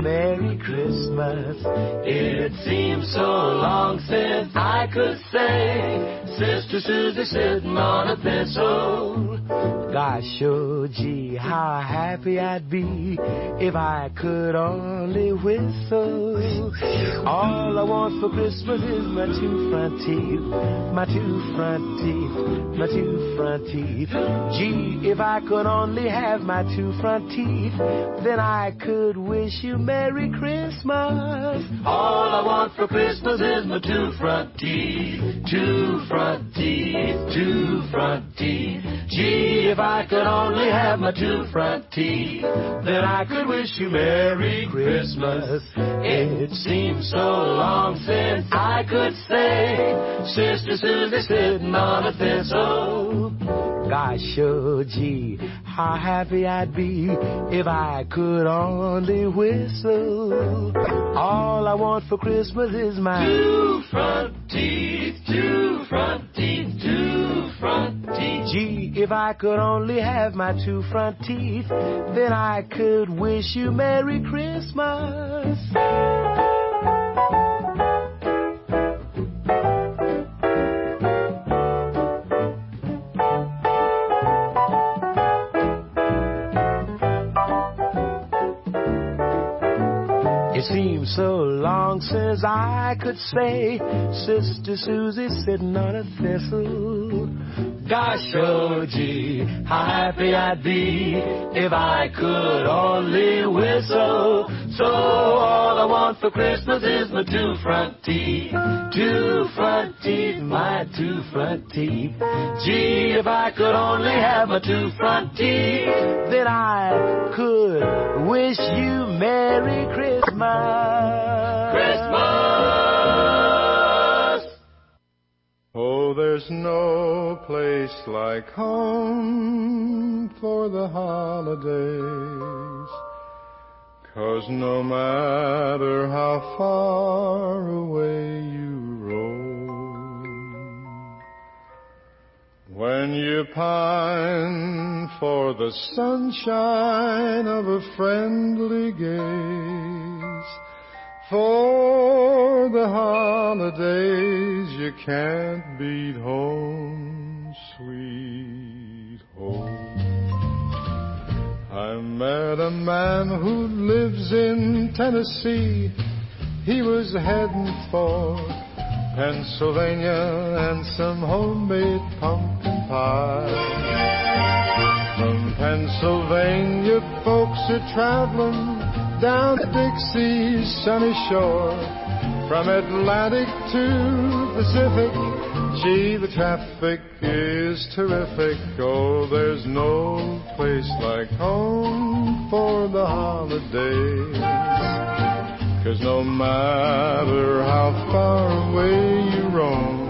Merry Christmas. It seems so long since I could say, Sister Susie sitting on a thistle. Gosh, oh gee, how happy I'd be if I could only whistle. All I want for Christmas is my two front teeth, my two front teeth, my two front teeth. Gee, if I could only have my two front teeth, then I could wish you Merry Christmas. All I want for Christmas is my two front teeth, two front teeth, two front teeth. Gee, if I could only have my two front teeth, then I could wish you Merry Christmas. It seems so long since I could say, Sister Susie sitting on a thistle. Gosh, oh gee, how happy I'd be if I could only whistle. All I want for Christmas is my two front teeth, two front teeth, two front teeth. Gee, if I could only have my two front teeth, then I could wish you Merry Christmas. It seems so long since I could say, Sister Susie sitting on a thistle. Gosh, oh gee, how happy I'd be if I could only whistle. So all I want for Christmas is my two front teeth, two front teeth, my two front teeth. Gee, if I could only have my two front teeth, then I could wish you Merry Christmas. Christmas! Oh, there's no place like home for the holidays, 'cause no matter how far away you roam, when you pine for the sunshine of a friendly gaze, for the holidays you can't beat home, sweet home. I met a man who lives in Tennessee. He was heading for Pennsylvania and some homemade pumpkin pie. From Pennsylvania folks are traveling down to Dixie's sunny shore, from Atlantic to Pacific. Gee, the traffic is terrific. Oh, there's no place like home for the holidays, 'cause no matter how far away you roam,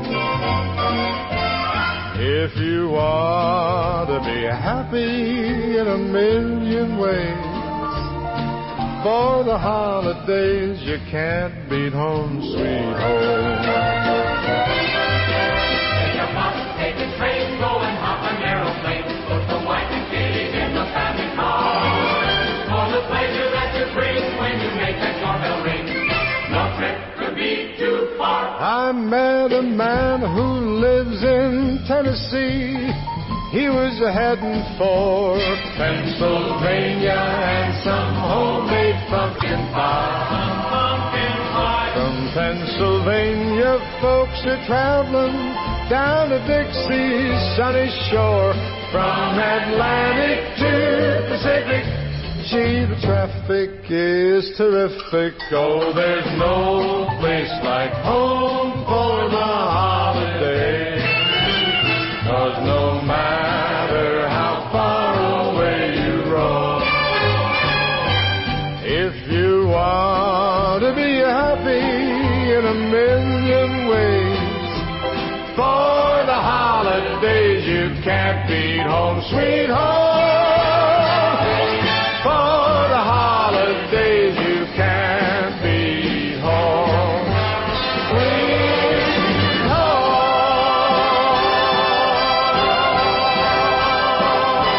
if you want to be happy in a million ways, for the holidays you can't beat home, sweet home. Take your bus, take a train, go and hop an aeroplane, put the wife and kiddies in the family car. For the pleasure that you bring when you make that doorbell ring, no trip could be too far. I met a man who lives in Tennessee. He was heading for Pennsylvania and some homemade pumpkin pie. From Pennsylvania, folks are traveling down to Dixie's sunny shore, from Atlantic to Pacific. Gee, the traffic is terrific. Oh, there's no place like home for the holidays, 'cause no matter how far away you roam, if you want to be happy in a million ways, for the holidays you can't beat home, sweet home. For the holidays you can't beat home, sweet home.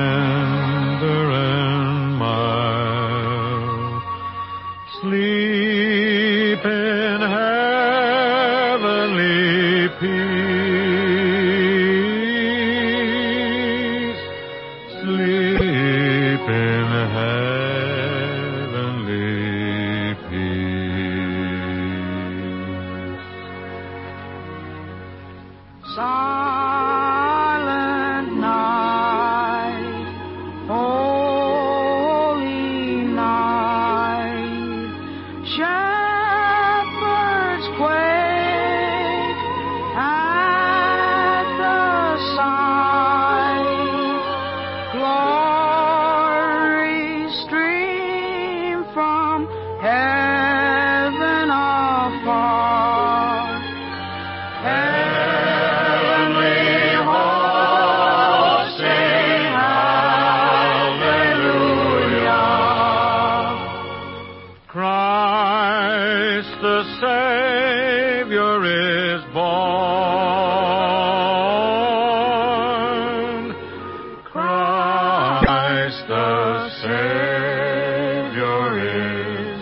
tender and mild. Sleep in heavenly peace. Sleep in heavenly peace. Silent night, holy night, shepherds quake at the sight, glory stream from heaven afar. Heavenly hosts sing hallelujah. Christ the Savior is born. Christ the Savior is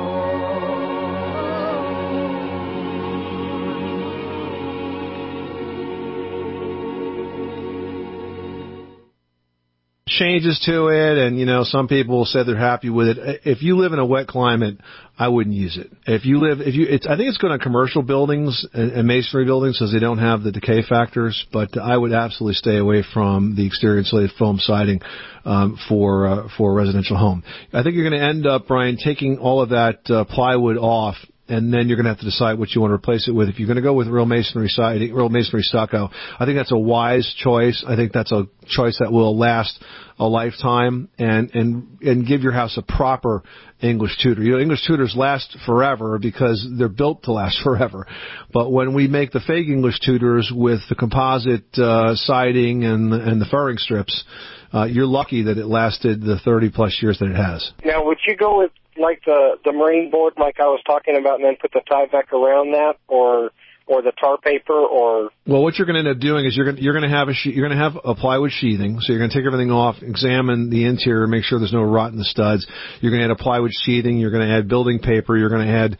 changes to it, and some people say they're happy with it. If you live in a wet climate, I wouldn't use it. I think it's good on commercial buildings and masonry buildings because they don't have the decay factors, but I would absolutely stay away from the exterior insulated foam siding for a residential home. I think you're going to end up, Brian, taking all of that plywood off, and then you're going to have to decide what you want to replace it with. If you're going to go with real masonry siding, real masonry stucco, I think that's a wise choice. I think that's a choice that will last a lifetime and give your house a proper English Tudor. English Tudors last forever because they're built to last forever. But when we make the fake English Tudors with the composite siding and the furring strips, you're lucky that it lasted the 30-plus years that it has. Now, would you go with like the marine board like I was talking about and then put the Tyvek around that, or the tar paper, or? Well, what you're going to end up doing is you're going to have a plywood sheathing. So you're going to take everything off, examine the interior, make sure there's no rot in the studs. You're going to add a plywood sheathing. You're going to add building paper. You're going to add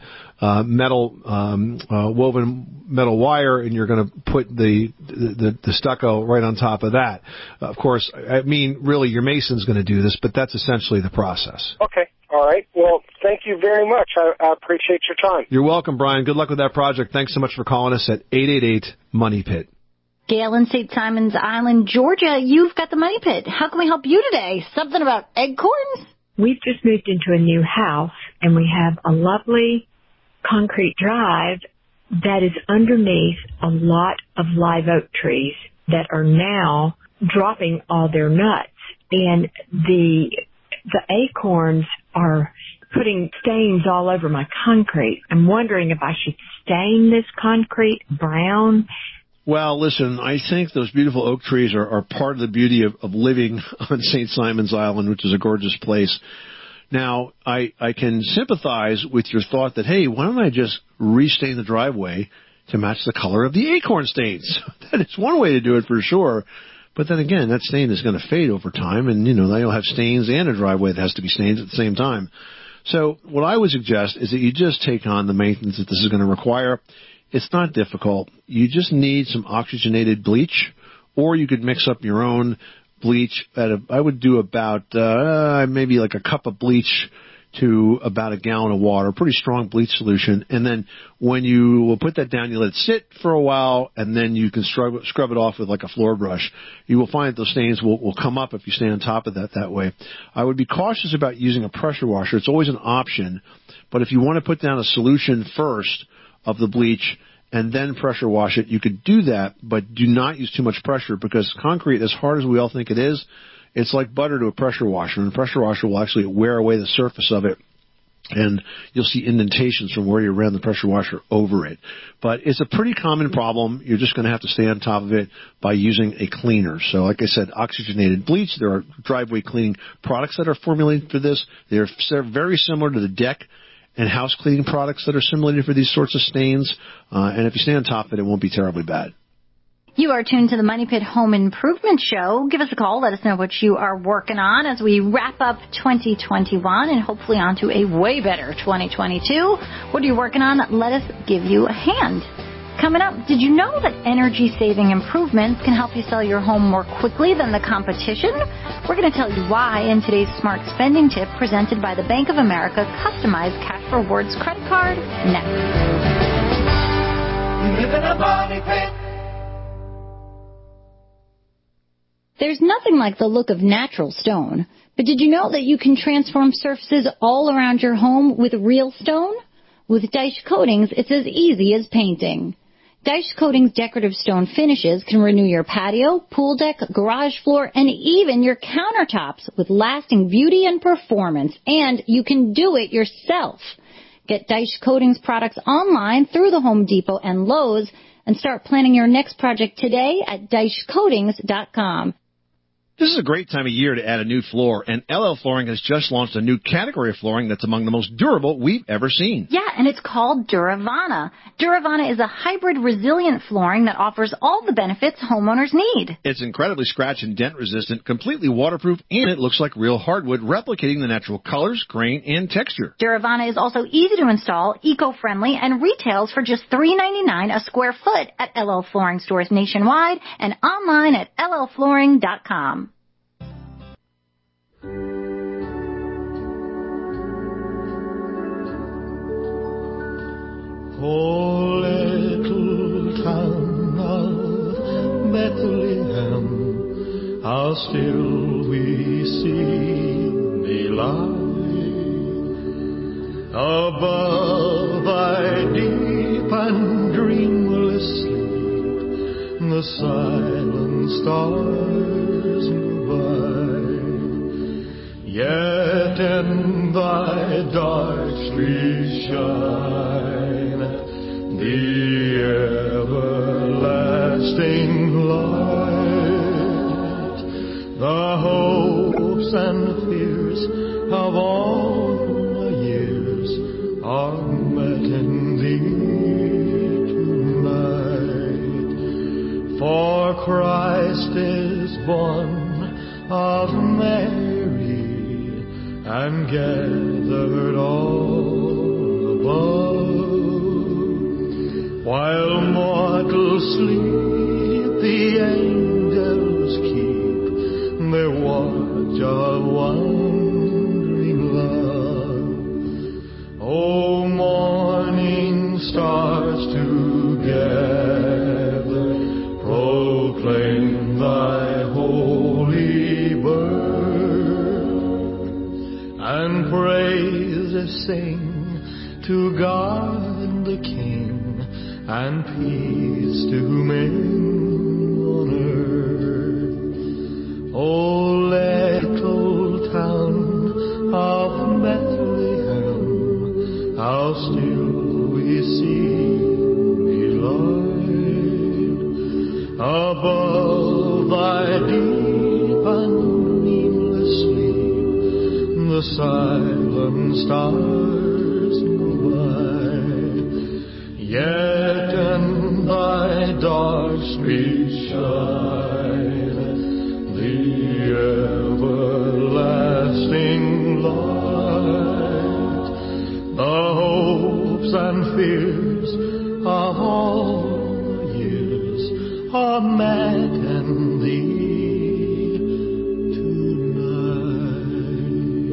woven metal wire, and you're going to put the stucco right on top of that. Of course, I mean, really, your mason's going to do this, but that's essentially the process. Okay. All right. Well, thank you very much. I appreciate your time. You're welcome, Brian. Good luck with that project. Thanks so much for calling us at 888-MONEY-PIT. Gail in St. Simons Island, Georgia, you've got the Money Pit. How can we help you today? Something about acorns? We've just moved into a new house, and we have a lovely concrete drive that is underneath a lot of live oak trees that are now dropping all their nuts. And the acorns are putting stains all over my concrete. I'm wondering if I should stain this concrete brown. Well, listen, I think those beautiful oak trees are part of the beauty of living on St. Simon's Island, which is a gorgeous place. Now, I can sympathize with your thought that, hey, why don't I just restain the driveway to match the color of the acorn stains? That is one way to do it for sure. But then again, that stain is going to fade over time, and, now you'll have stains and a driveway that has to be stained at the same time. So what I would suggest is that you just take on the maintenance that this is going to require. It's not difficult. You just need some oxygenated bleach, or you could mix up your own bleach. I would do about maybe like a cup of bleach to about a gallon of water, pretty strong bleach solution. And then when you will put that down, you let it sit for a while, and then you can scrub it off with like a floor brush. You will find that those stains will come up if you stay on top of that way. I would be cautious about using a pressure washer. It's always an option. But if you want to put down a solution first of the bleach and then pressure wash it, you could do that, but do not use too much pressure, because concrete, as hard as we all think it is, it's like butter to a pressure washer, and a pressure washer will actually wear away the surface of it, and you'll see indentations from where you ran the pressure washer over it. But it's a pretty common problem. You're just going to have to stay on top of it by using a cleaner. So like I said, oxygenated bleach. There are driveway cleaning products that are formulated for this. They're very similar to the deck and house cleaning products that are simulated for these sorts of stains. And if you stay on top of it, it won't be terribly bad. You are tuned to the Money Pit Home Improvement Show. Give us a call. Let us know what you are working on as we wrap up 2021 and hopefully onto a way better 2022. What are you working on? Let us give you a hand. Coming up, did you know that energy-saving improvements can help you sell your home more quickly than the competition? We're going to tell you why in today's Smart Spending Tip presented by the Bank of America Customized Cash Rewards Credit Card next. Live in a money pit. There's nothing like the look of natural stone, but did you know that you can transform surfaces all around your home with real stone? With Dyche Coatings, it's as easy as painting. Dyche Coatings decorative stone finishes can renew your patio, pool deck, garage floor, and even your countertops with lasting beauty and performance, and you can do it yourself. Get Dyche Coatings products online through the Home Depot and Lowe's and start planning your next project today at DycheCoatings.com. This is a great time of year to add a new floor, and LL Flooring has just launched a new category of flooring that's among the most durable we've ever seen. Yeah, and it's called Duravana. Duravana is a hybrid resilient flooring that offers all the benefits homeowners need. It's incredibly scratch and dent resistant, completely waterproof, and it looks like real hardwood, replicating the natural colors, grain, and texture. Duravana is also easy to install, eco-friendly, and retails for just $3.99 a square foot at LL Flooring stores nationwide and online at llflooring.com. Oh, little town of Bethlehem, how still we see thee lie. Above thy deep and dreamless sleep, the silent stars go by. Yet in thy dark streets shine the everlasting light. The hopes and fears of all the years are met in thee tonight. For Christ is born of Mary and gathered all above. While mortals sleep, the angels keep their watch of wondering love. O morning stars together proclaim thy holy birth, and praises sing to God the King, and peace to men on earth. O little town of Bethlehem, how still we see thee lie. Above thy deep and dreamless sleep, the silent stars go by. Yet in thy dark streets shine the everlasting light. The hopes and fears of all the years are met in thee tonight.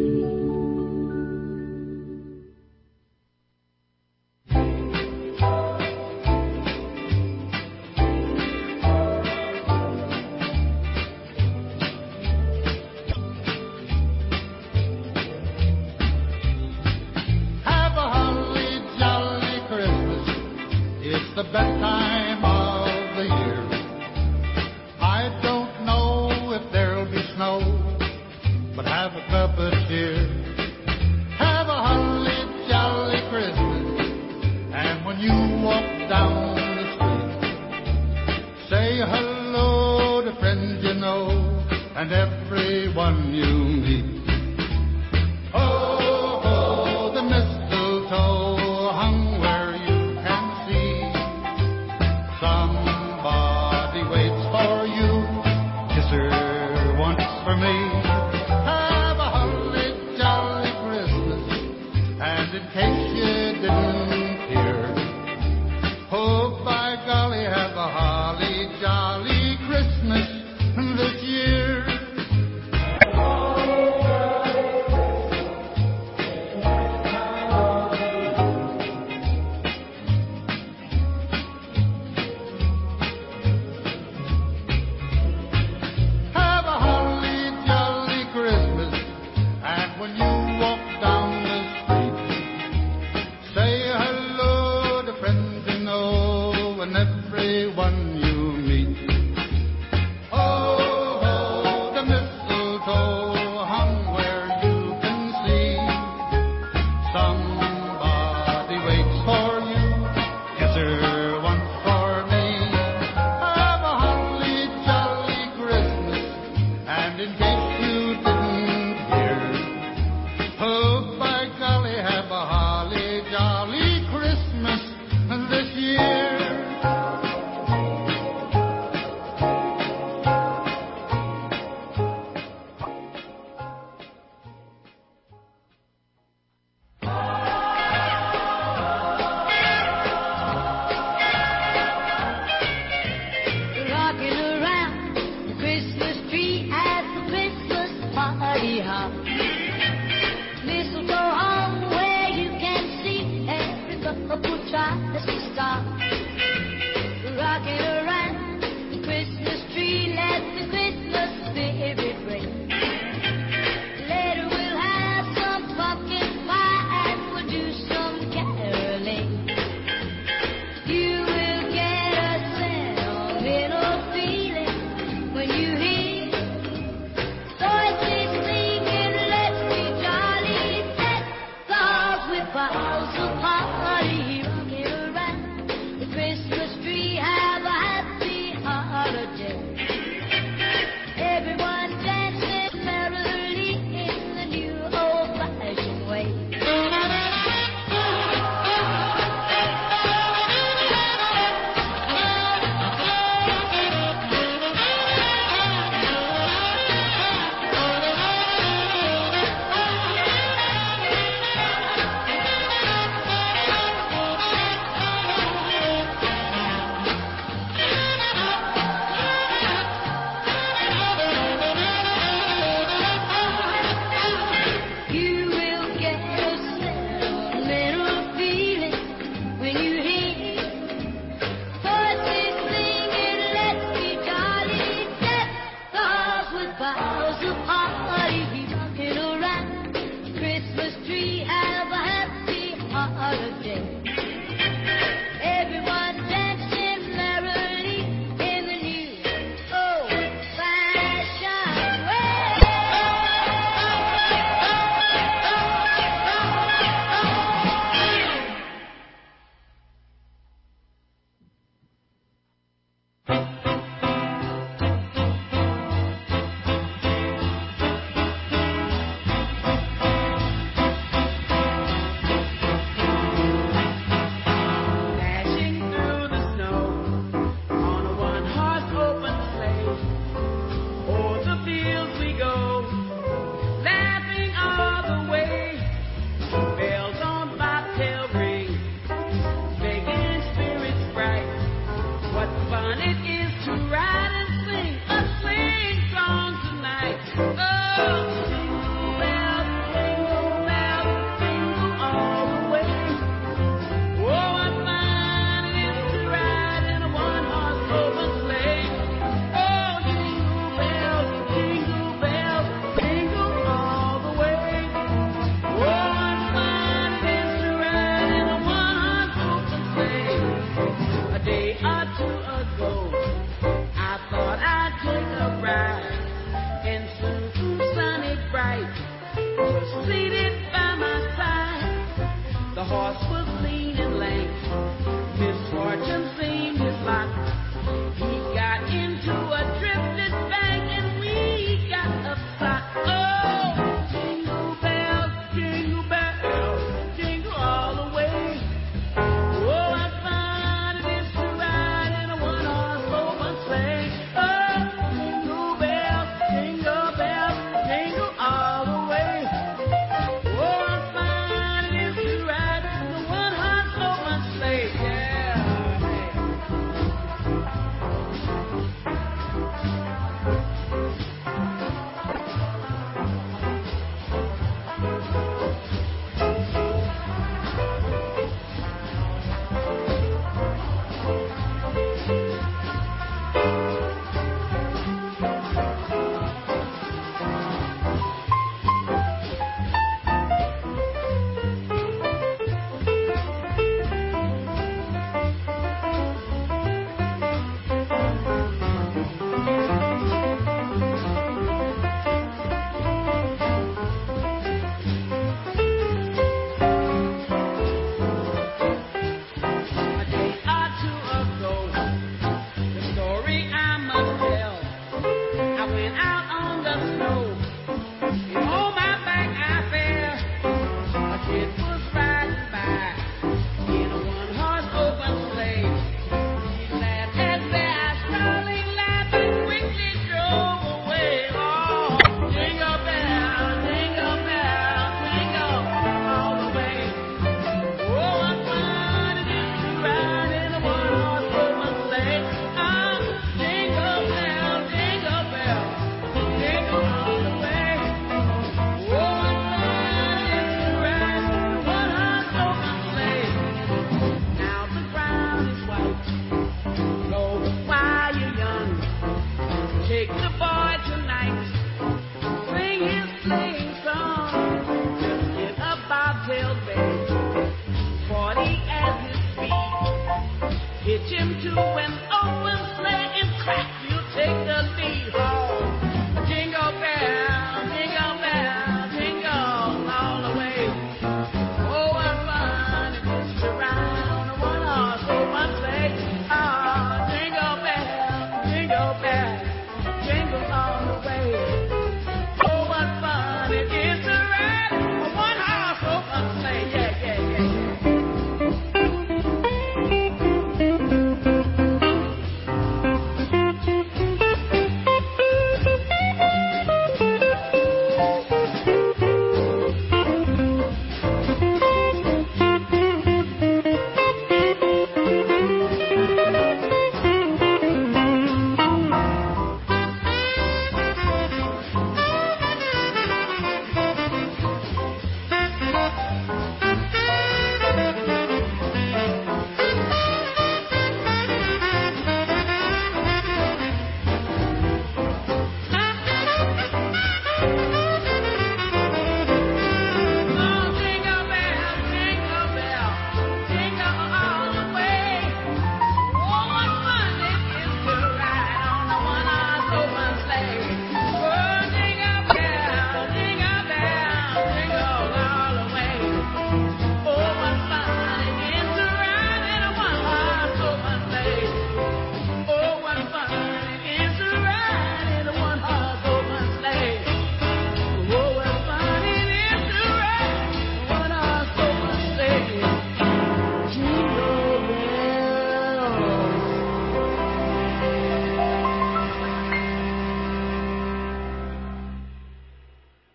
Have a holly jolly Christmas. It's the best time of the year. I don't know if there'll be snow, but have a cup of cheer. Have a holly jolly Christmas, and when you walk down the street, say hello to friends you know and everyone you meet. Oh, oh, the mistletoe hung where you can see somebody waiting holly hop. Mistletoe hung where you can see every couple tries to stop. Rocking around the Christmas tree, let the Christmas spirit ring. Later we'll have some pumpkin pie and we'll do some caroling. You will get a sentimental feeling when you hear voices singing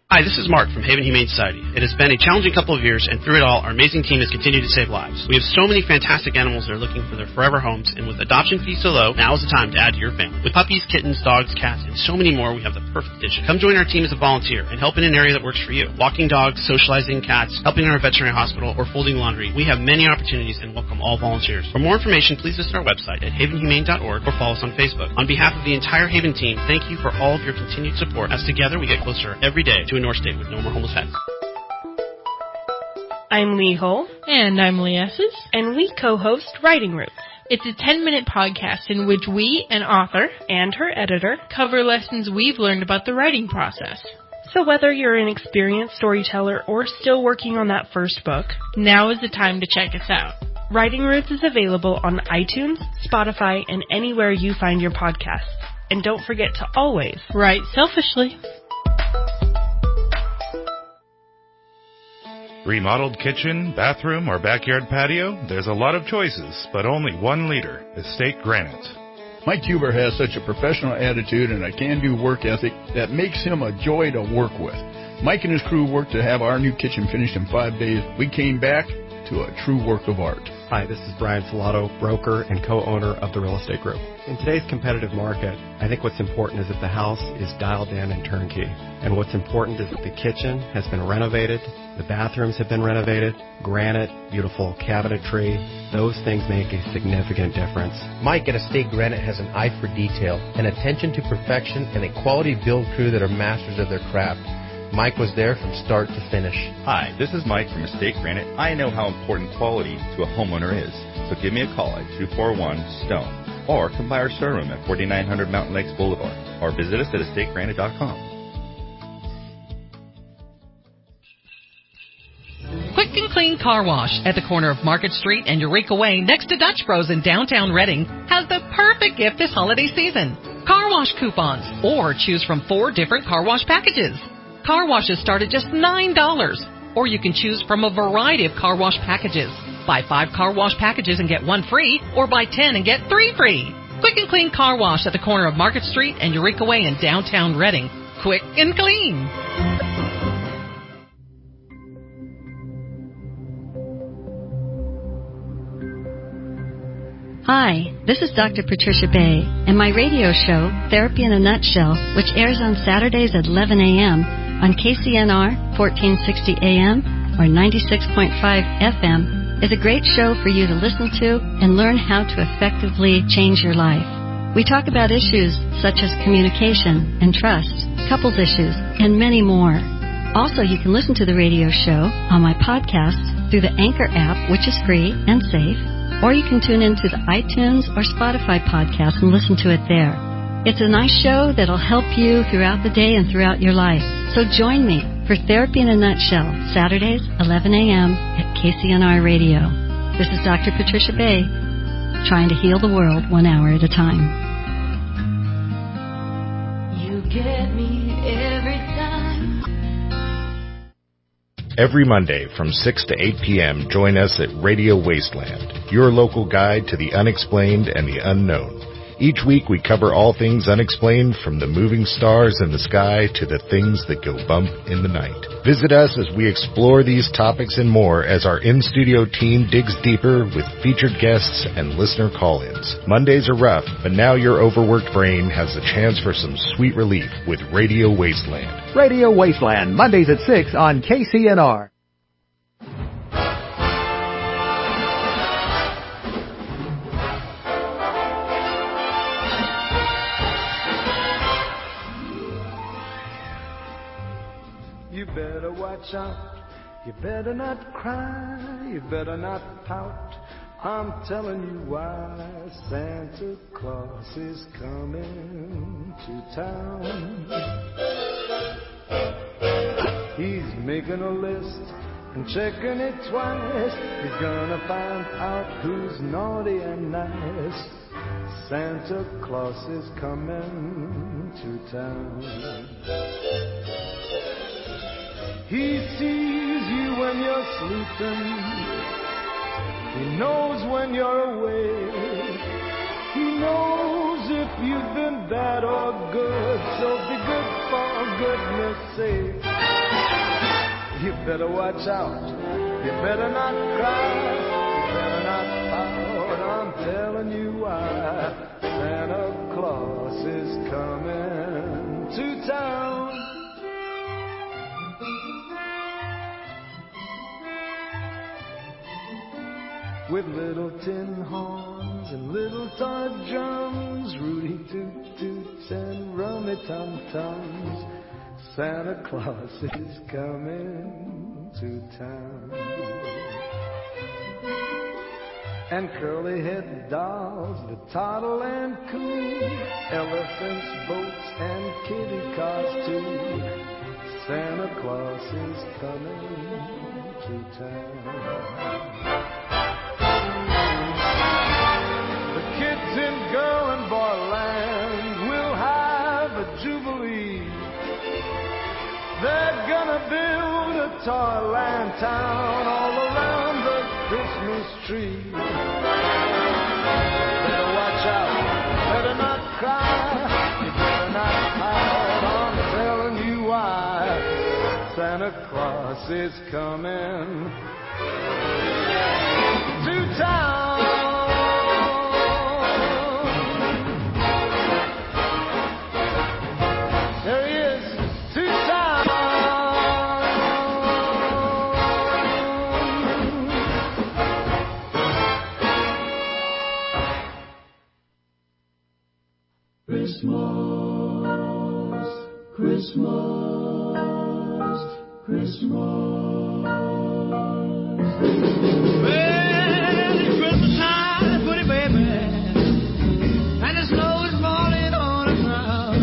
Hi, this is Mark from Haven Humane Society. It has been a challenging couple of years, and through it all, our amazing team has continued to save lives. We have so many fantastic animals that are looking for their forever homes, and with adoption fees so low, now is the time to add to your family. With puppies, kittens, dogs, cats, and so many more, we have the perfect addition. Come join our team as a volunteer and help in an area that works for you. Walking dogs, socializing cats, helping in our veterinary hospital, or folding laundry. We have many opportunities and welcome all volunteers. For more information, please visit our website at havenhumane.org or follow us on Facebook. On behalf of the entire Haven team, thank you for all of your continued support, as together we get closer every day to a North State with no more homeless pets. I'm Lee Hull. And I'm Lee Esses. And we co-host Writing Roots. It's a 10-minute podcast in which we, an author, and her editor, cover lessons we've learned about the writing process. So whether you're an experienced storyteller or still working on that first book, now is the time to check us out. Writing Roots is available on iTunes, Spotify, and anywhere you find your podcasts. And don't forget to always write selfishly. Remodeled kitchen, bathroom, or backyard patio? There's a lot of choices, but only one leader, Estate Granite. Mike Huber has such a professional attitude and a can-do work ethic that makes him a joy to work with. Mike and his crew worked to have our new kitchen finished in 5 days. We came back to a true work of art. Hi, this is Brian Filato, broker and co-owner of the Real Estate Group. In today's competitive market, I think what's important is that the house is dialed in and turnkey. And what's important is that the kitchen has been renovated, the bathrooms have been renovated, granite, beautiful cabinetry. Those things make a significant difference. Mike at Estate Granite has an eye for detail, an attention to perfection, and a quality build crew that are masters of their craft. Mike was there from start to finish. Hi, this is Mike from Estate Granite. I know how important quality to a homeowner is. So give me a call at 241-STONE or come by our showroom at 4900 Mountain Lakes Boulevard or visit us at estategranite.com. Quick and Clean Car Wash at the corner of Market Street and Eureka Way next to Dutch Bros in downtown Reading has the perfect gift this holiday season. Car wash coupons, or choose from 4 different car wash packages. Car washes start at just $9, or you can choose from a variety of car wash packages. Buy 5 car wash packages and get 1 free, or buy 10 and get 3 free. Quick and Clean Car Wash at the corner of Market Street and Eureka Way in downtown Reading. Quick and clean. Hi, this is Dr. Patricia Bay, and my radio show, Therapy in a Nutshell, which airs on Saturdays at 11 a.m. on KCNR 1460 AM or 96.5 FM, is a great show for you to listen to and learn how to effectively change your life. We talk about issues such as communication and trust, couples issues, and many more. Also, you can listen to the radio show on my podcast through the Anchor app, which is free and safe, or you can tune into the iTunes or Spotify podcast and listen to it there. It's a nice show that'll help you throughout the day and throughout your life. So join me for Therapy in a Nutshell, Saturdays, 11 a.m. at KCNR Radio. This is Dr. Patricia Bay, trying to heal the world 1 hour at a time. You get me every time. Every Monday from 6 to 8 p.m., join us at Radio Wasteland, your local guide to the unexplained and the unknown. Each week we cover all things unexplained, from the moving stars in the sky to the things that go bump in the night. Visit us as we explore these topics and more as our in-studio team digs deeper with featured guests and listener call-ins. Mondays are rough, but now your overworked brain has the chance for some sweet relief with Radio Wasteland. Radio Wasteland, Mondays at 6 on KCNR. You better watch out, you better not cry, you better not pout. I'm telling you why. Santa Claus is coming to town. He's making a list and checking it twice. He's gonna find out who's naughty and nice. Santa Claus is coming to town. He sees you when you're sleeping. He knows when you're awake. He knows if you've been bad or good. So be good for goodness sake. better watch out. You better not cry, you better not pout. I'm telling you why. Santa Claus is coming to town. With little tin horns and little toy drums, Rudy toot toots and rummy tum tums, Santa Claus is coming to town. And curly-head dolls that toddle and coo, elephants, boats, and kitty cars too, Santa Claus is coming to town. Kids in girl and boy land will have a jubilee. They're gonna build a toyland town all around the Christmas tree. Better watch out, better not cry, you better not pout. I'm telling you why. Santa Claus is coming to town. Christmas, Christmas, Christmas. Well, it's Christmas time, pretty baby, and the snow is falling on the ground.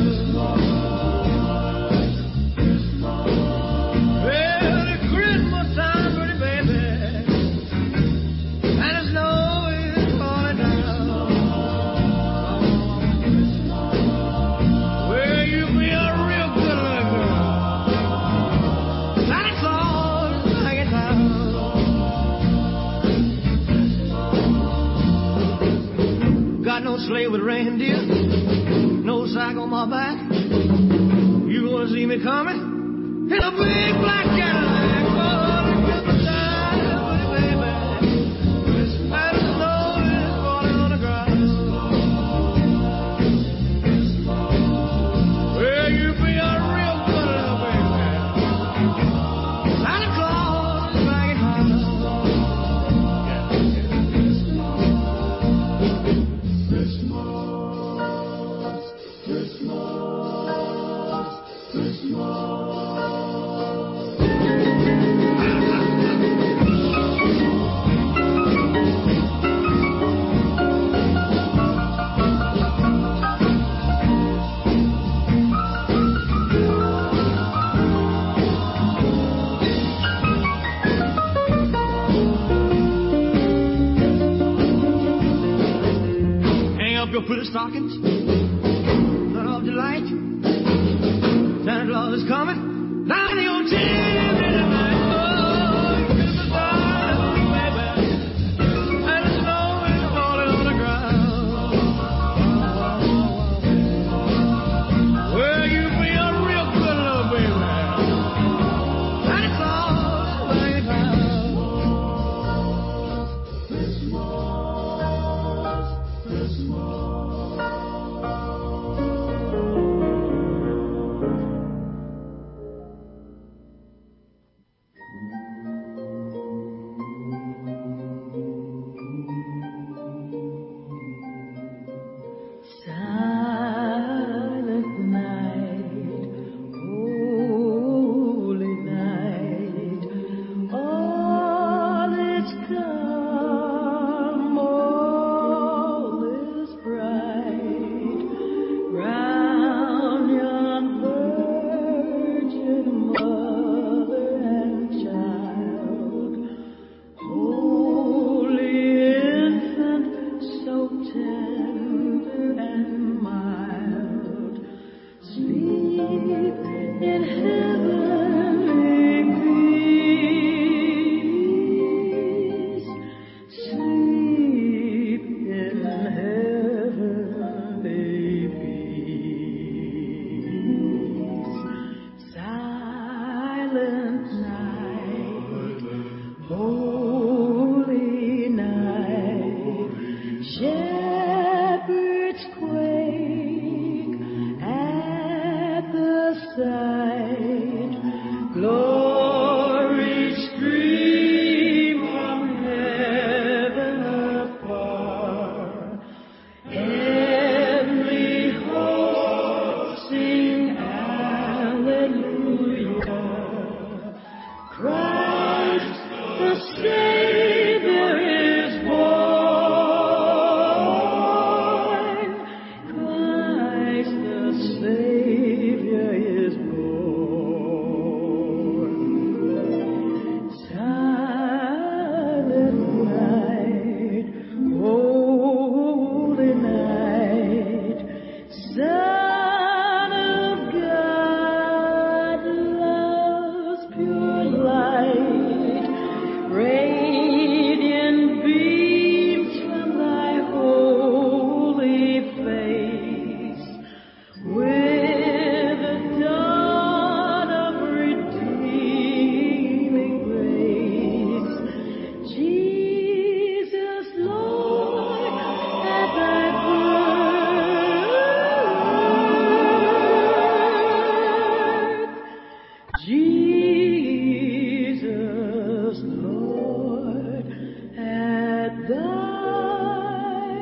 Well, it's Christmas time, pretty baby, and the snow is falling down. No sleigh with reindeer, no sack on my back. You gonna see me coming in a big black Cadillac. Oh, Christmas time, baby, and the snow is falling on the ground. Well, you be a real good little baby. Santa Claus is bringing home. Pretty stockings, turn off the light. Santa Claus is coming down the old chimney tonight. Oh, Christmas time, baby, and the snow is falling on the ground. Well, you be a real good little baby. Santa Claus is bringing down. Christmas. Silent night. glory stream from heaven afar. Heavenly hosts sing hallelujah. Christ the Savior is born. Christ the Savior is born. Silent night, holy night, Son of God, love's pure light, radiant beams from thy holy face, with the dawn of redeeming grace. Jesus, Lord, at thy birth. Jesus, Lord, at thy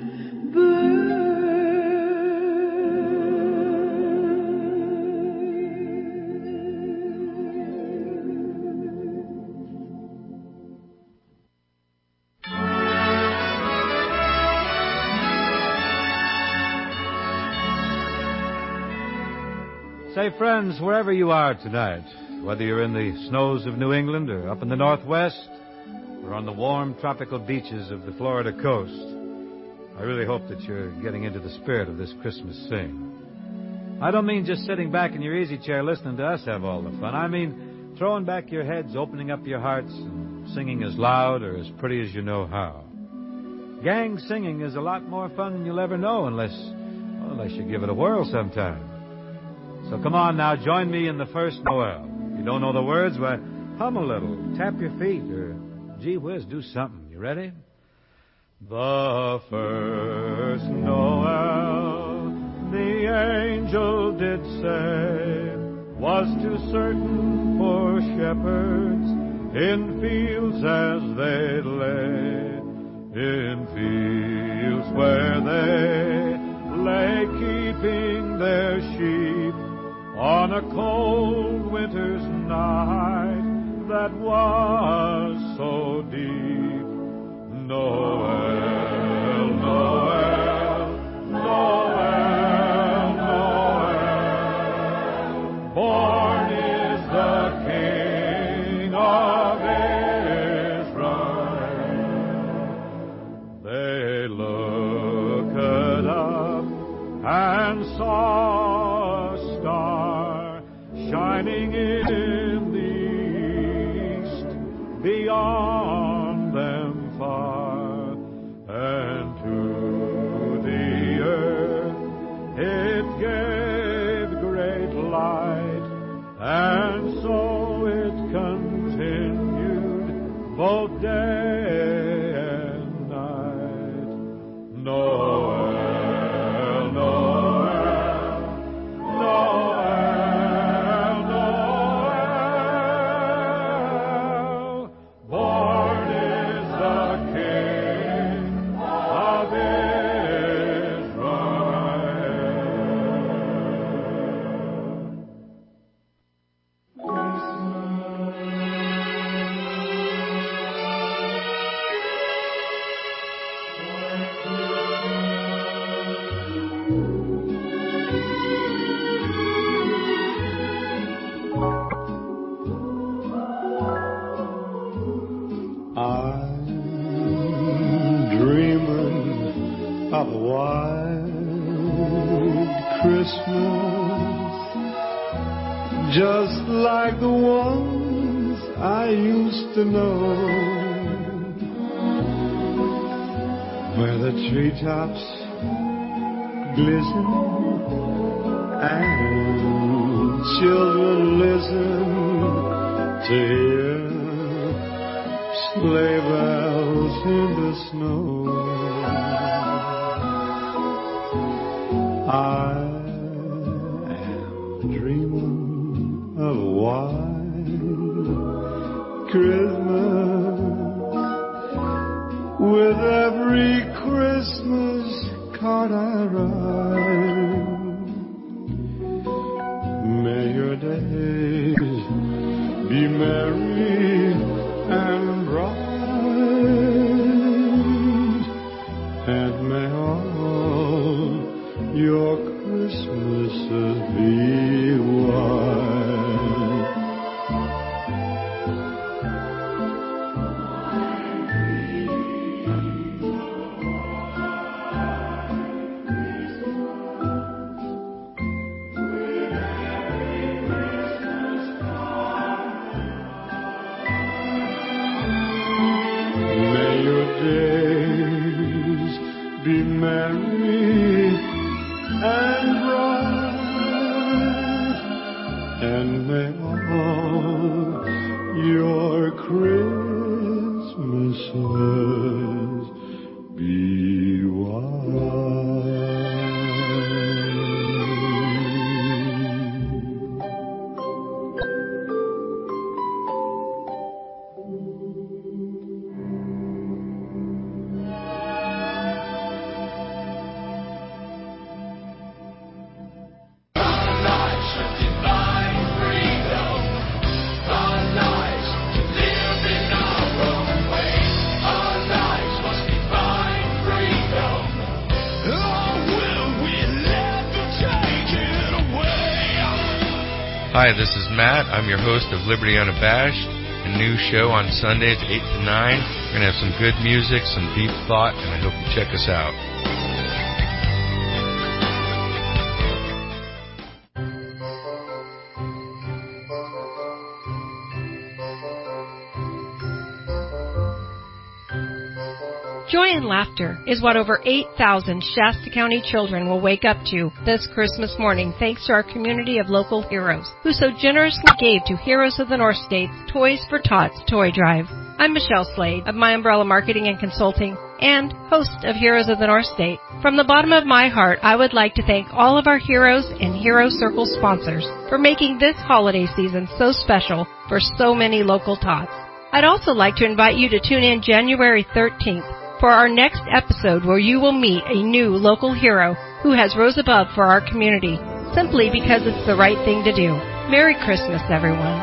Say, friends, wherever you are tonight, whether you're in the snows of New England or up in the Northwest or on the warm tropical beaches of the Florida coast, I really hope that you're getting into the spirit of this Christmas sing. I don't mean just sitting back in your easy chair listening to us have all the fun. I mean throwing back your heads, opening up your hearts, and singing as loud or as pretty as you know how. Gang singing is a lot more fun than you'll ever know unless you give it a whirl sometime. So come on now, join me in the first Noel. If you don't know the words, why, hum a little, tap your feet, or gee whiz, do something. You ready? The first Noel, the angel did say, was too certain for shepherds in fields as they lay, in fields where they lay keeping their sheep on a cold winter's night that was so deep. Noel, Noel, Noel, Noel, born is the King of Israel. They looked up and saw a star shining in the east beyond them far, and to the earth it gave great light, and so it continued both day and night. Noel, Noel, Noel, Noel, born is the King of I'm dreaming of a white Christmas, just like the ones I used to know, where the treetops glisten and children listen to hear sleigh bells in the snow. I am dreaming of a white Christmas, with every Christmas card I write. May your days be merry and bright, and may all your Christmases be white. Be merry and bright, and may all your Christmases be white. Hi, this is Matt. I'm your host of Liberty Unabashed, a new show on Sundays 8 to 9. We're going to have some good music, some deep thought, and I hope you check us out. Joy and laughter is what over 8,000 Shasta County children will wake up to this Christmas morning thanks to our community of local heroes who so generously gave to Heroes of the North State's Toys for Tots Toy Drive. I'm Michelle Slade of My Umbrella Marketing and Consulting and host of Heroes of the North State. From the bottom of my heart, I would like to thank all of our heroes and Hero Circle sponsors for making this holiday season so special for so many local tots. I'd also like to invite you to tune in January 13th for our next episode where you will meet a new local hero who has rose above for our community simply because it's the right thing to do. Merry Christmas, everyone.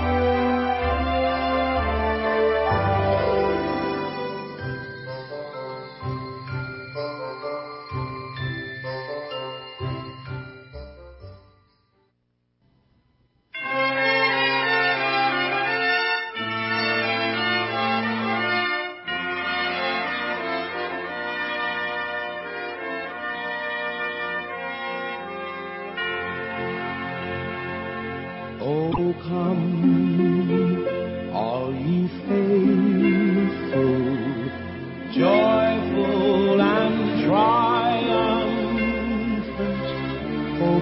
Oh, come, all ye faithful, joyful and triumphant. Oh,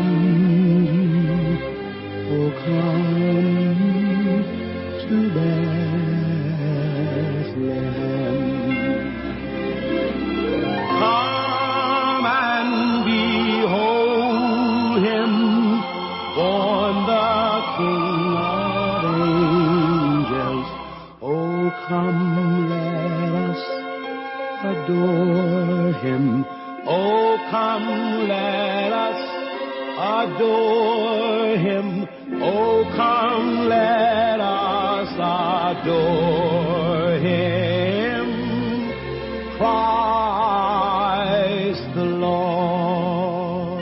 come to Bethlehem. Come and behold him, born the King of angels. Oh, come, let us adore him. Oh, come, let us adore him. Oh, come, let us adore him. Christ the Lord.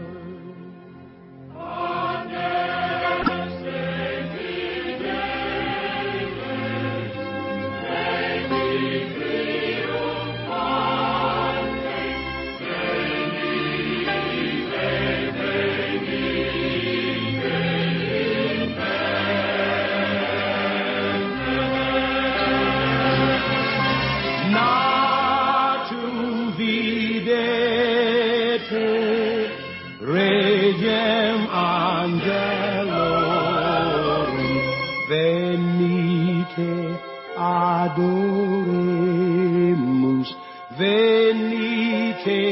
Natum videte regem angelorum, venite adoremus, venite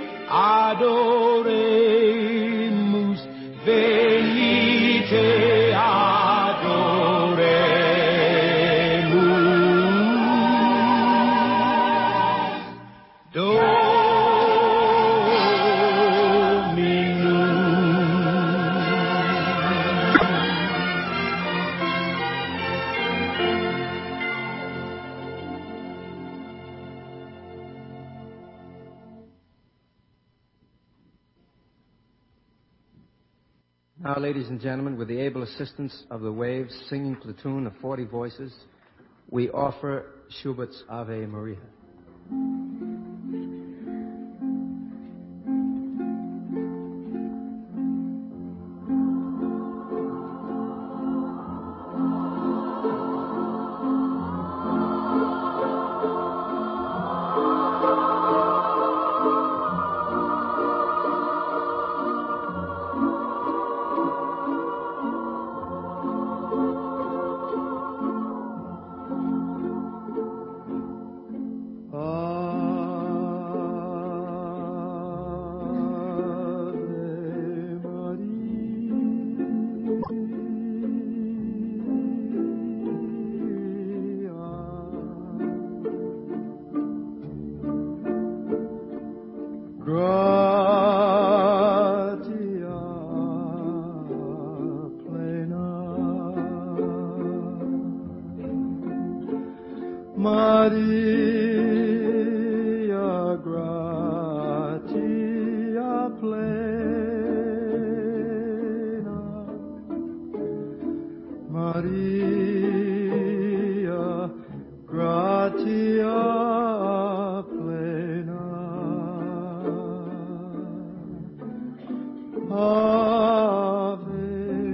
adoremus, venite adoremus. Now, ladies and gentlemen, with the able assistance of the Waves singing platoon of 40 voices, we offer Schubert's Ave Maria. Maria gratia plena, Maria gratia plena, Ave,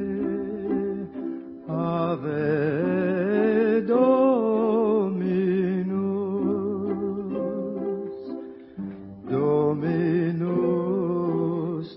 Ave Dominus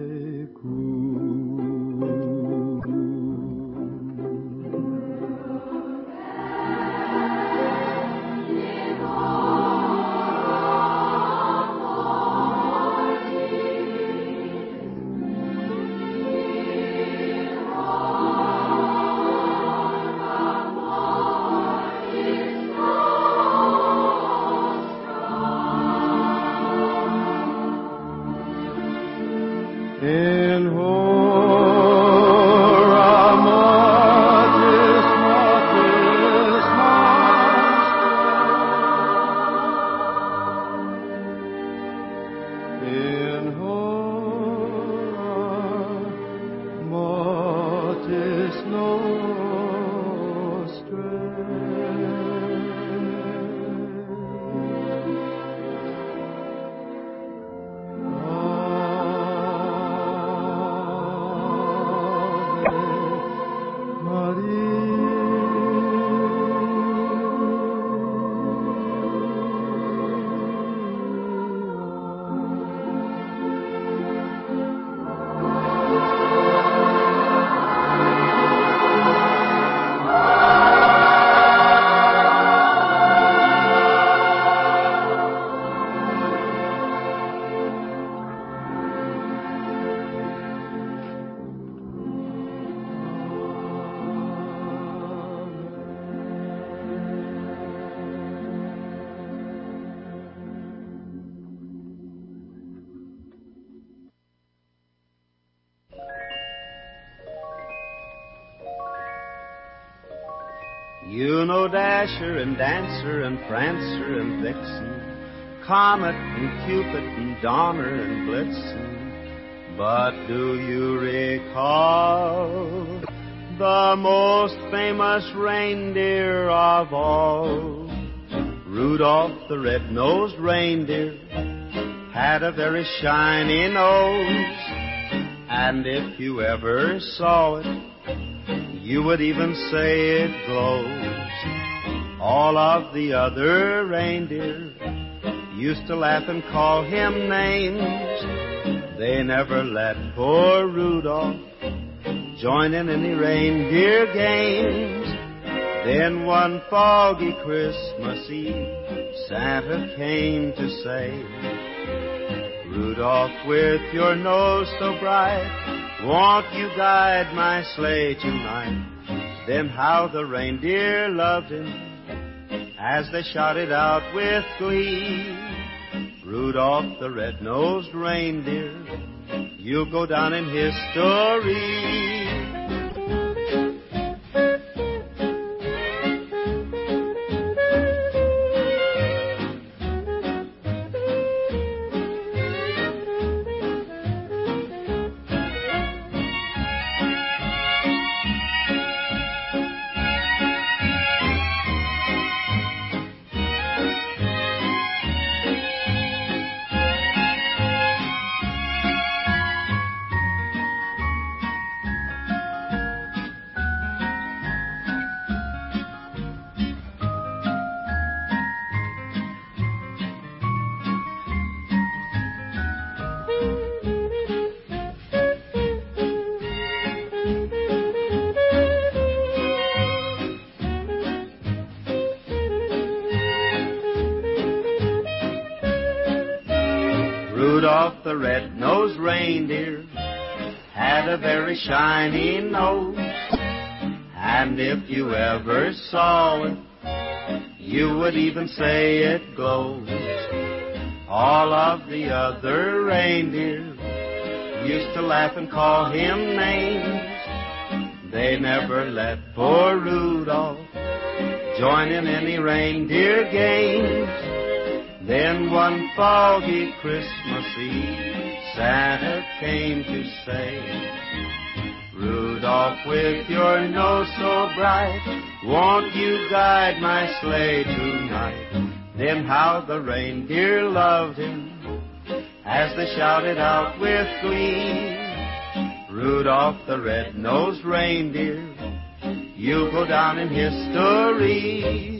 in hora mortis mortis nostre, in hora mortis nostre. You know Dasher and Dancer and Prancer and Vixen, Comet and Cupid and Donner and Blitzen. But do you recall the most famous reindeer of all? Rudolph the red-nosed reindeer had a very shiny nose, and if you ever saw it, you would even say it glows. All of the other reindeer used to laugh and call him names. They never let poor Rudolph join in any reindeer games. Then one foggy Christmas Eve, Santa came to say, Rudolph, with your nose so bright, won't you guide my sleigh tonight? Then how the reindeer loved him as they shouted out with glee, Rudolph the red-nosed reindeer, you'll go down in history. Rudolph the red-nosed reindeer had a very shiny nose, and if you ever saw it, you would even say it glows. All of the other reindeer used to laugh and call him names. They never let poor Rudolph join in any reindeer games. Then one foggy Christmas Eve, Santa came to say, Rudolph, with your nose so bright, won't you guide my sleigh tonight? Then how the reindeer loved him as they shouted out with glee, Rudolph the red-nosed reindeer, you'll go down in history.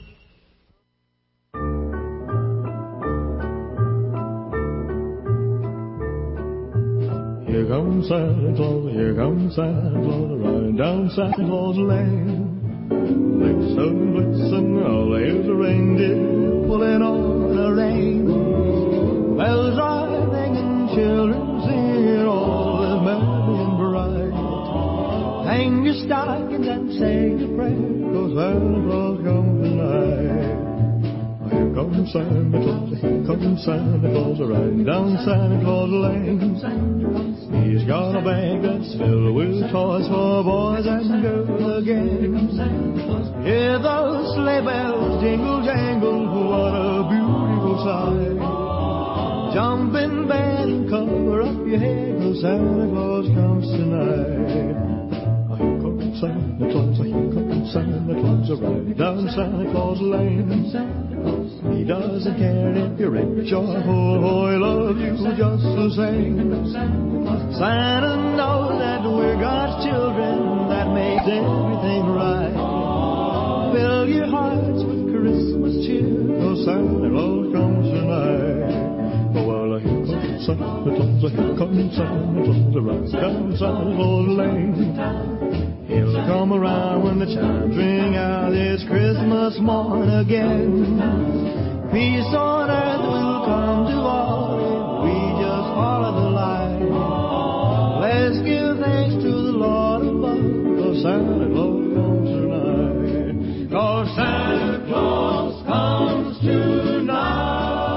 Here comes Santa Claus, here comes Santa Claus, riding down Santa Claus Lane. Blitzen, blitzen, all there's a reindeer pulling on a rein. Bells are ringing, children singing, all is merry and bright. Hang your stockings and say your prayer, 'cause Santa Claus comes tonight. Here comes Santa Claus, here comes Santa Claus, riding down Santa Claus Lane. He's got a bag that's filled with toys for boys and girls again. Hear those sleigh bells jingle jangle, what a beautiful sight. Jump in bed and cover up your head, 'cause Santa Claus comes tonight. Here comes Santa Claus, here comes Santa Claus, riding down Santa Claus Lane. He doesn't care if you're rich or poor, oh, he loves you just the same. Santa knows that we're God's children, that makes everything right. Fill your hearts with Christmas cheer, 'cause Santa Claus comes tonight. Oh, well, here comes Santa Claus, here comes Santa Claus, right down Santa Claus Lane. He'll come around when the chimes ring out, it's Christmas morn again. Peace on earth will come to all if we just follow the light. Let's give thanks to the Lord above, 'cause Santa Claus comes tonight. 'Cause Santa Claus comes tonight.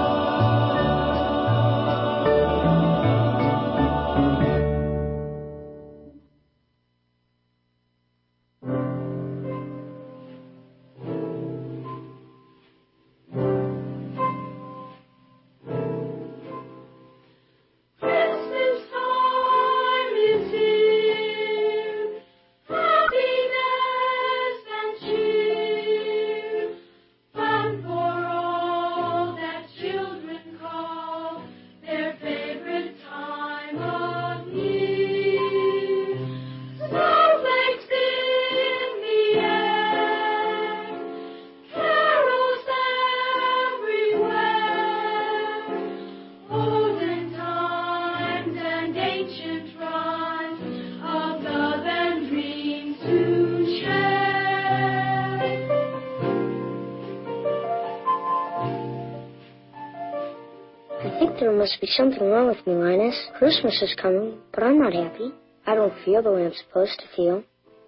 There must be something wrong with me, Linus. Christmas is coming, but I'm not happy. I don't feel the way I'm supposed to feel.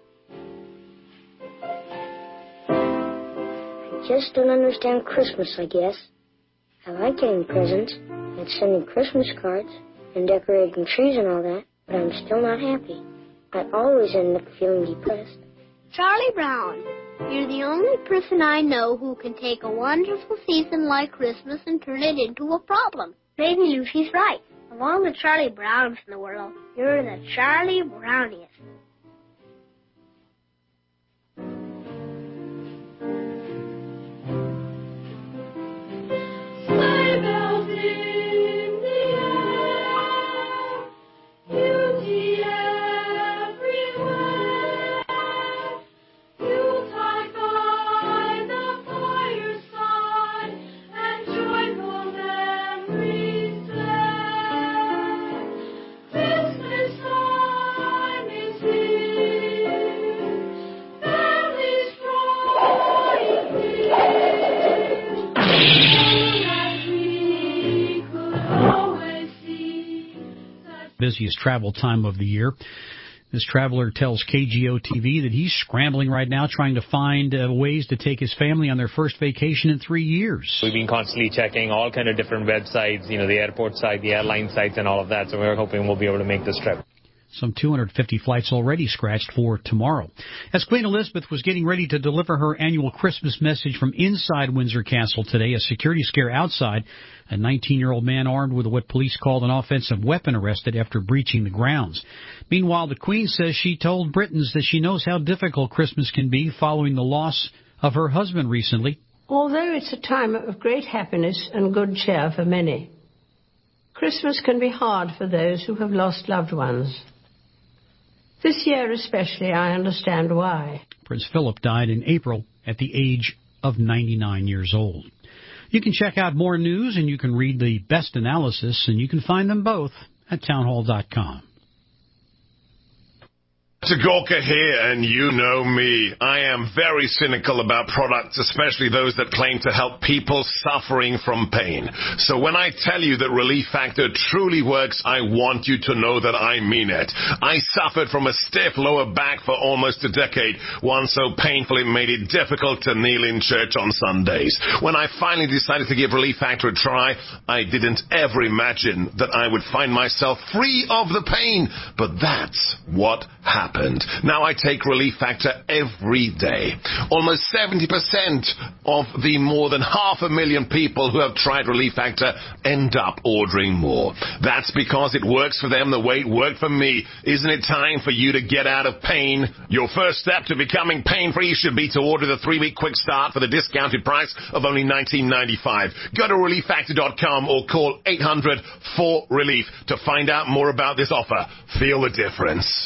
I just don't understand Christmas, I guess. I like getting presents and sending Christmas cards and decorating trees and all that, but I'm still not happy. I always end up feeling depressed. Charlie Brown, you're the only person I know who can take a wonderful season like Christmas and turn it into a problem. Maybe Lucy's right. Of all the Charlie Browns in the world, you're the Charlie Browniest. Sleigh bells in the air, beauty everywhere. Yuletide by the fireside, and joyful memories there. Christmas time is busiest travel time of the year. This traveler tells KGO-TV that he's scrambling right now trying to find ways to take his family on their first vacation in 3 years. We've been constantly checking all kind of different websites, the airport site, the airline sites and all of that, so we're hoping we'll be able to make this trip. Some 250 flights already scratched for tomorrow. As Queen Elizabeth was getting ready to deliver her annual Christmas message from inside Windsor Castle today, a security scare outside, a 19-year-old man armed with what police called an offensive weapon arrested after breaching the grounds. Meanwhile, the Queen says she told Britons that she knows how difficult Christmas can be following the loss of her husband recently. Although it's a time of great happiness and good cheer for many, Christmas can be hard for those who have lost loved ones. This year especially, I understand why. Prince Philip died in April at the age of 99 years old. You can check out more news and you can read the best analysis, and you can find them both at townhall.com. Gorka here, and you know me. I am very cynical about products, especially those that claim to help people suffering from pain. So when I tell you that Relief Factor truly works, I want you to know that I mean it. I suffered from a stiff lower back for almost a decade, one so painful it made it difficult to kneel in church on Sundays. When I finally decided to give Relief Factor a try, I didn't ever imagine that I would find myself free of the pain. But that's what happened. Now I take Relief Factor every day. Almost 70% of the more than 500,000 people who have tried Relief Factor end up ordering more. That's because it works for them the way it worked for me. Isn't it time for you to get out of pain? Your first step to becoming pain-free should be to order the 3-week quick start for the discounted price of only $19.95. Go to ReliefFactor.com or call 800-4RELIEF to find out more about this offer. Feel the difference.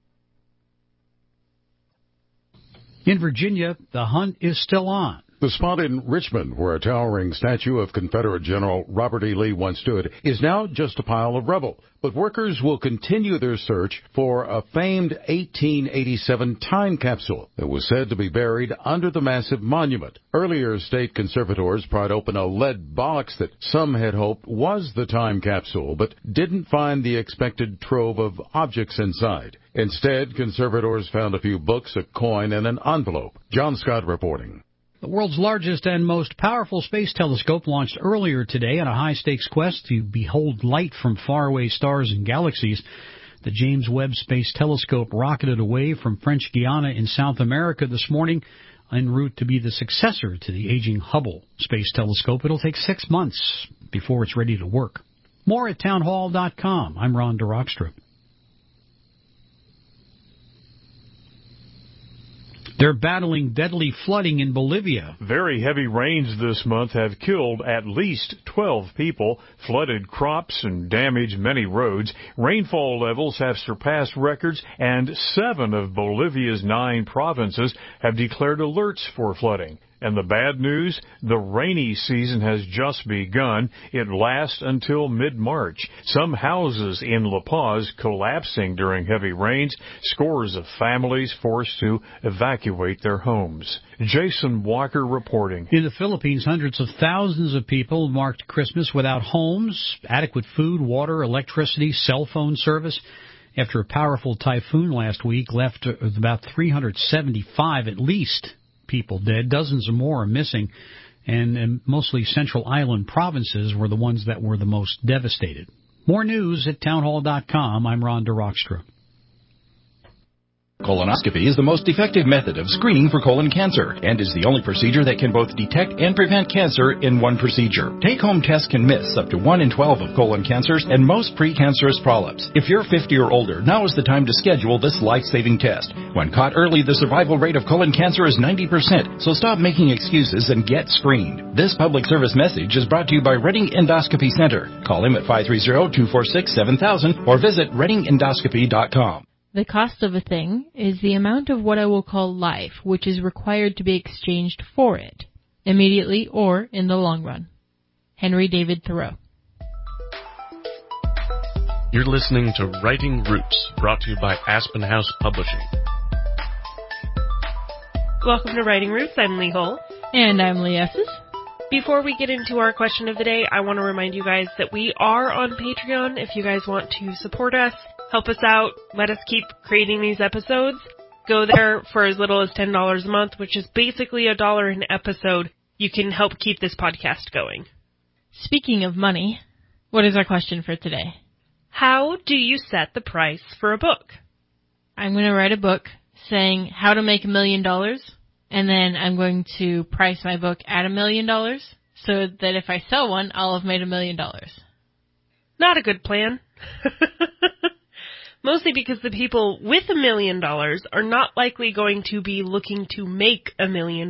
In Virginia, the hunt is still on. The spot in Richmond, where a towering statue of Confederate General Robert E. Lee once stood, is now just a pile of rubble. But workers will continue their search for a famed 1887 time capsule that was said to be buried under the massive monument. Earlier, state conservators pried open a lead box that some had hoped was the time capsule, but didn't find the expected trove of objects inside. Instead, conservators found a few books, a coin, and an envelope. John Scott reporting. The world's largest and most powerful space telescope launched earlier today on a high-stakes quest to behold light from faraway stars and galaxies. The James Webb Space Telescope rocketed away from French Guiana in South America this morning en route to be the successor to the aging Hubble Space Telescope. It'll take 6 months before it's ready to work. More at townhall.com. I'm Ron DeRockstra. They're battling deadly flooding in Bolivia. Very heavy rains this month have killed at least 12 people, flooded crops, and damaged many roads. Rainfall levels have surpassed records, and 7 of Bolivia's 9 provinces have declared alerts for flooding. And the bad news, the rainy season has just begun. It lasts until mid-March. Some houses in La Paz collapsing during heavy rains. Scores of families forced to evacuate their homes. Jason Walker reporting. In the Philippines, hundreds of thousands of people marked Christmas without homes, adequate food, water, electricity, cell phone service. After a powerful typhoon last week left about 375 at least people dead. Dozens of more are missing, and mostly Central Island provinces were the ones that were the most devastated. More news at townhall.com. I'm Ron DeRockstra. Colonoscopy is the most effective method of screening for colon cancer and is the only procedure that can both detect and prevent cancer in one procedure. Take-home tests can miss up to 1 in 12 of colon cancers and most precancerous polyps. If you're 50 or older, now is the time to schedule this life-saving test. When caught early, the survival rate of colon cancer is 90%, so stop making excuses and get screened. This public service message is brought to you by Reading Endoscopy Center. Call him at 530-246-7000 or visit readingendoscopy.com. The cost of a thing is the amount of what I will call life, which is required to be exchanged for it, immediately or in the long run. Henry David Thoreau. You're listening to Writing Roots, brought to you by Aspen House Publishing. Welcome to Writing Roots. I'm Lee Holt. And I'm Lee Esses. Before we get into our question of the day, I want to remind you guys that we are on Patreon. If you guys want to support us, help us out, let us keep creating these episodes, go there for as little as $10 a month, which is basically $1 an episode. You can help keep this podcast going. Speaking of money, what is our question for today? How do you set the price for a book? I'm going to write a book saying how to make $1 million. And then I'm going to price my book at $1 million so that if I sell one, I'll have made $1 million. Not a good plan. Mostly because the people with $1 million are not likely going to be looking to make $1 million.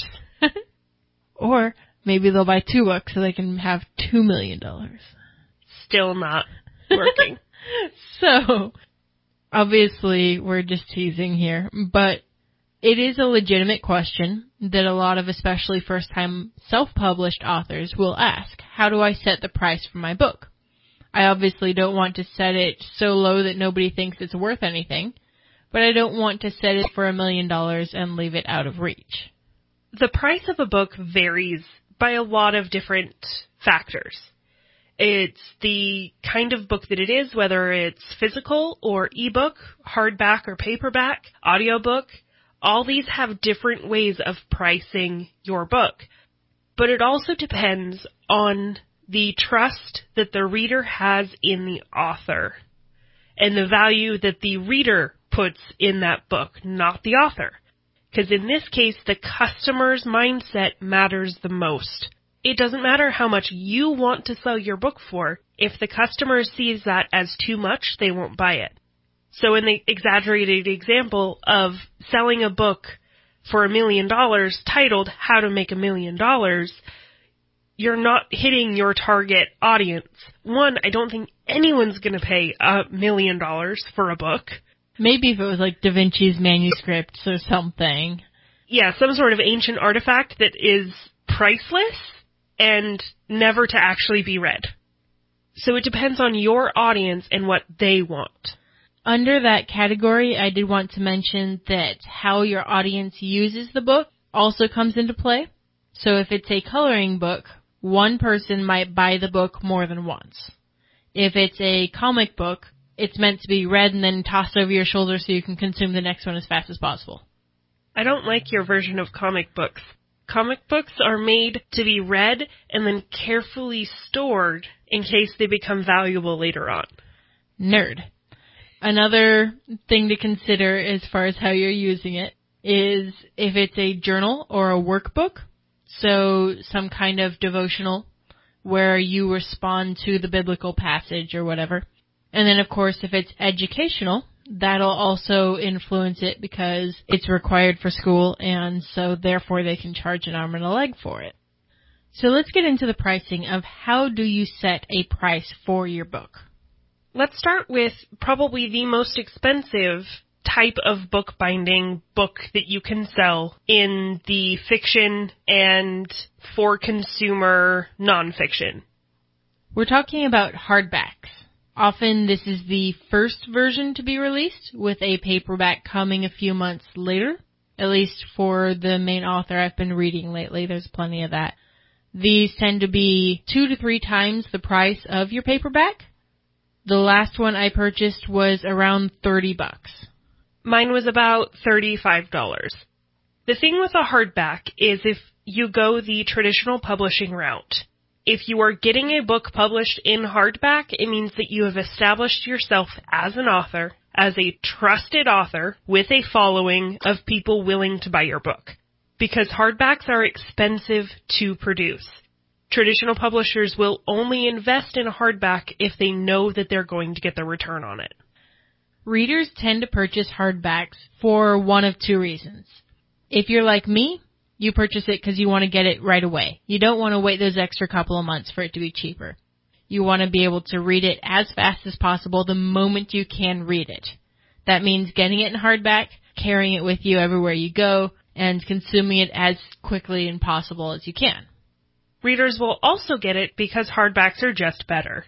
Or maybe they'll buy 2 books so they can have $2 million. Still not working. So, obviously, we're just teasing here, but it is a legitimate question that a lot of especially first-time self-published authors will ask. How do I set the price for my book? I obviously don't want to set it so low that nobody thinks it's worth anything, but I don't want to set it for $1 million and leave it out of reach. The price of a book varies by a lot of different factors. It's the kind of book that it is, whether it's physical or ebook, hardback or paperback, audiobook. All these have different ways of pricing your book, but it also depends on the trust that the reader has in the author and the value that the reader puts in that book, not the author. Because in this case, the customer's mindset matters the most. It doesn't matter how much you want to sell your book for. If the customer sees that as too much, they won't buy it. So in the exaggerated example of selling a book for $1 million titled How to Make $1 Million, you're not hitting your target audience. One, I don't think anyone's going to pay $1 million for a book. Maybe if it was like Da Vinci's manuscripts or something. Yeah, some sort of ancient artifact that is priceless and never to actually be read. So it depends on your audience and what they want. Under that category, I did want to mention that how your audience uses the book also comes into play. So if it's a coloring book, one person might buy the book more than once. If it's a comic book, it's meant to be read and then tossed over your shoulder so you can consume the next one as fast as possible. I don't like your version of comic books. Comic books are made to be read and then carefully stored in case they become valuable later on. Nerd. Another thing to consider as far as how you're using it is if it's a journal or a workbook, so some kind of devotional where you respond to the biblical passage or whatever. And then, of course, if it's educational, that'll also influence it because it's required for school, and so therefore they can charge an arm and a leg for it. So let's get into the pricing of how do you set a price for your book. Let's start with probably the most expensive type of bookbinding book that you can sell in the fiction and for consumer nonfiction. We're talking about hardbacks. Often this is the first version to be released, with a paperback coming a few months later. At least for the main author I've been reading lately, there's plenty of that. These tend to be 2 to 3 times the price of your paperback. The last one I purchased was around $30. Mine was about $35. The thing with a hardback is if you go the traditional publishing route, if you are getting a book published in hardback, it means that you have established yourself as an author, as a trusted author with a following of people willing to buy your book. Because hardbacks are expensive to produce. Traditional publishers will only invest in a hardback if they know that they're going to get the return on it. Readers tend to purchase hardbacks for one of 2 reasons. If you're like me, you purchase it because you want to get it right away. You don't want to wait those extra couple of months for it to be cheaper. You want to be able to read it as fast as possible the moment you can read it. That means getting it in hardback, carrying it with you everywhere you go, and consuming it as quickly and possible as you can. Readers will also get it because hardbacks are just better.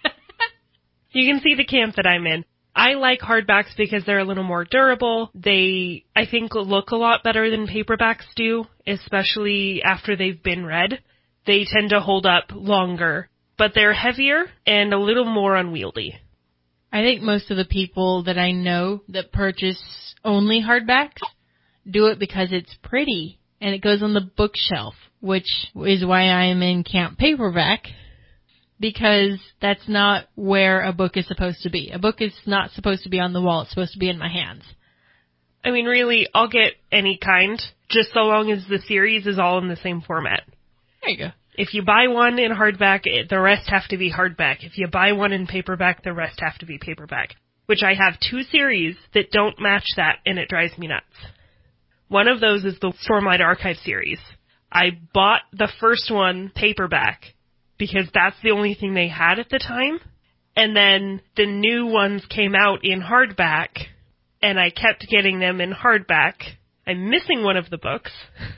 You can see the camp that I'm in. I like hardbacks because they're a little more durable. They, I think, look a lot better than paperbacks do, especially after they've been read. They tend to hold up longer, but they're heavier and a little more unwieldy. I think most of the people that I know that purchase only hardbacks do it because it's pretty and it goes on the bookshelf, which is why I am in Camp Paperback, because that's not where a book is supposed to be. A book is not supposed to be on the wall. It's supposed to be in my hands. I mean, really, I'll get any kind, just so long as the series is all in the same format. There you go. If you buy one in hardback, the rest have to be hardback. If you buy one in paperback, the rest have to be paperback. Which I have 2 series that don't match that, and it drives me nuts. One of those is the Stormlight Archive series. I bought the first one paperback because that's the only thing they had at the time. And then the new ones came out in hardback, and I kept getting them in hardback. I'm missing one of the books.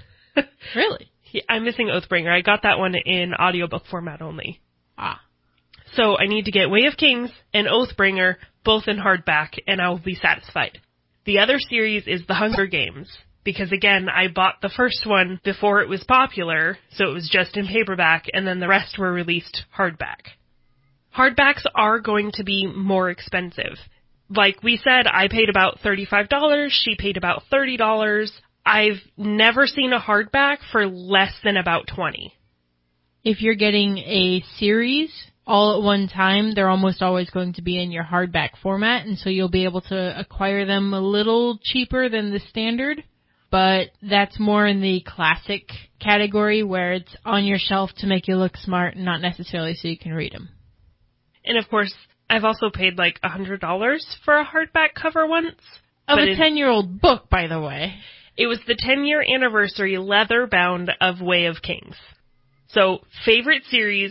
Really? I'm missing Oathbringer. I got that one in audiobook format only. Ah. So I need to get Way of Kings and Oathbringer both in hardback, and I will be satisfied. The other series is The Hunger Games, because again, I bought the first one before it was popular, so it was just in paperback, and then the rest were released hardback. Hardbacks are going to be more expensive. Like we said, I paid about $35, she paid about $30. I've never seen a hardback for less than about $20. If you're getting a series all at one time, they're almost always going to be in your hardback format, and so you'll be able to acquire them a little cheaper than the standard, but that's more in the classic category where it's on your shelf to make you look smart and not necessarily so you can read them. And of course, I've also paid like $100 for a hardback cover once. Of a 10-year-old book, by the way. It was the 10-year anniversary leather bound of Way of Kings. So, favorite series,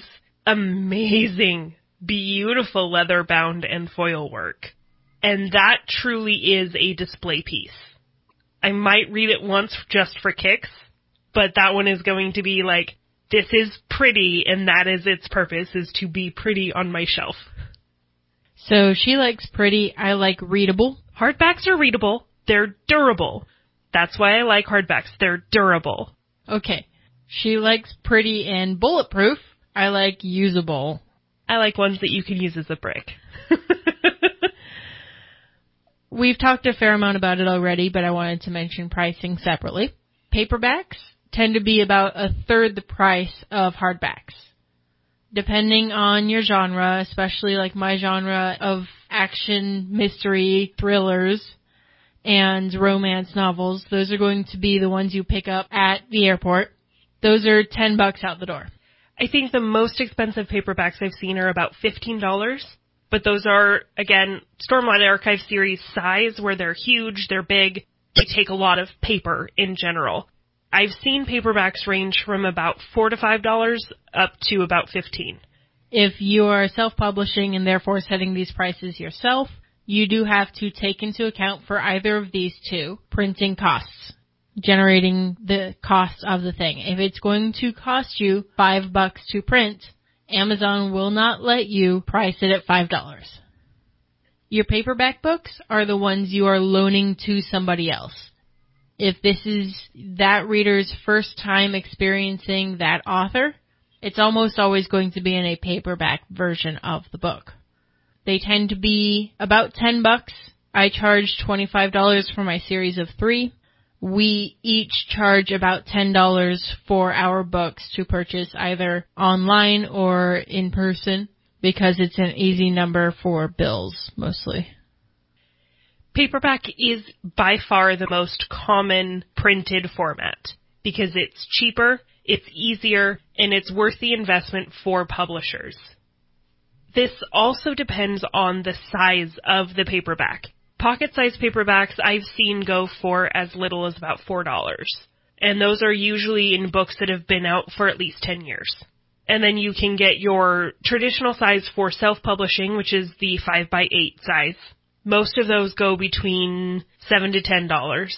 amazing, beautiful leather bound and foil work. And that truly is a display piece. I might read it once just for kicks, but that one is going to be like, this is pretty, and that is its purpose, is to be pretty on my shelf. So she likes pretty, I like readable. Hardbacks are readable. They're durable. That's why I like hardbacks. They're durable. Okay. She likes pretty and bulletproof. I like usable. I like ones that you can use as a brick. We've talked a fair amount about it already, but I wanted to mention pricing separately. Paperbacks tend to be about a third the price of hardbacks. Depending on your genre, especially like my genre of action, mystery, thrillers, and romance novels, those are going to be the ones you pick up at the airport. Those are $10 out the door. I think the most expensive paperbacks I've seen are about $15, but those are, again, Stormlight Archive series size, where they're huge, they're big, they take a lot of paper in general. I've seen paperbacks range from about $4 to $5 up to about $15. If you are self-publishing and therefore setting these prices yourself, you do have to take into account for either of these two printing costs, generating the cost of the thing. If it's going to cost you $5 to print, Amazon will not let you price it at $5. Your paperback books are the ones you are loaning to somebody else. If this is that reader's first time experiencing that author, it's almost always going to be in a paperback version of the book. They tend to be about $10. I charge $25 for my series of 3. We each charge about $10 for our books to purchase either online or in person because it's an easy number for bills, mostly. Paperback is by far the most common printed format because it's cheaper, it's easier, and it's worth the investment for publishers. This also depends on the size of the paperback. Pocket-sized paperbacks I've seen go for as little as about $4. And those are usually in books that have been out for at least 10 years. And then you can get your traditional size for self-publishing, which is the 5x8 size. Most of those go between $7 to $10.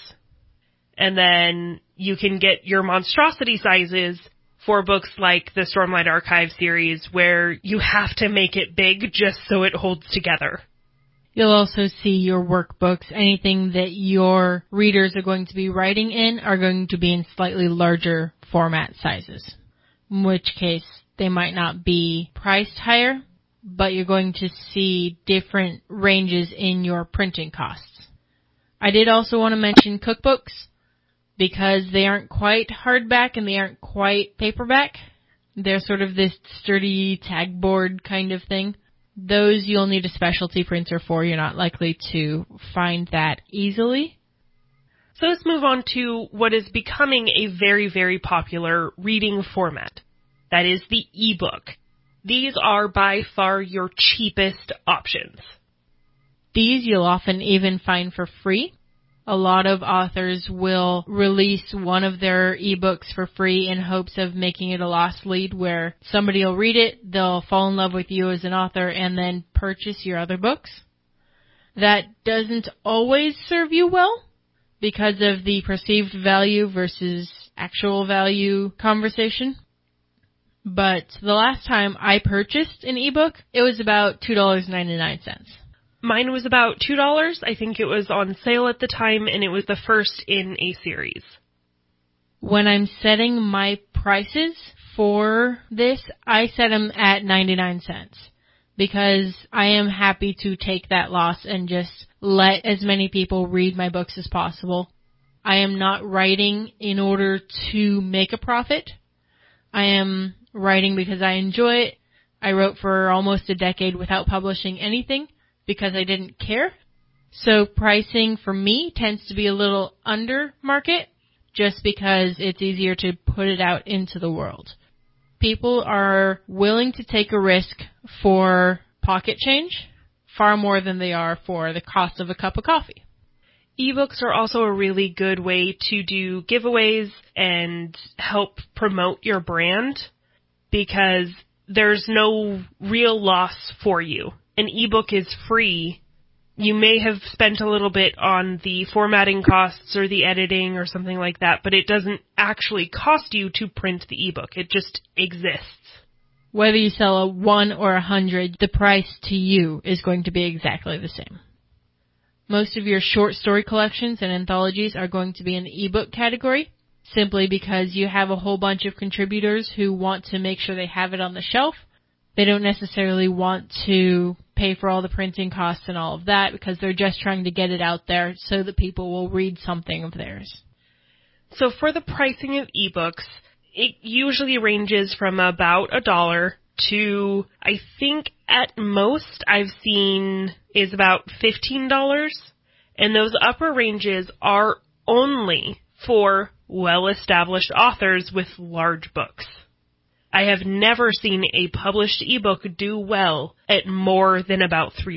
And then you can get your monstrosity sizes for books like the Stormlight Archive series, where you have to make it big just so it holds together. You'll also see your workbooks. Anything that your readers are going to be writing in are going to be in slightly larger format sizes. in which case they might not be priced higher, but you're going to see different ranges in your printing costs. I did also want to mention cookbooks, because they aren't quite hardback and they aren't quite paperback. They're sort of this sturdy tag board kind of thing. Those you'll need a specialty printer for. You're not likely to find that easily. So let's move on to what is becoming a very, very popular reading format. That is the ebook. These are by far your cheapest options. These you'll often even find for free. A lot of authors will release one of their ebooks for free in hopes of making it a lost lead where somebody will read it, they'll fall in love with you as an author, and then purchase your other books. That doesn't always serve you well because of the perceived value versus actual value conversation. But the last time I purchased an ebook, it was about $2.99. Mine was about $2. I think it was on sale at the time, and it was the first in a series. When I'm setting my prices for this, I set them at 99 cents because I am happy to take that loss and just let as many people read my books as possible. I am not writing in order to make a profit. I am writing because I enjoy it. I wrote for almost a decade without publishing anything, because I didn't care. So pricing for me tends to be a little under market just because it's easier to put it out into the world. People are willing to take a risk for pocket change far more than they are for the cost of a cup of coffee. Ebooks are also a really good way to do giveaways and help promote your brand because there's no real loss for you. An ebook is free. You may have spent a little bit on the formatting costs or the editing or something like that, but it doesn't actually cost you to print the ebook. It just exists. Whether you sell a 1 or 100, the price to you is going to be exactly the same. Most of your short story collections and anthologies are going to be in the ebook category, simply because you have a whole bunch of contributors who want to make sure they have it on the shelf. They don't necessarily want to pay for all the printing costs and all of that because they're just trying to get it out there so that people will read something of theirs. So for the pricing of ebooks, it usually ranges from about $1 to, I think at most I've seen is about $15. And those upper ranges are only for well-established authors with large books. I have never seen a published ebook do well at more than about $3.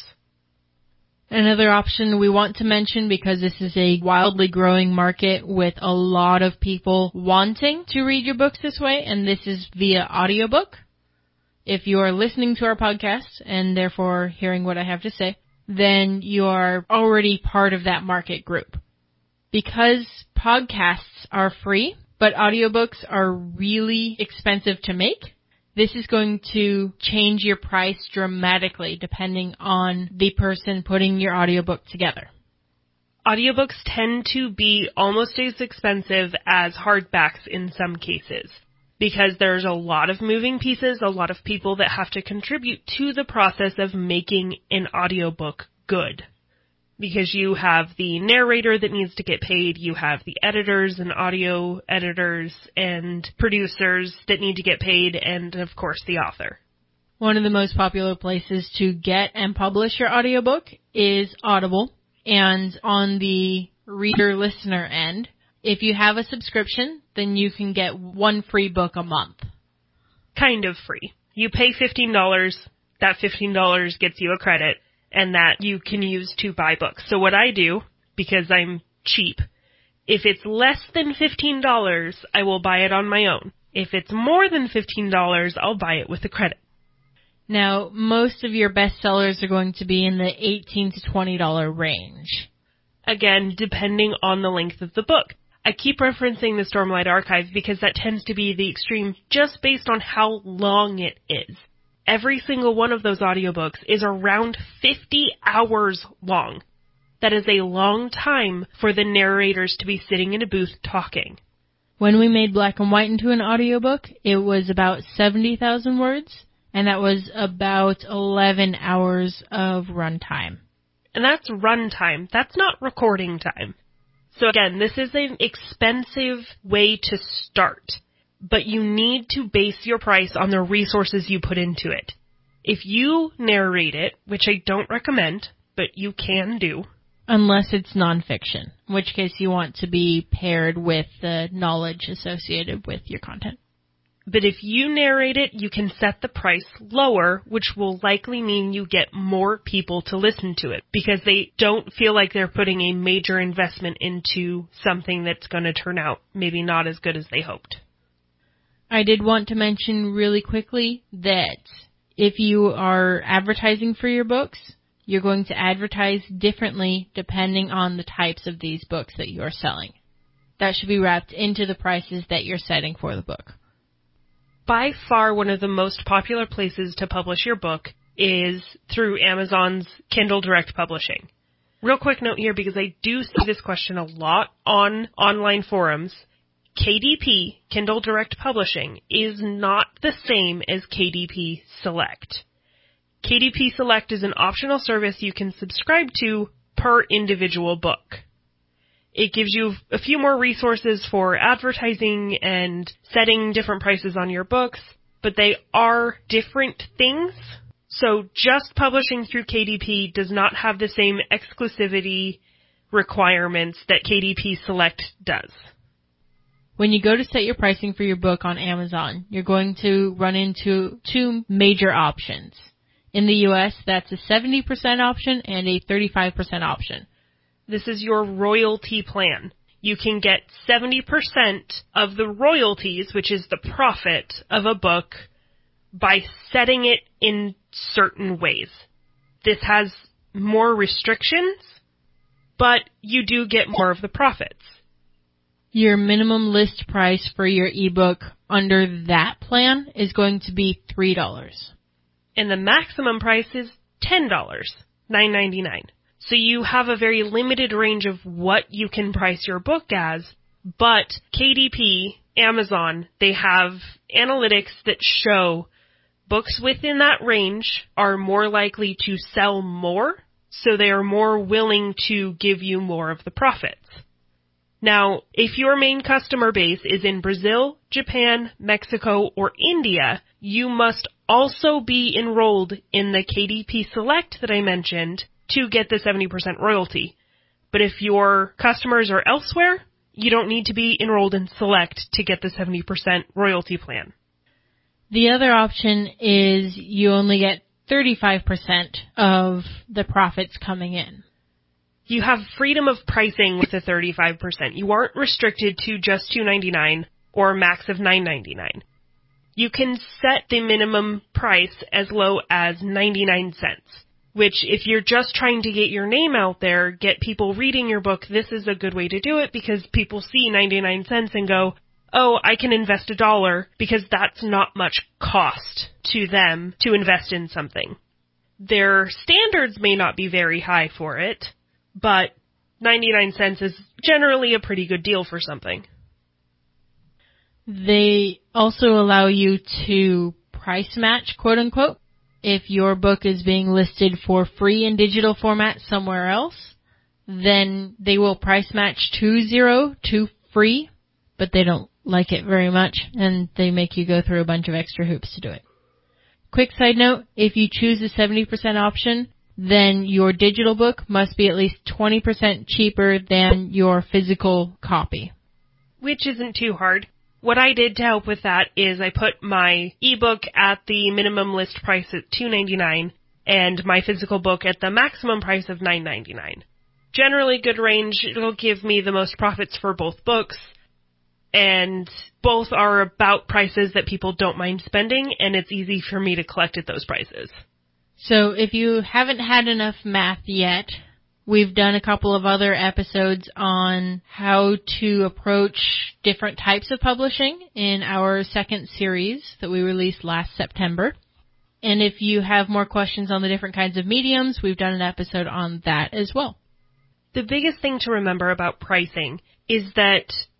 Another option we want to mention, because this is a wildly growing market with a lot of people wanting to read your books this way, and this is via audiobook. If you are listening to our podcast and therefore hearing what I have to say, then you are already part of that market group. Because podcasts are free, but audiobooks are really expensive to make, this is going to change your price dramatically depending on the person putting your audiobook together. Audiobooks tend to be almost as expensive as hardbacks in some cases because there's a lot of moving pieces, a lot of people that have to contribute to the process of making an audiobook good. Because you have the narrator that needs to get paid, you have the editors and audio editors and producers that need to get paid, and of course the author. One of the most popular places to get and publish your audiobook is Audible. And on the reader-listener end, if you have a subscription, then you can get one free book a month. Kind of free. You pay $15, that $15 gets you a credit, and that you can use to buy books. So what I do, because I'm cheap, if it's less than $15, I will buy it on my own. If it's more than $15, I'll buy it with a credit. Now, most of your bestsellers are going to be in the $18 to $20 range. Again, depending on the length of the book. I keep referencing the Stormlight Archive because that tends to be the extreme just based on how long it is. Every single one of those audiobooks is around 50 hours long. That is a long time for the narrators to be sitting in a booth talking. When we made Black and White into an audiobook, it was about 70,000 words, and that was about 11 hours of runtime. And that's runtime. That's not recording time. So again, this is an expensive way to start, but you need to base your price on the resources you put into it. If you narrate it, which I don't recommend, but you can do. Unless it's nonfiction, in which case you want to be paired with the knowledge associated with your content. But if you narrate it, you can set the price lower, which will likely mean you get more people to listen to it because they don't feel like they're putting a major investment into something that's going to turn out maybe not as good as they hoped. I did want to mention really quickly that if you are advertising for your books, you're going to advertise differently depending on the types of these books that you are selling. That should be wrapped into the prices that you're setting for the book. By far, one of the most popular places to publish your book is through Amazon's Kindle Direct Publishing. Real quick note here, because I do see this question a lot on online forums. KDP, Kindle Direct Publishing, is not the same as KDP Select. KDP Select is an optional service you can subscribe to per individual book. It gives you a few more resources for advertising and setting different prices on your books, but they are different things. So just publishing through KDP does not have the same exclusivity requirements that KDP Select does. When you go to set your pricing for your book on Amazon, you're going to run into two major options. In the U.S., that's a 70% option and a 35% option. This is your royalty plan. You can get 70% of the royalties, which is the profit of a book, by setting it in certain ways. This has more restrictions, but you do get more of the profits. Your minimum list price for your ebook under that plan is going to be $3. And the maximum price is $10, $9.99. So you have a very limited range of what you can price your book as, but KDP, Amazon, they have analytics that show books within that range are more likely to sell more, so they are more willing to give you more of the profits. Now, if your main customer base is in Brazil, Japan, Mexico, or India, you must also be enrolled in the KDP Select that I mentioned to get the 70% royalty. But if your customers are elsewhere, you don't need to be enrolled in Select to get the 70% royalty plan. The other option is you only get 35% of the profits coming in. You have freedom of pricing with the 35%. You aren't restricted to just $2.99 or a max of $9.99. You can set the minimum price as low as 99 cents, which if you're just trying to get your name out there, get people reading your book, this is a good way to do it because people see 99 cents and go, oh, I can invest $1 because that's not much cost to them to invest in something. Their standards may not be very high for it, but 99 cents is generally a pretty good deal for something. They also allow you to price match, quote unquote. If your book is being listed for free in digital format somewhere else, then they will price match to free, but they don't like it very much, and they make you go through a bunch of extra hoops to do it. Quick side note, if you choose the 70% option, then your digital book must be at least 20% cheaper than your physical copy. Which isn't too hard. What I did to help with that is I put my ebook at the minimum list price at $2.99 and my physical book at the maximum price of $9.99. Generally good range. It'll give me the most profits for both books, and both are about prices that people don't mind spending, and it's easy for me to collect at those prices. So if you haven't had enough math yet, we've done a couple of other episodes on how to approach different types of publishing in our second series that we released last September. And if you have more questions on the different kinds of mediums, we've done an episode on that as well. The biggest thing to remember about pricing is that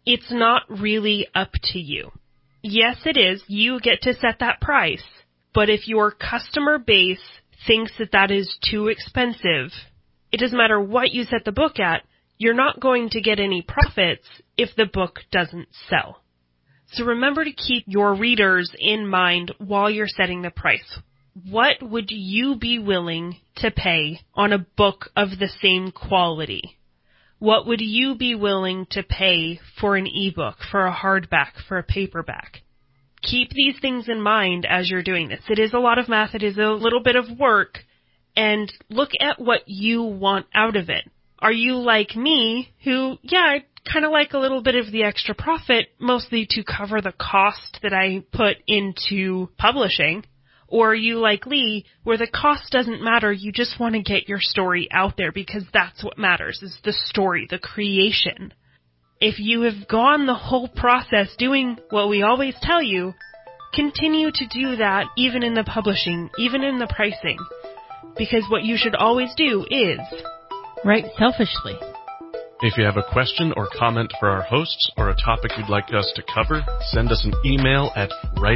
it's not really up to you. Yes, it is. You get to set that price. But if your customer base thinks that that is too expensive, it doesn't matter what you set the book at, you're not going to get any profits if the book doesn't sell. So remember to keep your readers in mind while you're setting the price. What would you be willing to pay on a book of the same quality? What would you be willing to pay for an ebook, for a hardback, for a paperback? Keep these things in mind as you're doing this. It is a lot of math. It is a little bit of work. And look at what you want out of it. Are you like me, who, I kind of like a little bit of the extra profit, mostly to cover the cost that I put into publishing? Or are you like Lee, where the cost doesn't matter, you just want to get your story out there because that's what matters, is the story, the creation. If you have gone the whole process doing what we always tell you, continue to do that even in the publishing, even in the pricing. Because what you should always do is write selfishly. If you have a question or comment for our hosts or a topic you'd like us to cover, send us an email at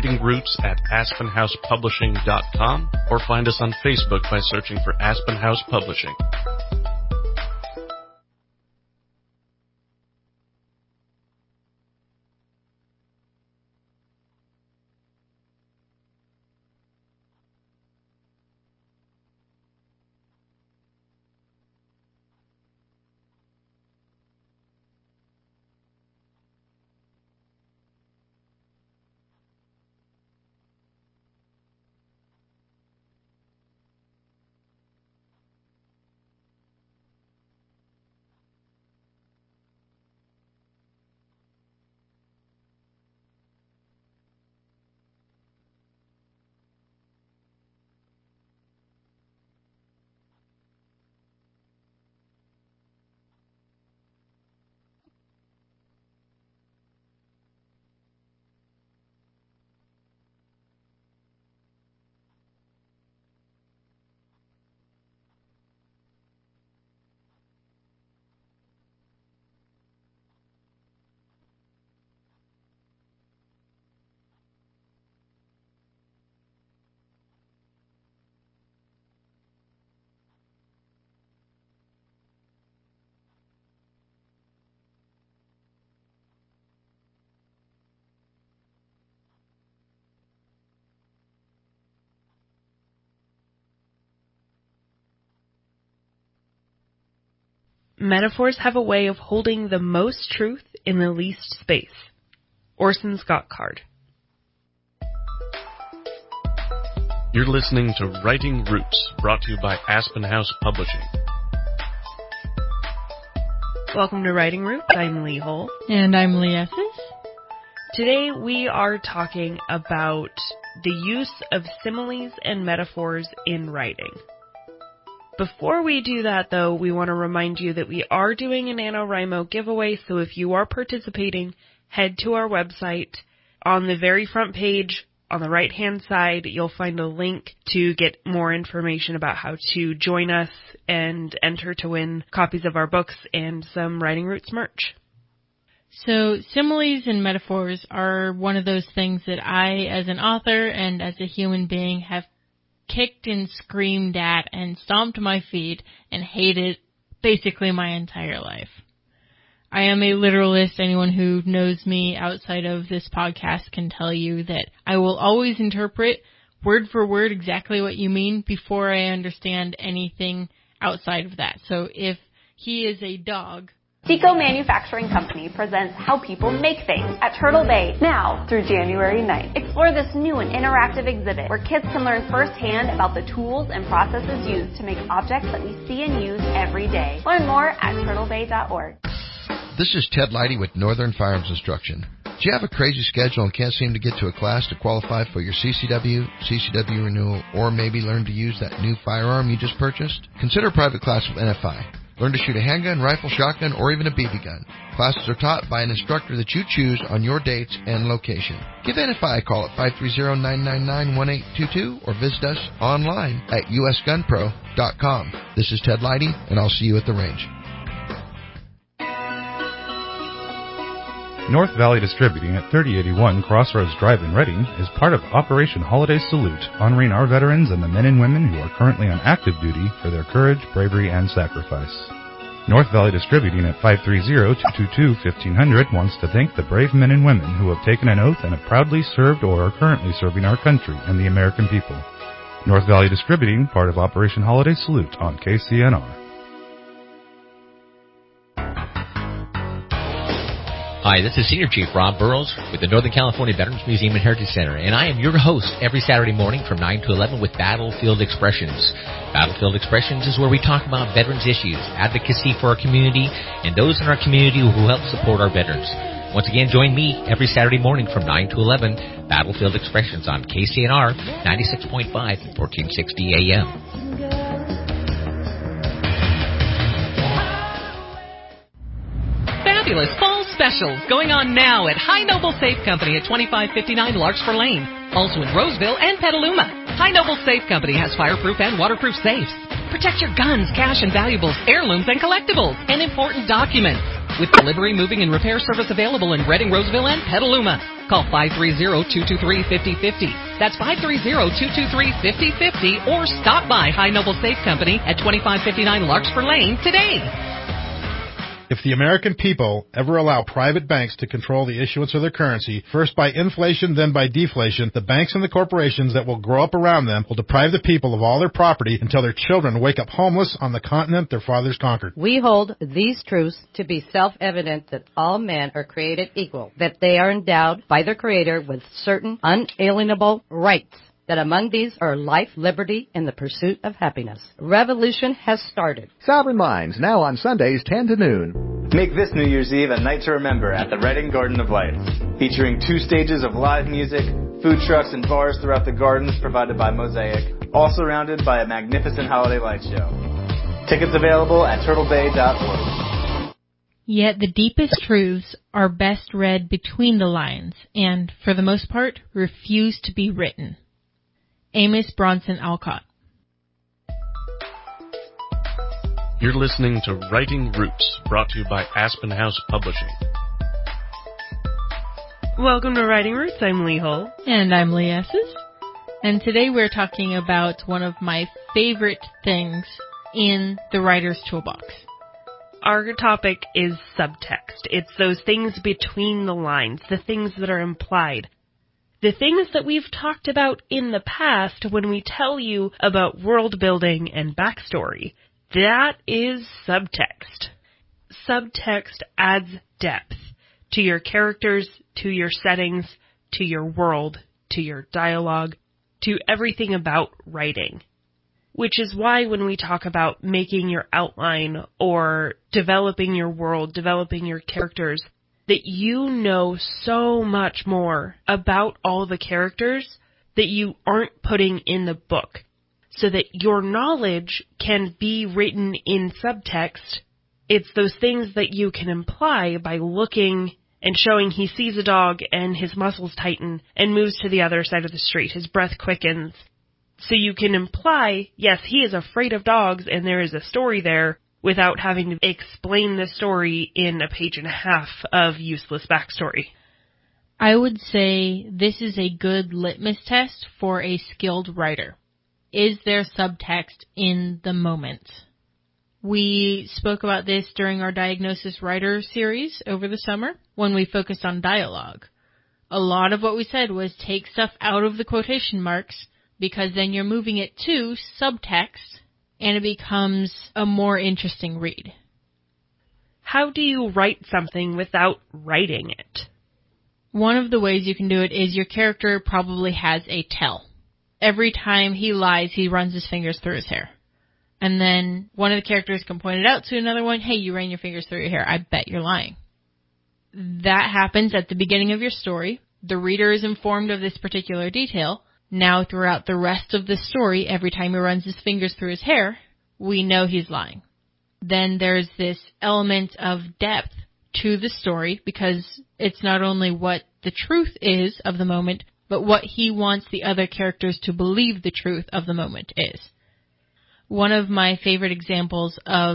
writingroots@aspenhousepublishing.com or find us on Facebook by searching for Aspen House Publishing. metaphors have a way of holding the most truth in the least space. Orson Scott Card. You're listening to Writing Roots, brought to you by Aspen House Publishing. Welcome to Writing Roots. I'm Lee Hull. And I'm Lee Esses. Today we are talking about the use of similes and metaphors in writing. Before we do that, though, we want to remind you that we are doing an NaNoWriMo giveaway, so if you are participating, head to our website. On the very front page, on the right-hand side, you'll find a link to get more information about how to join us and enter to win copies of our books and some Writing Roots merch. So similes and metaphors are one of those things that I, as an author and as a human being, have kicked and screamed at and stomped my feet and hated basically my entire life. I am a literalist. Anyone who knows me outside of this podcast can tell you that I will always interpret word for word exactly what you mean before I understand anything outside of that. So if he is a dog... Tico Manufacturing Company presents How People Make Things at Turtle Bay now through January 9th. Explore this new and interactive exhibit where kids can learn firsthand about the tools and processes used to make objects that we see and use every day. Learn more at turtlebay.org. This is Ted Leidy with Northern Firearms Instruction. Do you have a crazy schedule and can't seem to get to a class to qualify for your CCW renewal, or maybe learn to use that new firearm you just purchased? Consider a private class with NFI. Learn to shoot a handgun, rifle, shotgun, or even a BB gun. Classes are taught by an instructor that you choose on your dates and location. Give NFI a call at 530-999-1822 or visit us online at usgunpro.com. This is Ted Leidy, and I'll see you at the range. North Valley Distributing at 3081 Crossroads Drive in Reading is part of Operation Holiday Salute, honoring our veterans and the men and women who are currently on active duty for their courage, bravery, and sacrifice. North Valley Distributing at 530-222-1500 wants to thank the brave men and women who have taken an oath and have proudly served or are currently serving our country and the American people. North Valley Distributing, part of Operation Holiday Salute on KCNR. Hi, this is Senior Chief Rob Burrows with the Northern California Veterans Museum and Heritage Center, and I am your host every Saturday morning from 9 to 11 with Battlefield Expressions. Battlefield Expressions is where we talk about veterans issues, advocacy for our community, and those in our community who help support our veterans. Once again, join me every Saturday morning from 9 to 11, Battlefield Expressions on KCNR 96.5 and 1460 AM. Fabulous fall specials going on now at High Noble Safe Company at 2559 Larkspur Lane. Also in Roseville and Petaluma. High Noble Safe Company has fireproof and waterproof safes. Protect your guns, cash and valuables, heirlooms and collectibles, and important documents. With delivery, moving, and repair service available in Reading, Roseville, and Petaluma. Call 530-223-5050. That's 530-223-5050, or stop by High Noble Safe Company at 2559 Larkspur Lane today. If the American people ever allow private banks to control the issuance of their currency, first by inflation, then by deflation, the banks and the corporations that will grow up around them will deprive the people of all their property until their children wake up homeless on the continent their fathers conquered. We hold these truths to be self-evident that all men are created equal, that they are endowed by their Creator with certain unalienable rights, that among these are life, liberty, and the pursuit of happiness. Revolution has started. Sovereign Minds, now on Sundays 10 to noon. Make this New Year's Eve a night to remember at the Reading Garden of Lights, featuring 2 stages of live music, food trucks and bars throughout the gardens provided by Mosaic, all surrounded by a magnificent holiday light show. Tickets available at turtlebay.org. Yet the deepest truths are best read between the lines and, for the most part, refuse to be written. Amos Bronson Alcott. You're listening to Writing Roots, brought to you by Aspen House Publishing. Welcome to Writing Roots. I'm Lee Hull. And I'm Lee Esses. And today we're talking about one of my favorite things in the writer's toolbox. Our topic is subtext. It's those things between the lines, the things that are implied. The things that we've talked about in the past when we tell you about world building and backstory. That is subtext. Subtext adds depth to your characters, to your settings, to your world, to your dialogue, to everything about writing. Which is why when we talk about making your outline or developing your world, developing your characters, that you know so much more about all the characters that you aren't putting in the book, so that your knowledge can be written in subtext. It's those things that you can imply by looking and showing he sees a dog and his muscles tighten and moves to the other side of the street. His breath quickens. So you can imply, yes, he is afraid of dogs and there is a story there, without having to explain the story in a page and a half of useless backstory. I would say this is a good litmus test for a skilled writer. Is there subtext in the moment? We spoke about this during our Diagnosis Writer series over the summer when we focused on dialogue. A lot of what we said was take stuff out of the quotation marks because then you're moving it to subtext and it becomes a more interesting read. How do you write something without writing it? One of the ways you can do it is your character probably has a tell. Every time he lies, he runs his fingers through his hair. And then one of the characters can point it out to another one, hey, you ran your fingers through your hair. I bet you're lying. That happens at the beginning of your story. The reader is informed of this particular detail. Now, throughout the rest of the story, every time he runs his fingers through his hair, we know he's lying. Then there's this element of depth to the story because it's not only what the truth is of the moment, but what he wants the other characters to believe the truth of the moment is. One of my favorite examples of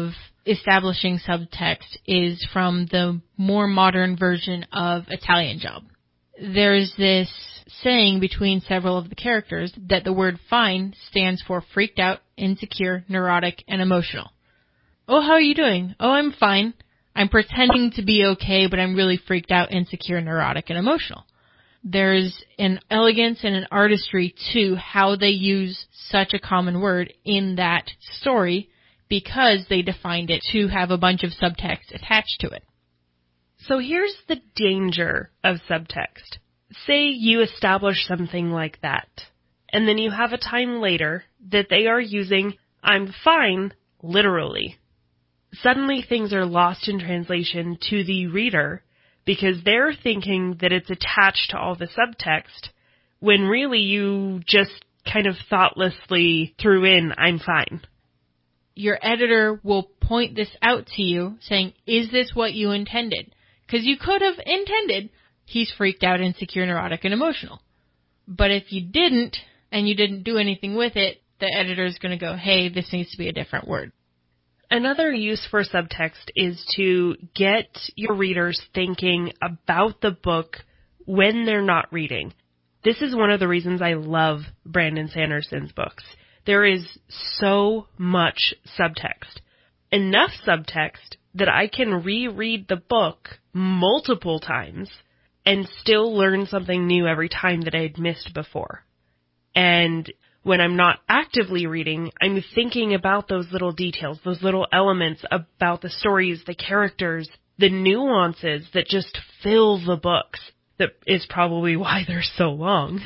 establishing subtext is from the more modern version of Italian Job. There's this saying between several of the characters that the word fine stands for freaked out, insecure, neurotic, and emotional. Oh, how are you doing? Oh, I'm fine. I'm pretending to be okay, but I'm really freaked out, insecure, neurotic, and emotional. There's an elegance and an artistry to how they use such a common word in that story because they defined it to have a bunch of subtext attached to it. So here's the danger of subtext. Say you establish something like that, and then you have a time later that they are using I'm fine literally. Suddenly things are lost in translation to the reader because they're thinking that it's attached to all the subtext when really you just kind of thoughtlessly threw in I'm fine. Your editor will point this out to you saying, is this what you intended? Because you could have intended, he's freaked out, insecure, neurotic, and emotional. But if you didn't, and you didn't do anything with it, the editor's going to go, hey, this needs to be a different word. Another use for subtext is to get your readers thinking about the book when they're not reading. This is one of the reasons I love Brandon Sanderson's books. There is so much subtext. Enough subtext that I can reread the book multiple times and still learn something new every time that I had missed before. And when I'm not actively reading, I'm thinking about those little details, those little elements about the stories, the characters, the nuances that just fill the books. That is probably why they're so long.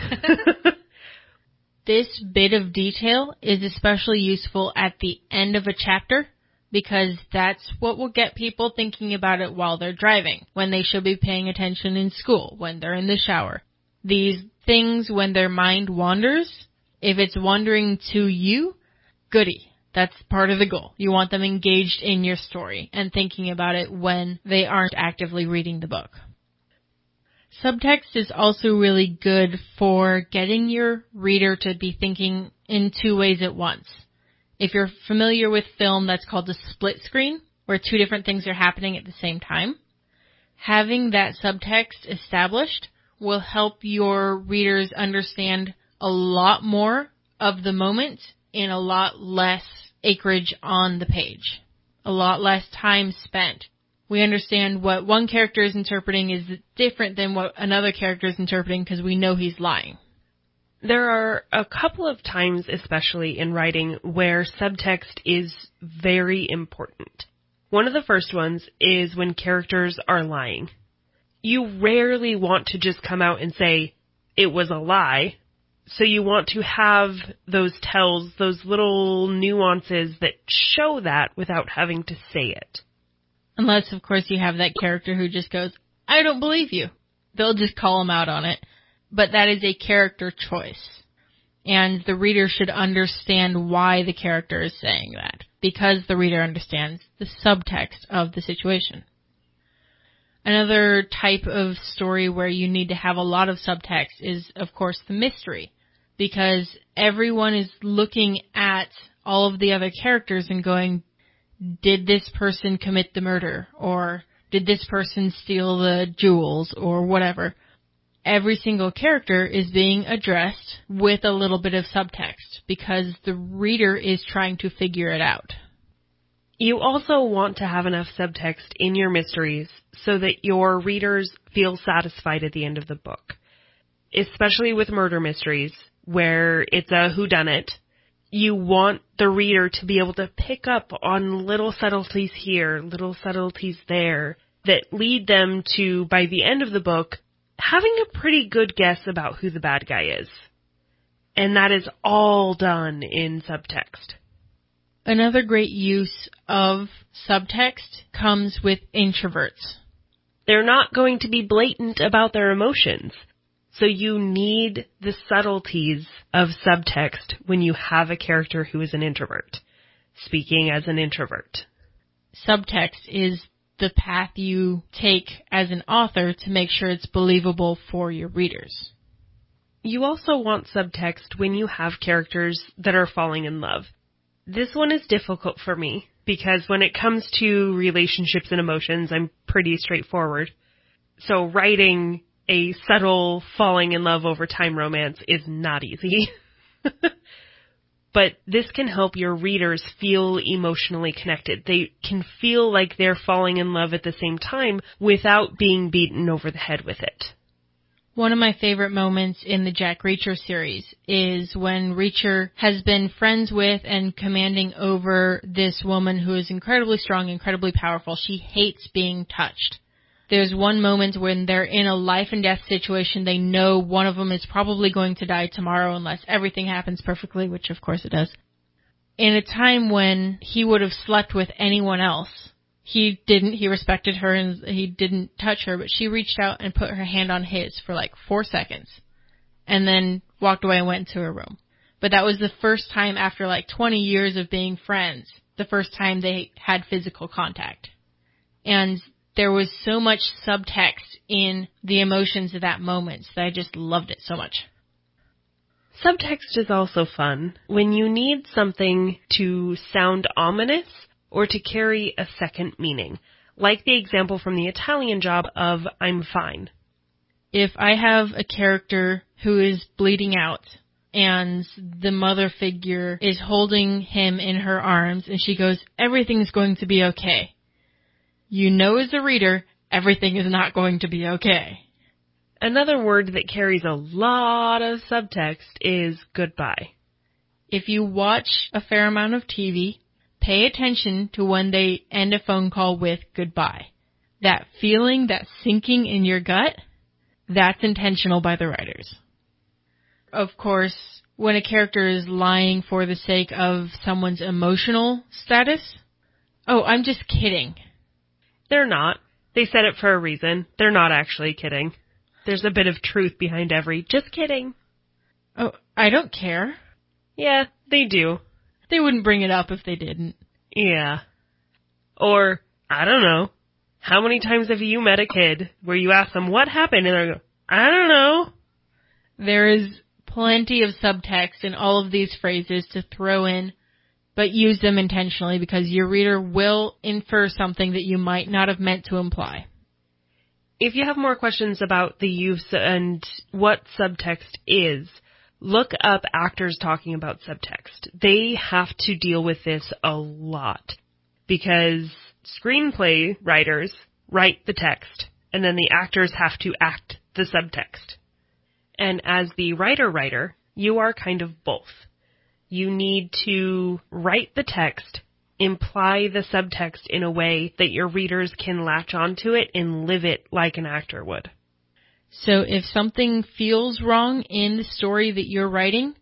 This bit of detail is especially useful at the end of a chapter because that's what will get people thinking about it while they're driving, when they should be paying attention in school, when they're in the shower. These things, when their mind wanders, if it's wandering to you, goody. That's part of the goal. You want them engaged in your story and thinking about it when they aren't actively reading the book. Subtext is also really good for getting your reader to be thinking in two ways at once. If you're familiar with film, that's called a split screen, where two different things are happening at the same time. Having that subtext established will help your readers understand a lot more of the moment in a lot less acreage on the page, a lot less time spent. We understand what one character is interpreting is different than what another character is interpreting because we know he's lying. There are a couple of times, especially in writing, where subtext is very important. One of the first ones is when characters are lying. You rarely want to just come out and say, it was a lie. So you want to have those tells, those little nuances that show that without having to say it. Unless, of course, you have that character who just goes, I don't believe you. They'll just call him out on it. But that is a character choice. And the reader should understand why the character is saying that, because the reader understands the subtext of the situation. Another type of story where you need to have a lot of subtext is, of course, the mystery, because everyone is looking at all of the other characters and going, did this person commit the murder? Or did this person steal the jewels? Or whatever. Every single character is being addressed with a little bit of subtext because the reader is trying to figure it out. You also want to have enough subtext in your mysteries so that your readers feel satisfied at the end of the book. Especially with murder mysteries, where it's a whodunit, you want the reader to be able to pick up on little subtleties here, little subtleties there, that lead them to, by the end of the book, having a pretty good guess about who the bad guy is. And that is all done in subtext. Another great use of subtext comes with introverts. They're not going to be blatant about their emotions. So you need the subtleties of subtext when you have a character who is an introvert, speaking as an introvert. Subtext is the path you take as an author to make sure it's believable for your readers. You also want subtext when you have characters that are falling in love. This one is difficult for me because when it comes to relationships and emotions, I'm pretty straightforward. So writing a subtle falling in love over time romance is not easy. But this can help your readers feel emotionally connected. They can feel like they're falling in love at the same time without being beaten over the head with it. One of my favorite moments in the Jack Reacher series is when Reacher has been friends with and commanding over this woman who is incredibly strong, incredibly powerful. She hates being touched. There's one moment when they're in a life and death situation. They know one of them is probably going to die tomorrow unless everything happens perfectly, which of course it does. In a time when he would have slept with anyone else, he didn't. He respected her and he didn't touch her, but she reached out and put her hand on his for like 4 seconds and then walked away and went into her room. But that was the first time after like 20 years of being friends, the first time they had physical contact. And there was so much subtext in the emotions of that moment that I just loved it so much. Subtext is also fun when you need something to sound ominous or to carry a second meaning, like the example from the Italian Job of I'm fine. If I have a character who is bleeding out and the mother figure is holding him in her arms and she goes, everything's going to be okay. You know as a reader, everything is not going to be okay. Another word that carries a lot of subtext is goodbye. If you watch a fair amount of TV, pay attention to when they end a phone call with goodbye. That feeling, that sinking in your gut, that's intentional by the writers. Of course, when a character is lying for the sake of someone's emotional status, oh, I'm just kidding. They're not. They said it for a reason. They're not actually kidding. There's a bit of truth behind every just kidding. Oh, I don't care. Yeah, they do. They wouldn't bring it up if they didn't. Yeah. Or, I don't know. How many times have you met a kid where you ask them what happened and they go, I don't know. There is plenty of subtext in all of these phrases to throw in, but use them intentionally because your reader will infer something that you might not have meant to imply. If you have more questions about the use and what subtext is, look up actors talking about subtext. They have to deal with this a lot because screenplay writers write the text and then the actors have to act the subtext. And as the writer, you are kind of both. You need to write the text, imply the subtext in a way that your readers can latch onto it and live it like an actor would. So if something feels wrong in the story that you're writing,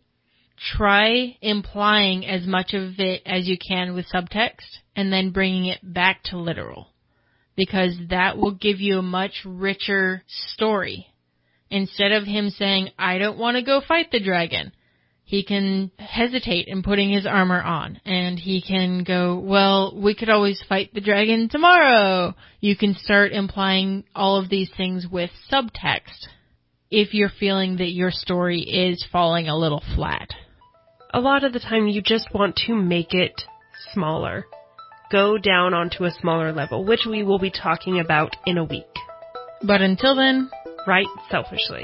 try implying as much of it as you can with subtext and then bringing it back to literal, because that will give you a much richer story. Instead of him saying, I don't want to go fight the dragon, he can hesitate in putting his armor on, and he can go, well, we could always fight the dragon tomorrow. You can start implying all of these things with subtext if you're feeling that your story is falling a little flat. A lot of the time you just want to make it smaller. Go down onto a smaller level, which we will be talking about in a week. But until then, write selfishly.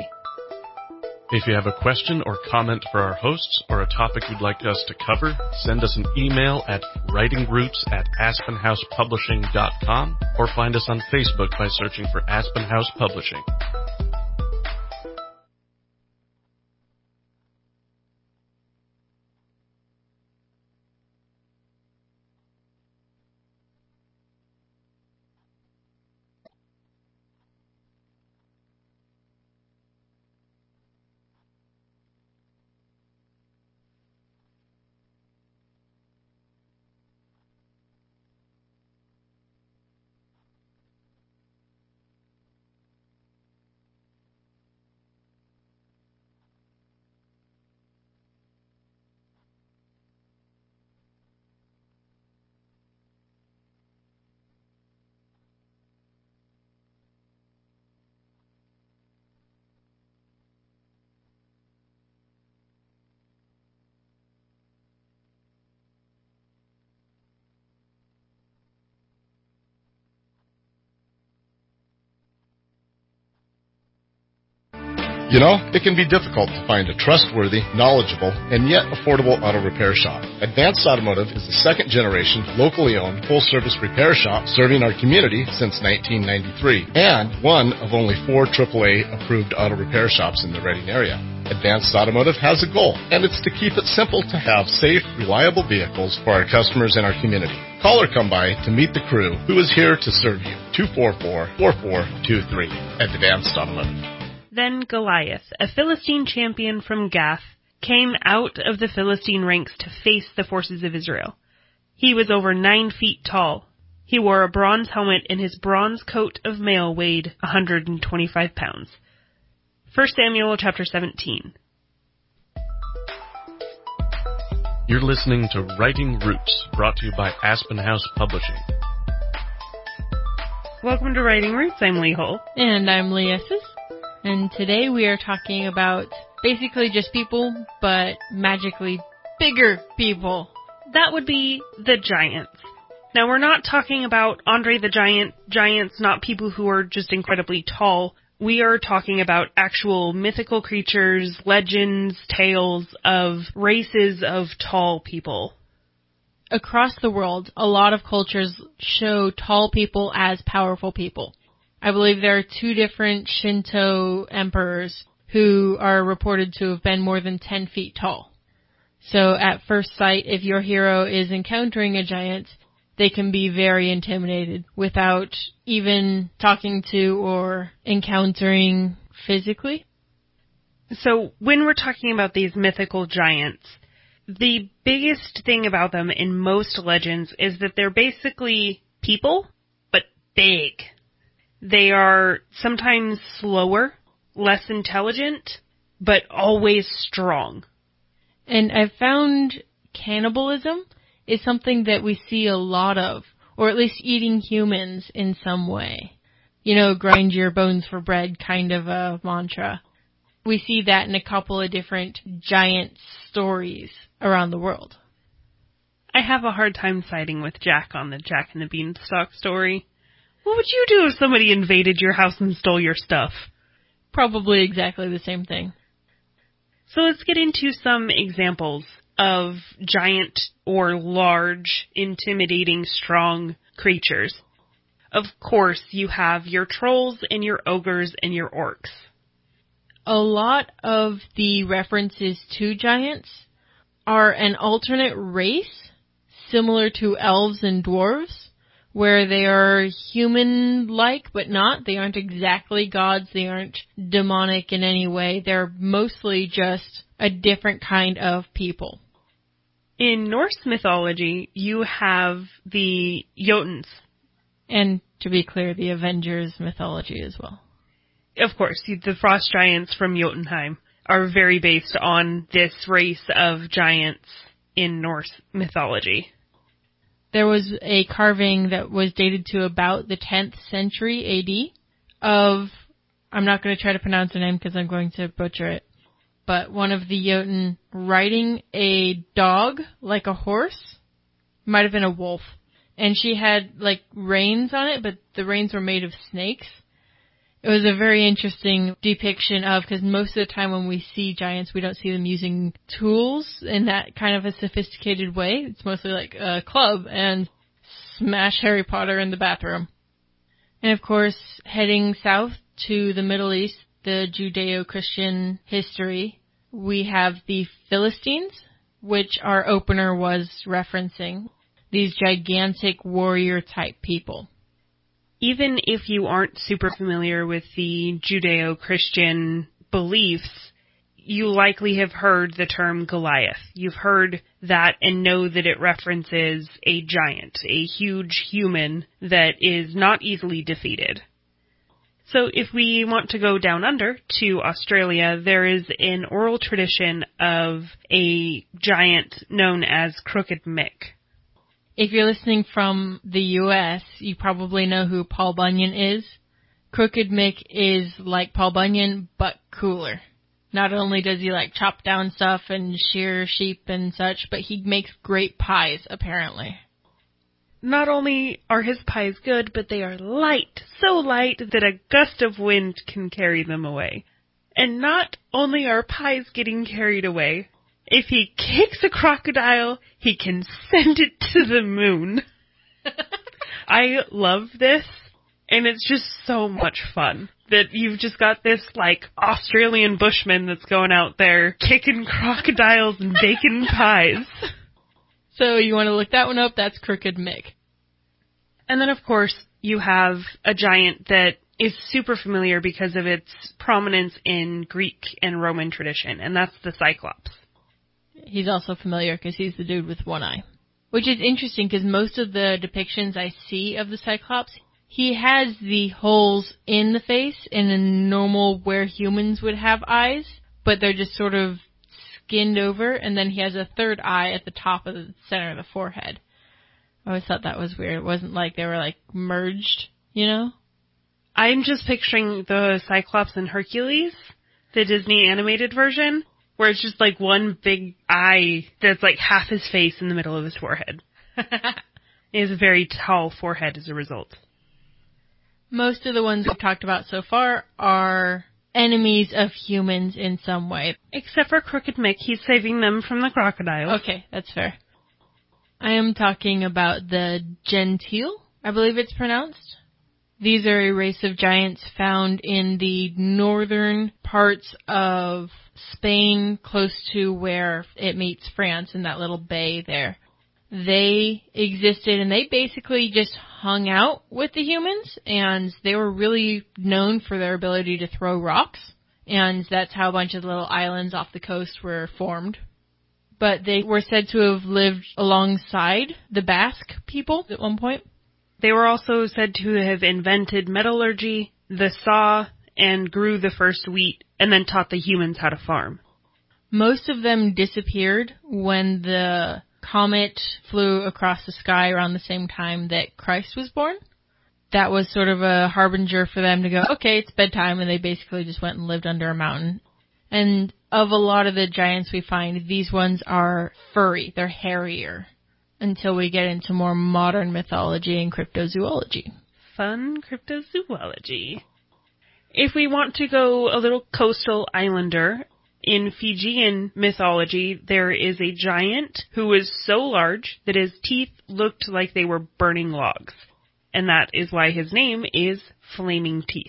If you have a question or comment for our hosts or a topic you'd like us to cover, send us an email at writingroots@aspenhousepublishing.com or find us on Facebook by searching for Aspen House Publishing. You know, it can be difficult to find a trustworthy, knowledgeable, and yet affordable auto repair shop. Advanced Automotive is the second-generation, locally owned, full-service repair shop serving our community since 1993, and one of only 4 AAA-approved auto repair shops in the Reading area. Advanced Automotive has a goal, and it's to keep it simple to have safe, reliable vehicles for our customers and our community. Call or come by to meet the crew who is here to serve you. 244-4423 at Advanced Automotive. Then Goliath, a Philistine champion from Gath, came out of the Philistine ranks to face the forces of Israel. He was over 9 feet tall. He wore a bronze helmet, and his bronze coat of mail weighed 125 pounds. 1 Samuel chapter 17. You're listening to Writing Roots, brought to you by Aspen House Publishing. Welcome to Writing Roots. I'm Lee Hull. And I'm Lee Esses. And today we are talking about basically just people, but magically bigger people. That would be the giants. Now, we're not talking about Andre the Giant, giants, not people who are just incredibly tall. We are talking about actual mythical creatures, legends, tales of races of tall people. Across the world, a lot of cultures show tall people as powerful people. I believe there are 2 different Shinto emperors who are reported to have been more than 10 feet tall. So at first sight, if your hero is encountering a giant, they can be very intimidated without even talking to or encountering physically. So when we're talking about these mythical giants, the biggest thing about them in most legends is that they're basically people, but big. They are sometimes slower, less intelligent, but always strong. And I've found cannibalism is something that we see a lot of, or at least eating humans in some way. You know, grind your bones for bread kind of a mantra. We see that in a couple of different giant stories around the world. I have a hard time siding with Jack on the Jack and the Beanstalk story. What would you do if somebody invaded your house and stole your stuff? Probably exactly the same thing. So let's get into some examples of giant or large, intimidating, strong creatures. Of course, you have your trolls and your ogres and your orcs. A lot of the references to giants are an alternate race, similar to elves and dwarves, where they are human-like, but not. They aren't exactly gods. They aren't demonic in any way. They're mostly just a different kind of people. In Norse mythology, you have the Jotuns. And, to be clear, the Avengers mythology as well. Of course, the frost giants from Jotunheim are very based on this race of giants in Norse mythology. There was a carving that was dated to about the 10th century AD of, I'm not going to try to pronounce the name because I'm going to butcher it, but one of the Jotun riding a dog like a horse, might have been a wolf, and she had like reins on it, but the reins were made of snakes. It was a very interesting depiction of, because most of the time when we see giants, we don't see them using tools in that kind of a sophisticated way. It's mostly like a club and smash Harry Potter in the bathroom. And of course, heading south to the Middle East, the Judeo-Christian history, we have the Philistines, which our opener was referencing. These gigantic warrior-type people. Even if you aren't super familiar with the Judeo-Christian beliefs, you likely have heard the term Goliath. You've heard that and know that it references a giant, a huge human that is not easily defeated. So if we want to go down under to Australia, there is an oral tradition of a giant known as Crooked Mick. If you're listening from the U.S., you probably know who Paul Bunyan is. Crooked Mick is like Paul Bunyan, but cooler. Not only does he like chop down stuff and shear sheep and such, but he makes great pies, apparently. Not only are his pies good, but they are light, so light that a gust of wind can carry them away. And not only are pies getting carried away, if he kicks a crocodile, he can send it to the moon. I love this, and it's just so much fun that you've just got this, like, Australian bushman that's going out there kicking crocodiles and baking pies. So you want to look that one up? That's Crooked Mick. And then, of course, you have a giant that is super familiar because of its prominence in Greek and Roman tradition, and that's the Cyclops. He's also familiar because he's the dude with one eye. Which is interesting because most of the depictions I see of the Cyclops, he has the holes in the face in a normal where humans would have eyes, but they're just sort of skinned over, and then he has a third eye at the top of the center of the forehead. I always thought that was weird. It wasn't like they were, like, merged, you know? I'm just picturing the Cyclops in Hercules, the Disney animated version, where it's just, like, one big eye that's, like, half his face in the middle of his forehead. He has a very tall forehead as a result. Most of the ones we've talked about so far are enemies of humans in some way. Except for Crooked Mick, he's saving them from the crocodiles. Okay, that's fair. I am talking about the Gentile, I believe it's pronounced. These are a race of giants found in the northern parts of Spain, close to where it meets France in that little bay there. They existed and they basically just hung out with the humans, and they were really known for their ability to throw rocks, and that's how a bunch of little islands off the coast were formed. But they were said to have lived alongside the Basque people at one point. They were also said to have invented metallurgy, the saw, and grew the first wheat, and then taught the humans how to farm. Most of them disappeared when the comet flew across the sky around the same time that Christ was born. That was sort of a harbinger for them to go, okay, it's bedtime, and they basically just went and lived under a mountain. And of a lot of the giants we find, these ones are furry. They're hairier until we get into more modern mythology and cryptozoology. Fun cryptozoology. If we want to go a little coastal islander, in Fijian mythology, there is a giant who is so large that his teeth looked like they were burning logs. And that is why his name is Flaming Teeth.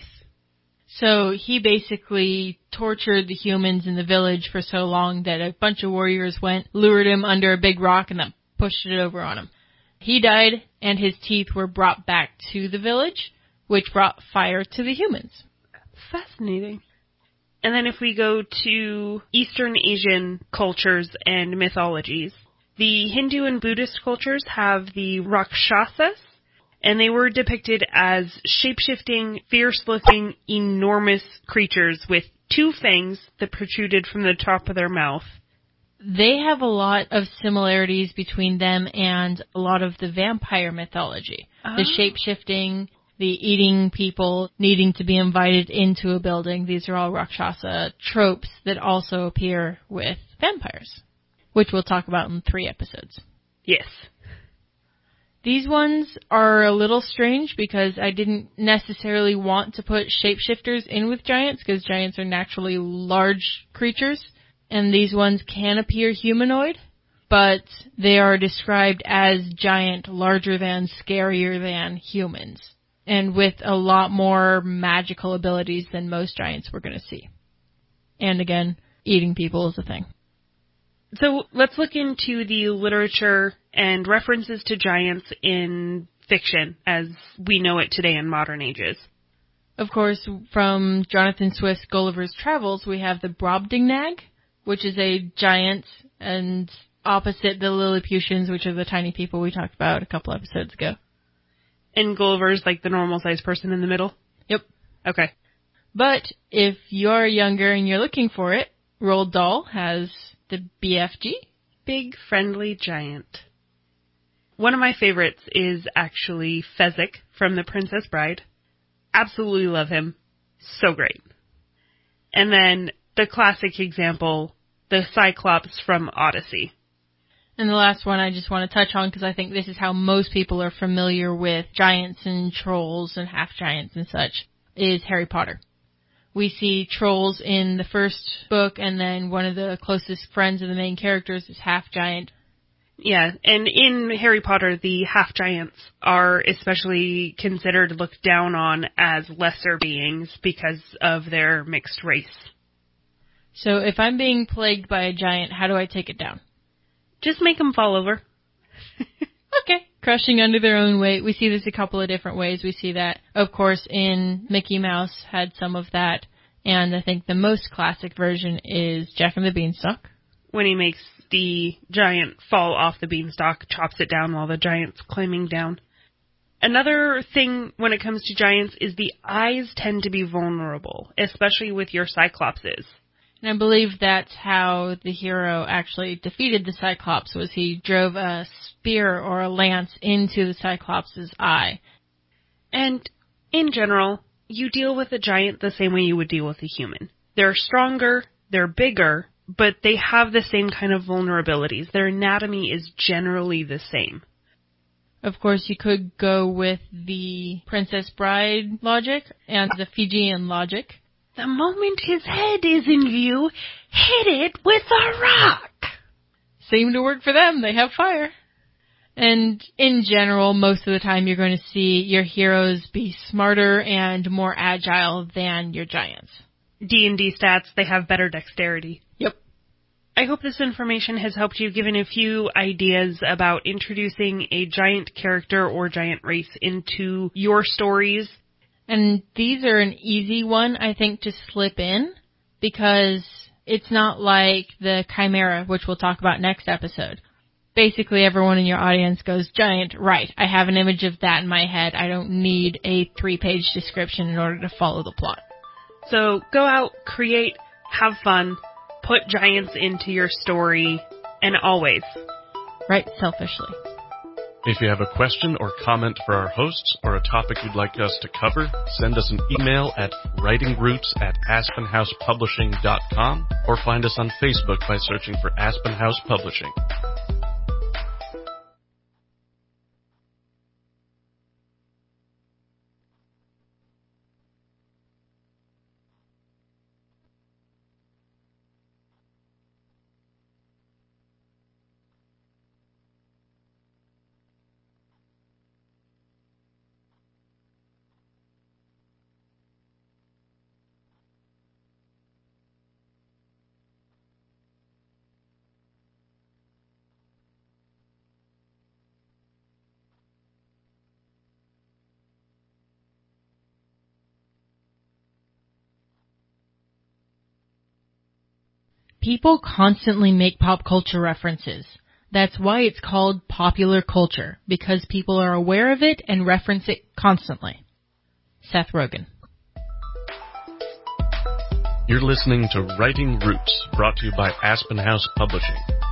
So he basically tortured the humans in the village for so long that a bunch of warriors went, lured him under a big rock, and then pushed it over on him. He died, and his teeth were brought back to the village, which brought fire to the humans. Fascinating. And then if we go to Eastern Asian cultures and mythologies, the Hindu and Buddhist cultures have the Rakshasas, and they were depicted as shape-shifting, fierce-looking, enormous creatures with 2 fangs that protruded from the top of their mouth. They have a lot of similarities between them and a lot of the vampire mythology. The shape-shifting, the eating people, needing to be invited into a building. These are all Rakshasa tropes that also appear with vampires, which we'll talk about in 3 episodes. Yes. These ones are a little strange because I didn't necessarily want to put shapeshifters in with giants because giants are naturally large creatures, and these ones can appear humanoid, but they are described as giant, larger than, scarier than humans, and with a lot more magical abilities than most giants we're going to see. And again, eating people is a thing. So let's look into the literature and references to giants in fiction as we know it today in modern ages. Of course, from Jonathan Swift's Gulliver's Travels, we have the Brobdingnag, which is a giant, and opposite the Lilliputians, which are the tiny people we talked about a couple episodes ago. And Gulliver's like the normal-sized person in the middle? Yep. Okay. But if you're younger and you're looking for it, Roald Dahl has the BFG. Big Friendly Giant. One of my favorites is actually Fezzik from The Princess Bride. Absolutely love him. So great. And then the classic example, the Cyclops from Odyssey. And the last one I just want to touch on because I think this is how most people are familiar with giants and trolls and half-giants and such, is Harry Potter. We see trolls in the first book, and then one of the closest friends of the main characters is half-giant. Yeah, and in Harry Potter, the half-giants are especially considered looked down on as lesser beings because of their mixed race. So if I'm being plagued by a giant, how do I take it down? Just make them fall over. Okay. Crushing under their own weight. We see this a couple of different ways. We see that, of course, in Mickey Mouse had some of that, and I think the most classic version is Jack and the Beanstalk. When he makes the giant fall off the beanstalk, chops it down while the giant's climbing down. Another thing when it comes to giants is the eyes tend to be vulnerable, especially with your Cyclopses. And I believe that's how the hero actually defeated the Cyclops, was he drove a spear or a lance into the Cyclops' eye. And in general, you deal with a giant the same way you would deal with a human. They're stronger, they're bigger, but they have the same kind of vulnerabilities. Their anatomy is generally the same. Of course, you could go with the Princess Bride logic and the Fijian logic. The moment his head is in view, hit it with a rock. Seemed to work for them. They have fire. And in general, most of the time you're going to see your heroes be smarter and more agile than your giants. D&D stats, they have better dexterity. Yep. I hope this information has helped you given a few ideas about introducing a giant character or giant race into your stories. And these are an easy one, I think, to slip in, because it's not like the Chimera, which we'll talk about next episode. Basically, everyone in your audience goes, giant, right, I have an image of that in my head. I don't need a 3-page description in order to follow the plot. So go out, create, have fun, put giants into your story, and always write selfishly. If you have a question or comment for our hosts or a topic you'd like us to cover, send us an email at writingroots@aspenhousepublishing.com or find us on Facebook by searching for Aspen House Publishing. People constantly make pop culture references. That's why it's called popular culture, because people are aware of it and reference it constantly. Seth Rogen. You're listening to Writing Roots, brought to you by Aspen House Publishing.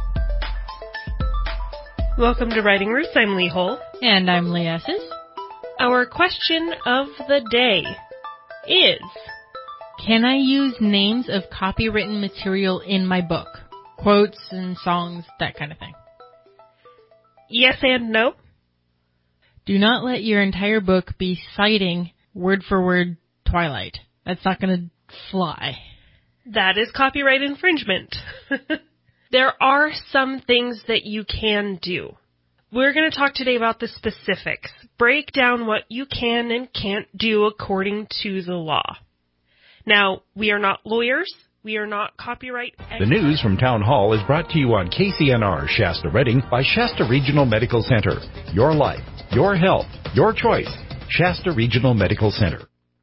Welcome to Writing Roots. I'm Lee Hull. And I'm Lee Esses. Our question of the day is, can I use names of copywritten material in my book? Quotes and songs, that kind of thing. Yes and no. Do not let your entire book be citing word for word Twilight. That's not going to fly. That is copyright infringement. There are some things that you can do. We're going to talk today about the specifics. Break down what you can and can't do according to the law. Now, we are not lawyers. We are not copyright experts. The news from Town Hall is brought to you on KCNR Shasta Redding by Shasta Regional Medical Center. Your life, your health, your choice. Shasta Regional Medical Center.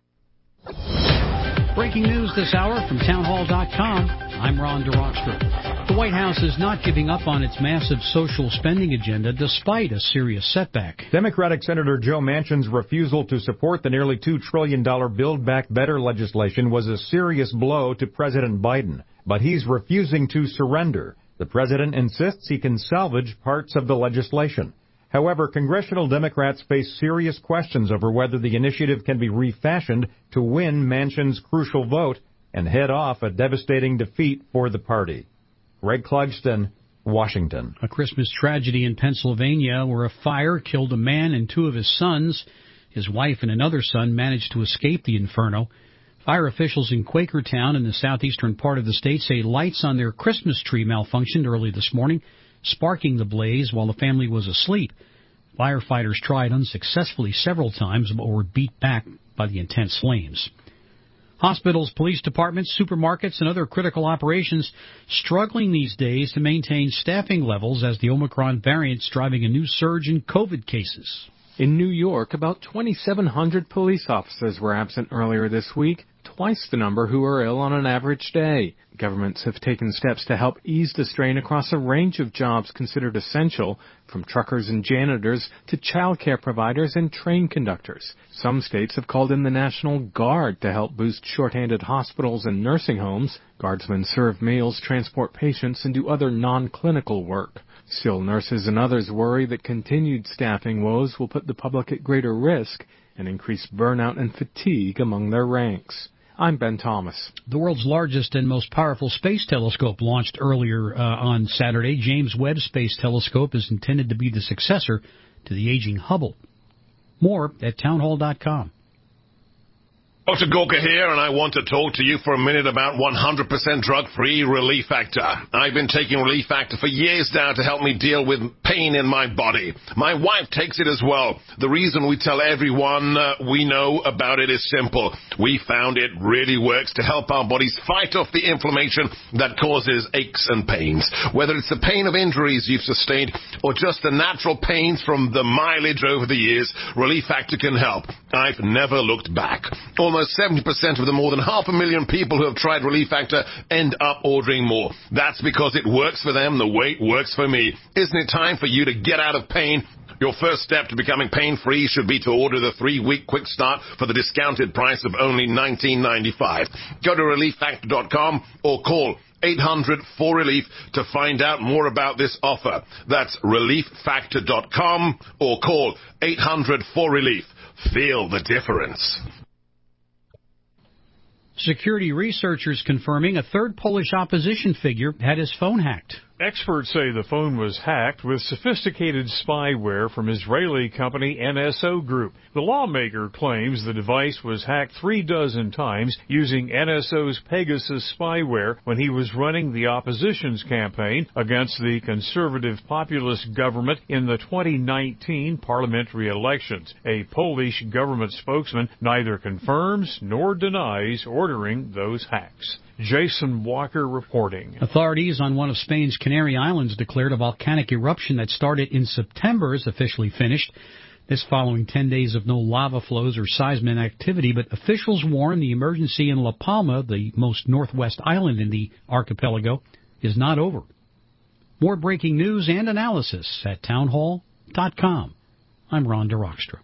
Breaking news this hour from townhall.com. I'm Ron DeRockstra. The White House is not giving up on its massive social spending agenda despite a serious setback. Democratic Senator Joe Manchin's refusal to support the nearly $2 trillion Build Back Better legislation was a serious blow to President Biden. But he's refusing to surrender. The president insists he can salvage parts of the legislation. However, congressional Democrats face serious questions over whether the initiative can be refashioned to win Manchin's crucial vote and head off a devastating defeat for the party. Greg Clugston, Washington. A Christmas tragedy in Pennsylvania where a fire killed a man and two of his sons. His wife and another son managed to escape the inferno. Fire officials in Quakertown in the southeastern part of the state say lights on their Christmas tree malfunctioned early this morning, sparking the blaze while the family was asleep. Firefighters tried unsuccessfully several times but were beat back by the intense flames. Hospitals, police departments, supermarkets, and other critical operations struggling these days to maintain staffing levels as the Omicron variant's driving a new surge in COVID cases. In New York, about 2,700 police officers were absent earlier this week, twice the number who are ill on an average day. Governments have taken steps to help ease the strain across a range of jobs considered essential, from truckers and janitors to childcare providers and train conductors. Some states have called in the National Guard to help boost shorthanded hospitals and nursing homes. Guardsmen serve meals, transport patients, and do other non-clinical work. Still, nurses and others worry that continued staffing woes will put the public at greater risk and increase burnout and fatigue among their ranks. I'm Ben Thomas. The world's largest and most powerful space telescope launched earlier on Saturday. James Webb Space Telescope is intended to be the successor to the aging Hubble. More at townhall.com. Dr. Gorka here, and I want to talk to you for a minute about 100% drug-free Relief Factor. I've been taking Relief Factor for years now to help me deal with pain in my body. My wife takes it as well. The reason we tell everyone we know about it is simple. We found it really works to help our bodies fight off the inflammation that causes aches and pains. Whether it's the pain of injuries you've sustained or just the natural pains from the mileage over the years, Relief Factor can help. I've never looked back. Almost 70% of the more than 500,000 people who have tried Relief Factor end up ordering more. That's because it works for them the way it works for me. Isn't it time for you to get out of pain? Your first step to becoming pain-free should be to order the 3-week quick start for the discounted price of only $19.95. Go to ReliefFactor.com or call 800-4RELIEF to find out more about this offer. That's ReliefFactor.com or call 800-4RELIEF. Feel the difference. Security researchers confirming a third Polish opposition figure had his phone hacked. Experts say the phone was hacked with sophisticated spyware from Israeli company NSO Group. The lawmaker claims the device was hacked 36 times using NSO's Pegasus spyware when he was running the opposition's campaign against the conservative populist government in the 2019 parliamentary elections. A Polish government spokesman neither confirms nor denies ordering those hacks. Jason Walker reporting. Authorities on one of Spain's Canary Islands declared a volcanic eruption that started in September is officially finished. This following 10 days of no lava flows or seismic activity, but officials warn the emergency in La Palma, the most northwest island in the archipelago, is not over. More breaking news and analysis at townhall.com. I'm Ron DeRockstra.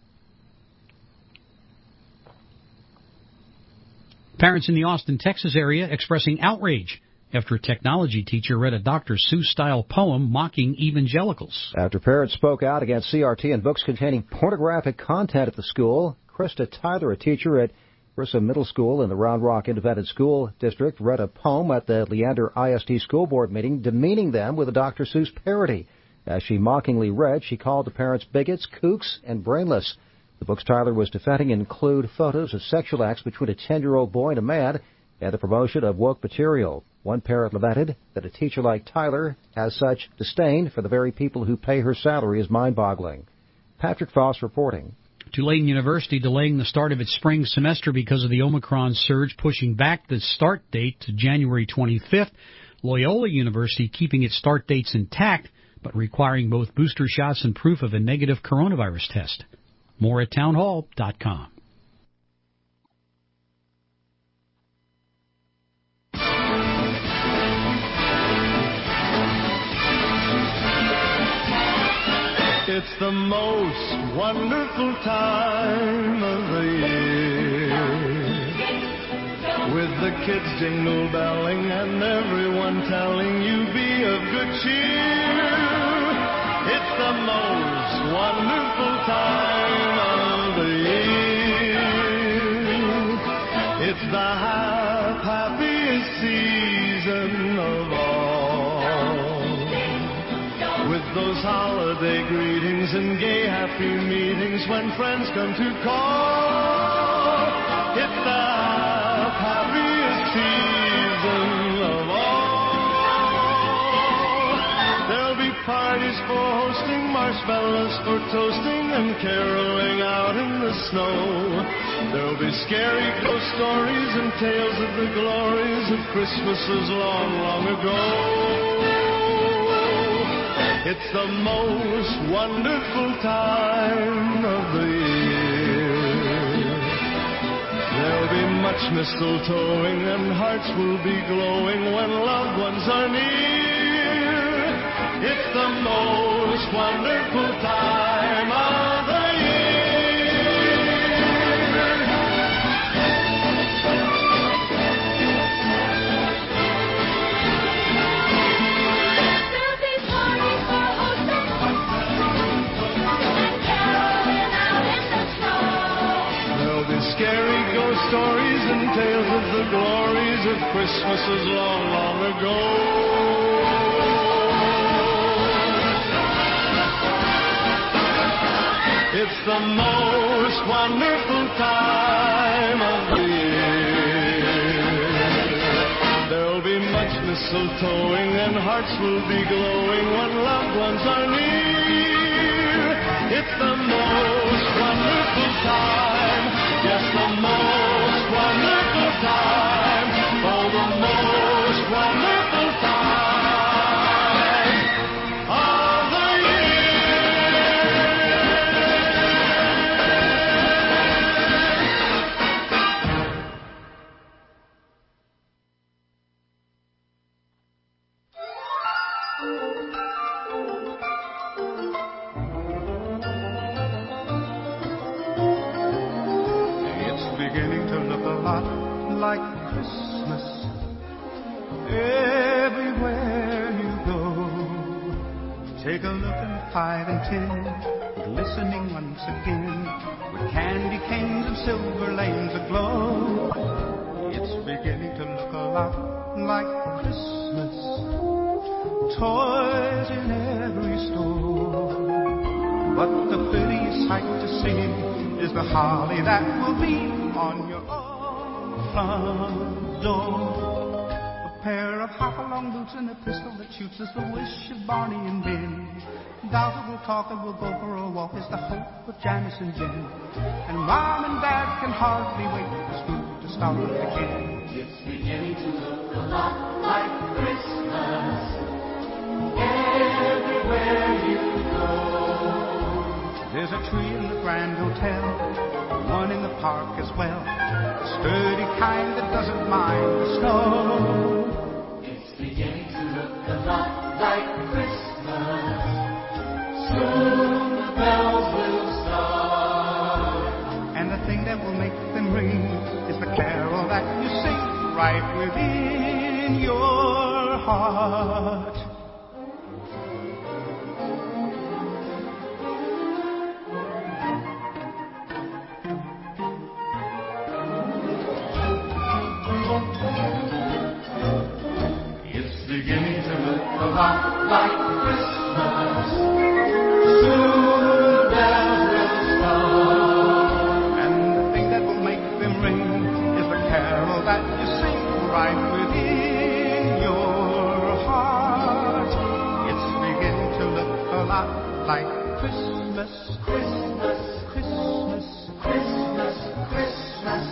Parents in the Austin, Texas area expressing outrage after a technology teacher read a Dr. Seuss-style poem mocking evangelicals. After parents spoke out against CRT and books containing pornographic content at the school, Krista Tyler, a teacher at Grissom Middle School in the Round Rock Independent School District, read a poem at the Leander ISD School Board meeting demeaning them with a Dr. Seuss parody. As she mockingly read, she called the parents bigots, kooks, and brainless. The books Tyler was defending include photos of sexual acts between a 10-year-old boy and a man and the promotion of woke material. One parent lamented that a teacher like Tyler has such disdain for the very people who pay her salary is mind-boggling. Patrick Foss reporting. Tulane University delaying the start of its spring semester because of the Omicron surge, pushing back the start date to January 25th. Loyola University keeping its start dates intact, but requiring both booster shots and proof of a negative coronavirus test. More at townhall.com. It's the most wonderful time of the year, with the kids jingle-belling and everyone telling you be of good cheer. It's the most wonderful time of the year. It's the happiest season of all, with those holiday greetings and gay happy meetings when friends come to call. It's the parties for hosting, marshmallows for toasting, and caroling out in the snow. There'll be scary ghost stories and tales of the glories of Christmases long, long ago. It's the most wonderful time of the year. There'll be much mistletoeing and hearts will be glowing when loved ones are near. It's the most wonderful time of the scary ghost stories and tales of the glories of Christmases long, long ago. It's the most wonderful time of the year. There'll be much mistletoeing and hearts will be glowing when loved ones are near. It's the most wonderful time. Yes, the most wonderful time. Oh, the most wonderful time of the like Christmas everywhere you go. Take a look in 5 and 10, glistening once again, with candy canes and silver lanes aglow. It's beginning to look a lot like Christmas, toys in every store. But the prettiest sight to see is the holly that will be on your front door. A pair of hop-along boots and a pistol that shoots is the wish of Barney and Ben. Dolly will talk and we'll go for a walk is the hope of Janice and Jen. And Mom and Dad can hardly wait for school to start again. It's beginning to look a lot like Christmas everywhere you go. There's a tree in the Grand Hotel, one in the park as well, a sturdy kind that doesn't mind the snow. It's beginning to look a lot like Christmas. Soon the bells will start. And the thing that will make them ring is the carol that you sing right within your heart. Beginning to look a lot like Christmas. Soon the bells will start. And the thing that will make them ring is the carol that you sing right within your heart. It's beginning to look a lot like Christmas. Christmas, Christmas, Christmas, Christmas.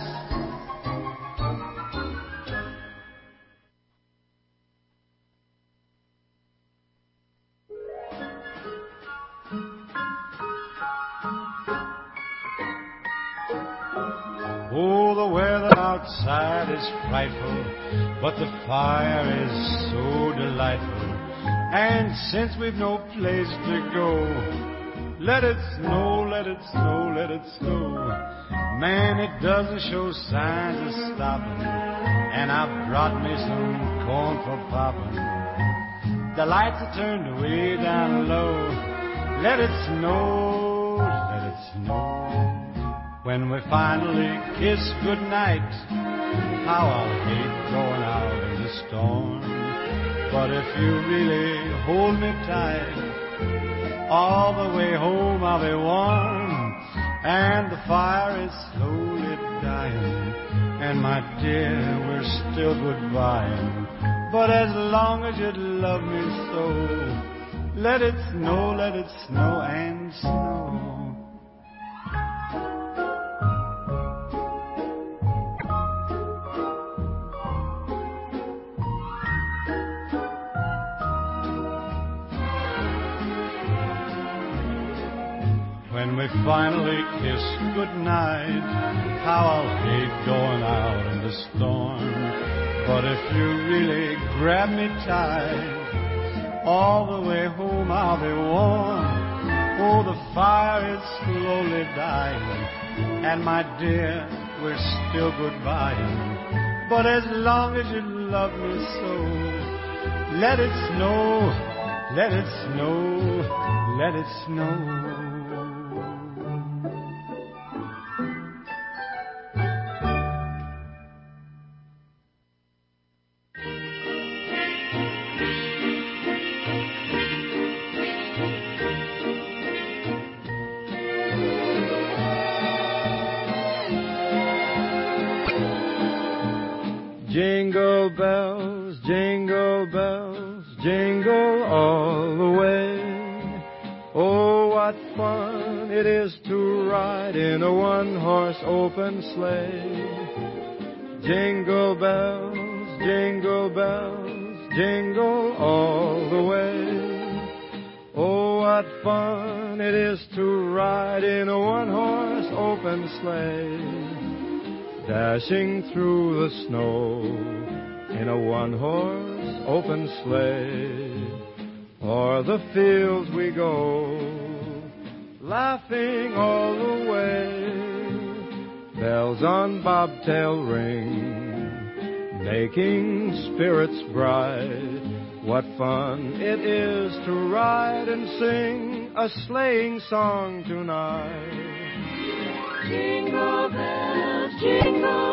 Oh, the weather outside is frightful, but the fire is so delightful. And since we've no place to go, let it snow, let it snow, let it snow. Man, it doesn't show signs of stopping, and I've brought me some corn for popping. The lights are turned way down low. Let it snow, let it snow. When we finally kiss goodnight, how I'll hate going out in the storm. But if you really hold me tight, all the way home I'll be warm. And the fire is slowly dying, and my dear, we're still goodbying. But as long as you love me so, Let it snow and snow. When we finally kiss goodnight, how I'll hate going out in the storm. But if you really grab me tight, all the way home I'll be warm. Oh, the fire is slowly dying, and my dear, we're still goodbying. But as long as you love me so, let it snow, let it snow, let it snow. Jingle bells, jingle all the way. Oh, what fun it is to ride in a one-horse open sleigh. Jingle bells, jingle all the way. Oh, what fun it is to ride in a one-horse open sleigh. Dashing through the snow in a one-horse open sleigh. O'er the fields we go, laughing all the way. Bells on bobtail ring, making spirits bright. What fun it is to ride and sing a sleighing song tonight. Jingle bells, jingle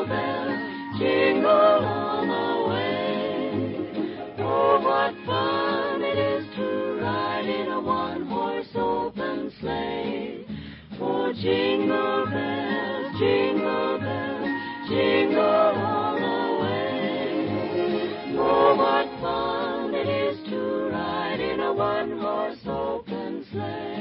all the way. Oh, what fun it is to ride in a one-horse open sleigh. Oh, jingle bells, jingle all the way. Oh, what fun it is to ride in a one-horse open sleigh.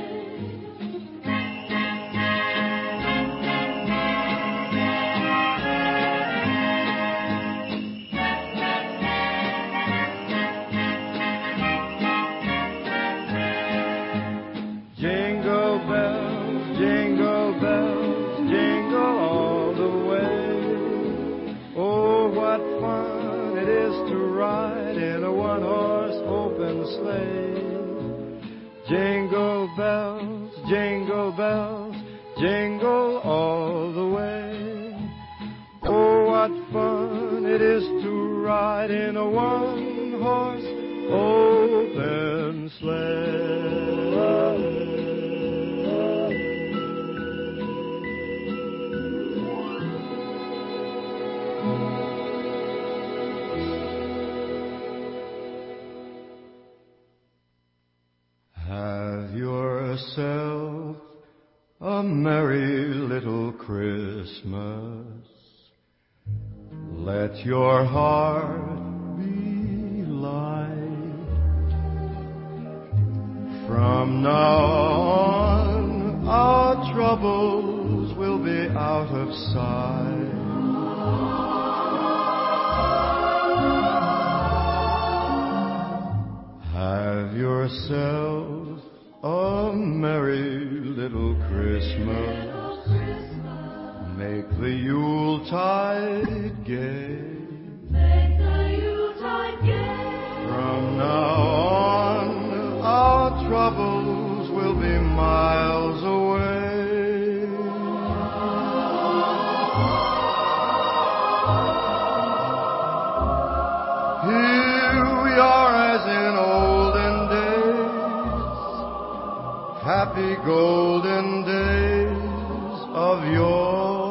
Jingle bells, jingle all the way. Oh, what fun it is to ride in a one-horse open sleigh. Have yourself a merry little Christmas. Let your heart be light. From now on, our troubles will be out of sight. Have yourself a merry little Christmas. Make the Yuletide gay. Make the Yuletide gay. From now on, our troubles will be miles away. Here we are as in olden days, happy golden days of yore.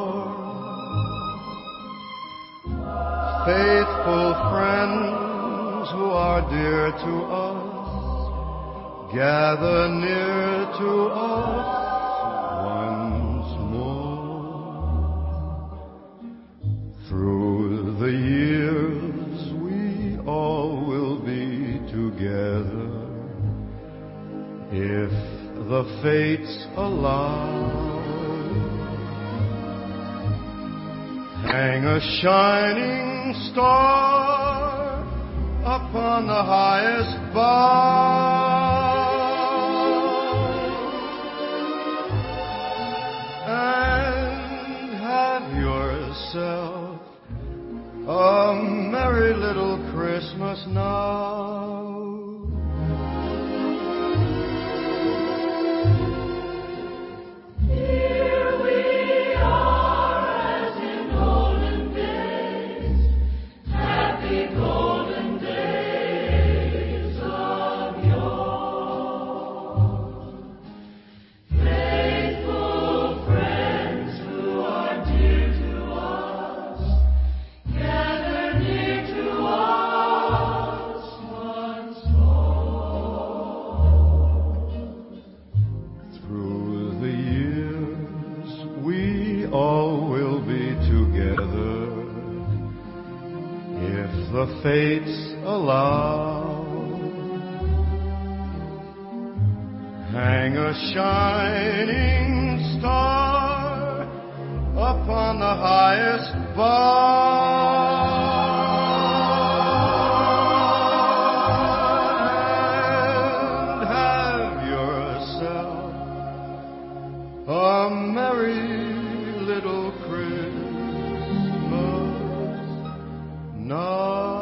Faithful friends who are dear to us, gather near to us once more. Through the years we all will be together, if the fates allow. Hang a shining star upon the highest bough, and have yourself a merry little Christmas now. The fates allow. Hang a shining star upon the highest bough, and have yourself a merry little Christmas now.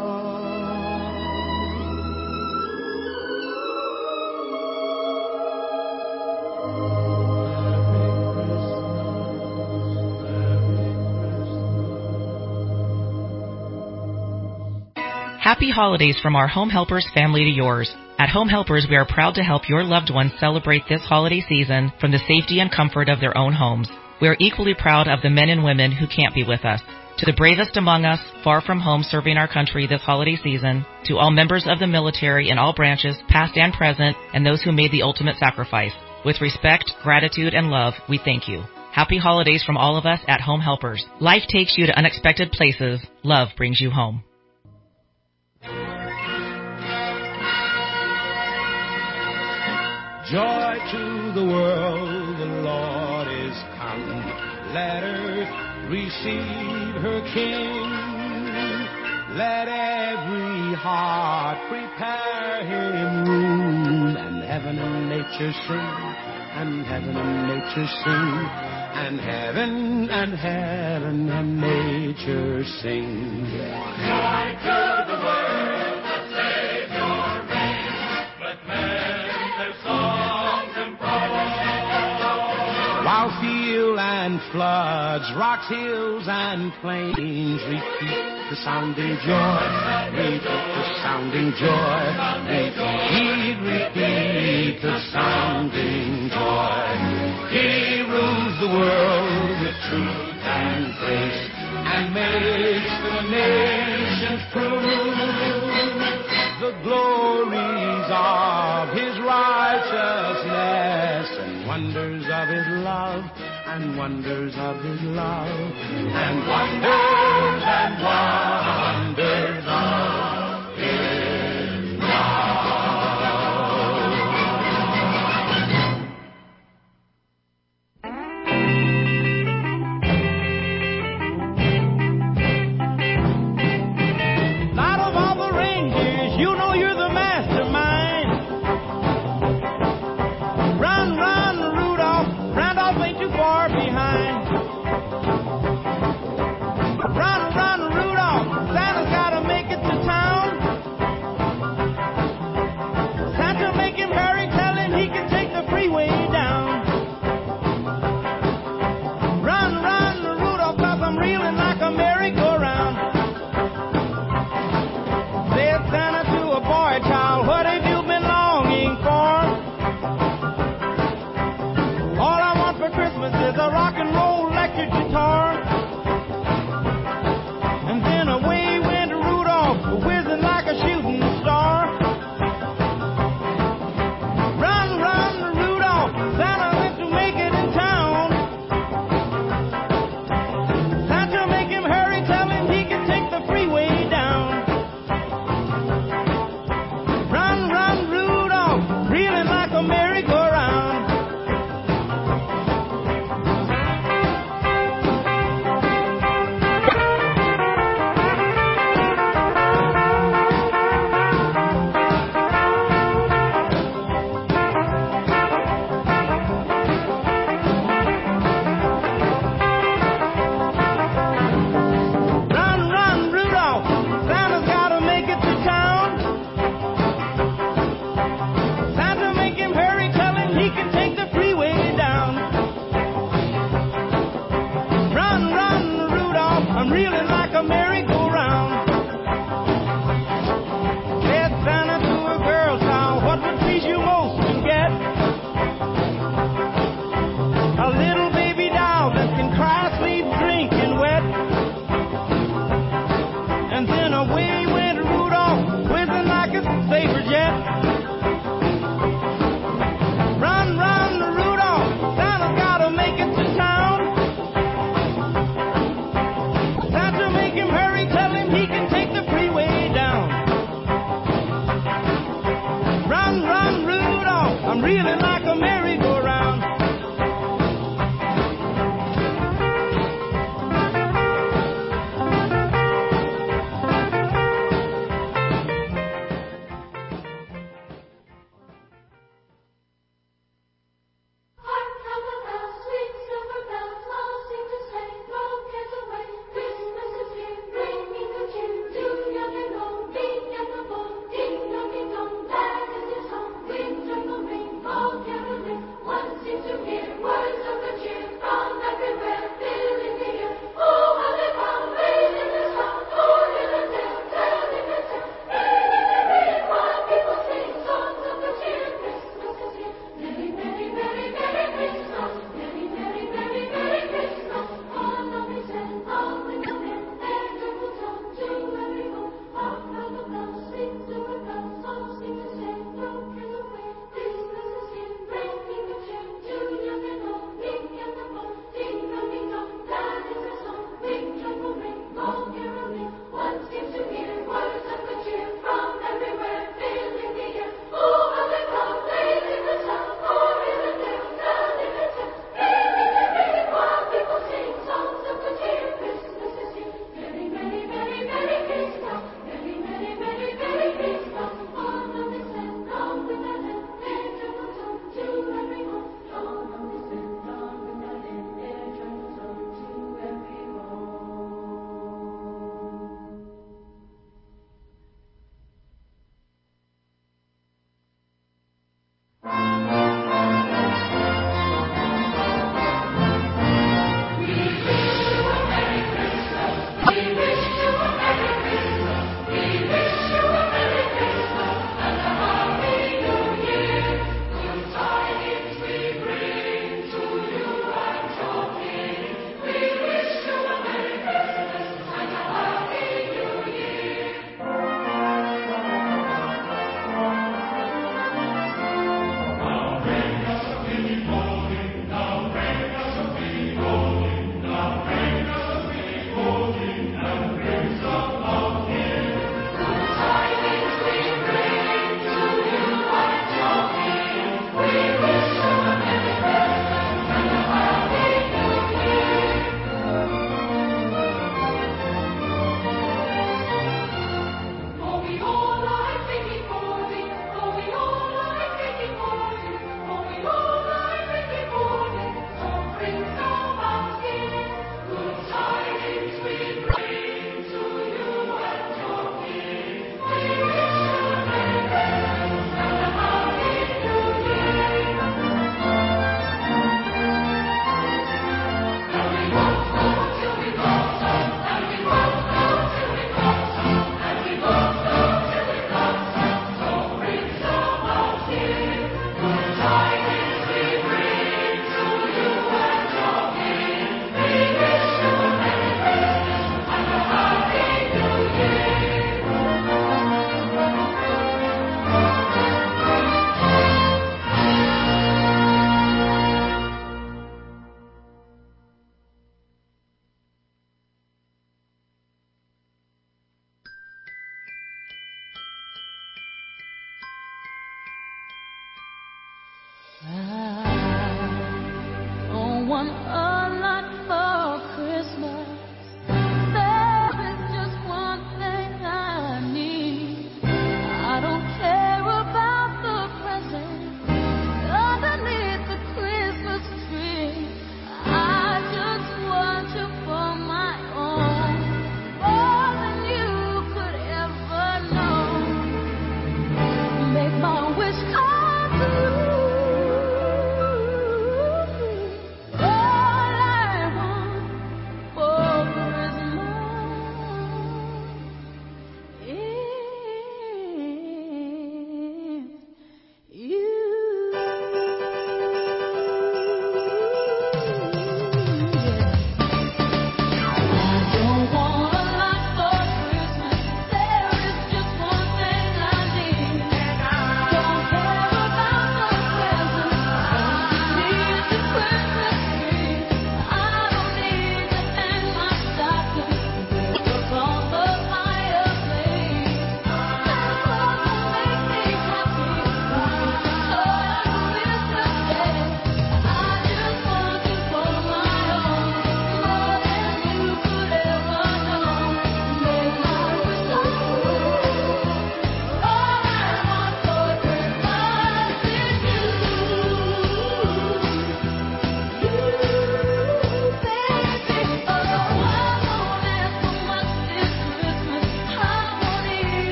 Happy holidays from our Home Helpers family to yours. At Home Helpers, we are proud to help your loved ones celebrate this holiday season from the safety and comfort of their own homes. We are equally proud of the men and women who can't be with us. To the bravest among us, far from home serving our country this holiday season, to all members of the military in all branches, past and present, and those who made the ultimate sacrifice. With respect, gratitude, and love, we thank you. Happy holidays from all of us at Home Helpers. Life takes you to unexpected places. Love brings you home. Joy to the world, the Lord is come. Let earth receive her King. Let every heart prepare him room. And heaven and nature sing, and heaven and nature sing, and heaven and heaven and nature sing. Joy to the world, the Savior reigns. Let men their songs impose. While field and floods, rocks, hills, and plains repeat the sounding joy, repeat the sounding joy, repeat the sounding joy. He rules the world with truth and grace, and makes the nations prove the glories of his righteousness, and wonders of his love, and wonders of his love, and wonders and wonders of his love. Out of all the reindeers, you know you're the mastermind. Run, run, Rudolph. Randolph ain't too far behind. Run, run, Rudolph.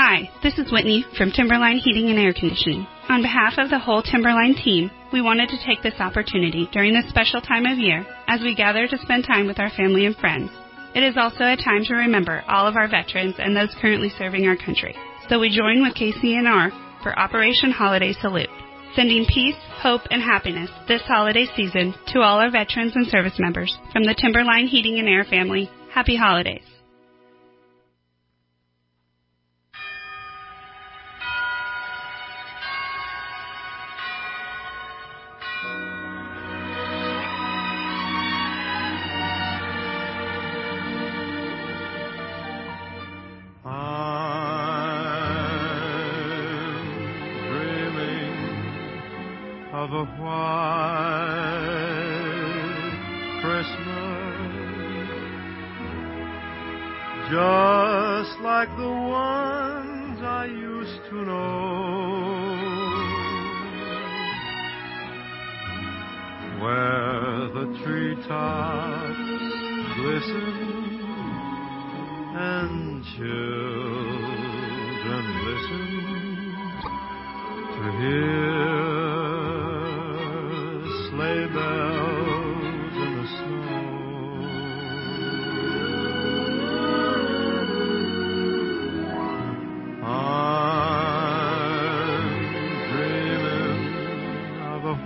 Hi, this is Whitney from Timberline Heating and Air Conditioning. On behalf of the whole Timberline team, we wanted to take this opportunity during this special time of year as we gather to spend time with our family and friends. It is also a time to remember all of our veterans and those currently serving our country. So we join with KCNR for Operation Holiday Salute, sending peace, hope, and happiness this holiday season to all our veterans and service members. From the Timberline Heating and Air family, happy holidays. Of a white Christmas, just like the ones I used to know, where the treetops glisten and children listen to hear sleigh bells in the snow. I'm dreaming of a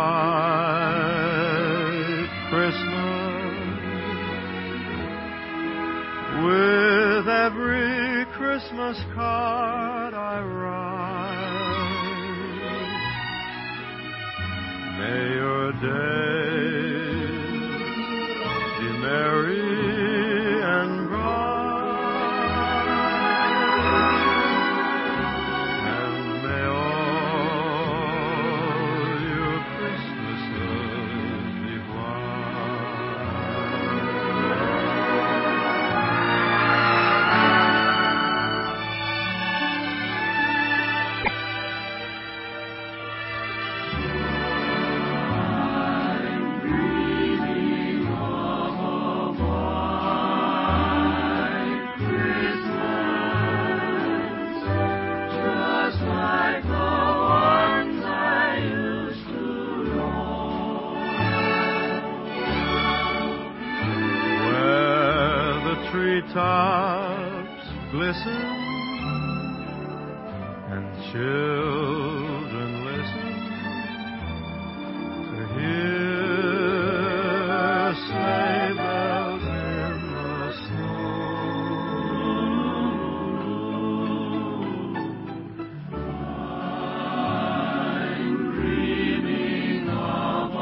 white Christmas, with every Christmas card I write. May your days be merry and bright, and may all your Christmases be treetops glisten and children listen to hear sleigh bells in the snow. I'm dreaming of a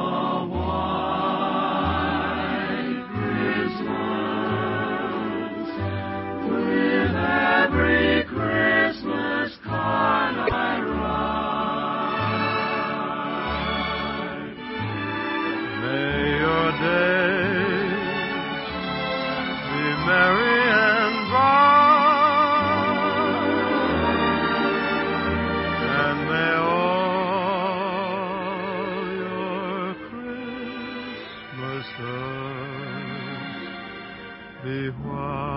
white Christmas, with every Christmas card I write. May your days be merry and bright, and may all your Christmases be white.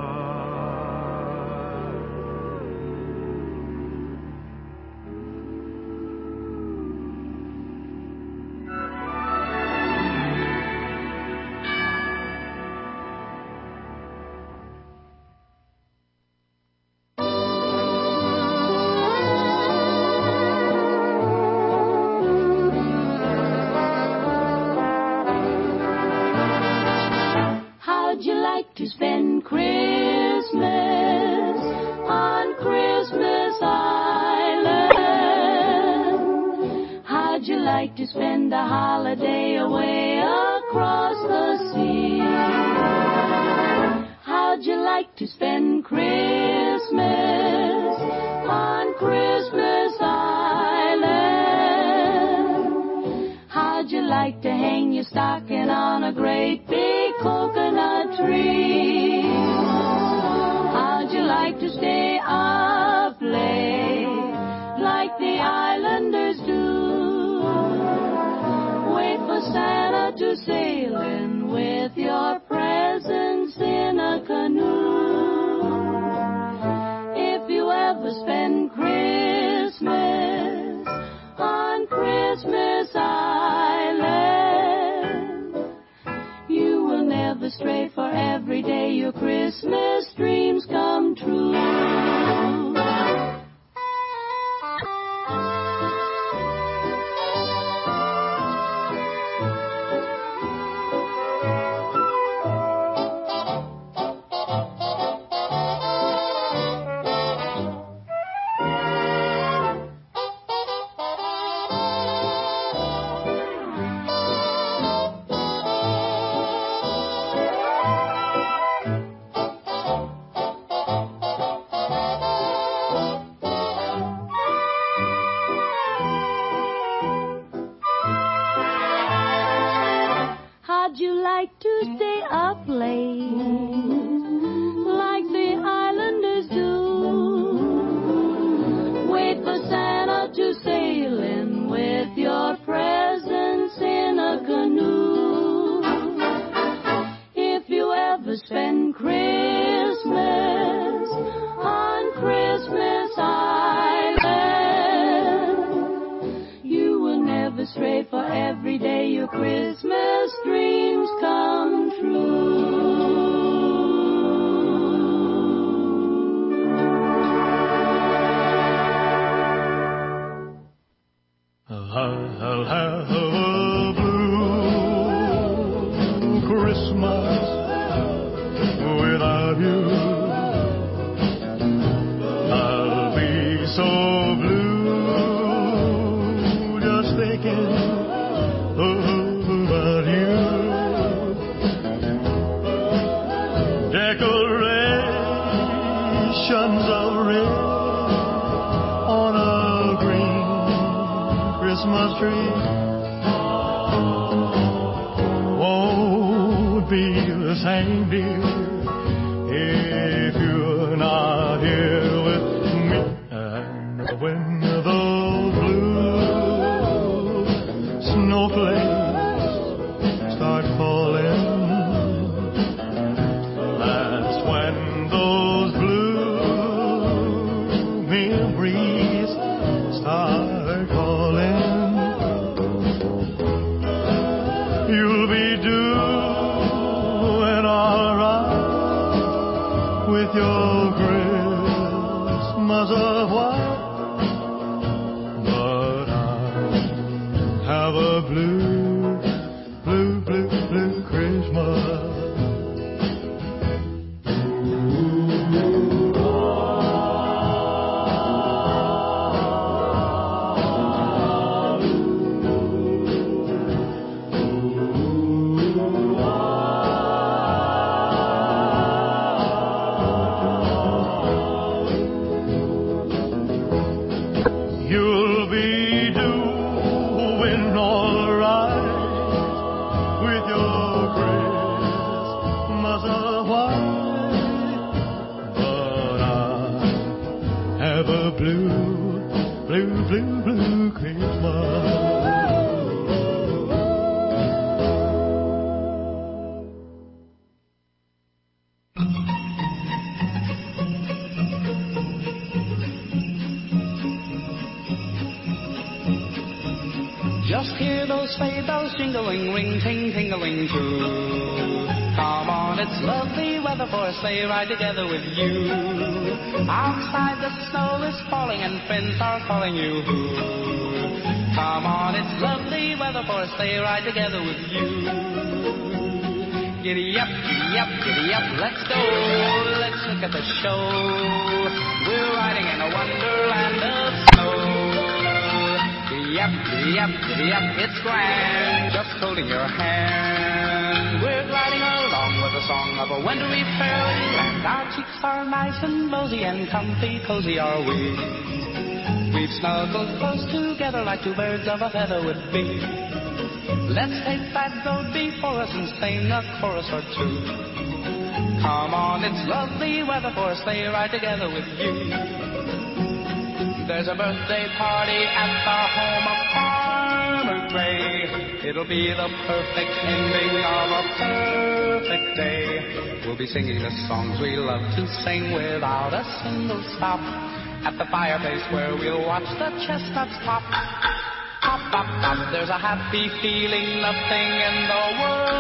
How'd you like to spend Christmas on Christmas Island? How'd you like to spend the holiday away across the sea? How'd you like to spend Christmas on Christmas Island? How'd you like to hang your stocking on a great big coconut tree? How'd you like to stay up late like the islanders do? Wait for Santa to sail in with your presents in a canoe. If you ever stray, for every day your Christmas dreams come true. How'd you like to stay up late, like the islanders do? Wait for Santa to sail in with your presents in a canoe. If you ever spend Christmas on Christmas Island, you will never stray, for every day your Christmas dreams come true. I'll have a blue Christmas without you. I'll be so blue just thinking about you. Decorations of red on a green Christmas tree won't be the same, dear, if you're not here with me. And when those blue snowflakes start falling, that's when those blue memories start calling. You'll be doing all right with your Christmas of white, but I have a blue, blue, blue, blue Christmas. You'll be doing all right with your Christmas of white, but I have a blue, blue, blue, blue Christmas. Just hear those sleigh bells jingling, ring, ting, tingling too. Come on, it's lovely weather for a sleigh ride together with you. Outside the snow is falling and friends are calling you. Come on, it's lovely weather for a sleigh ride together with you. Giddy up, giddy up, giddy up, let's go. Let's look at the show. We're riding in a wonderland of snow. Giddy up, giddy up, giddy up, it's grand, just holding your hand. We're gliding along with the song of a wintry fairyland. Our cheeks are nice and rosy and comfy, cozy are we. We've snuggled close together like two birds of a feather would be. Let's take that road before us and sing a chorus or two. Come on, it's lovely weather for a sleigh ride together with you. There's a birthday party at the home of Farmer Gray. It'll be the perfect ending of a perfect day. We'll be singing the songs we love to sing without a single stop. At the fireplace where we'll watch the chestnuts pop. Pop, pop, pop. There's a happy feeling nothing in the world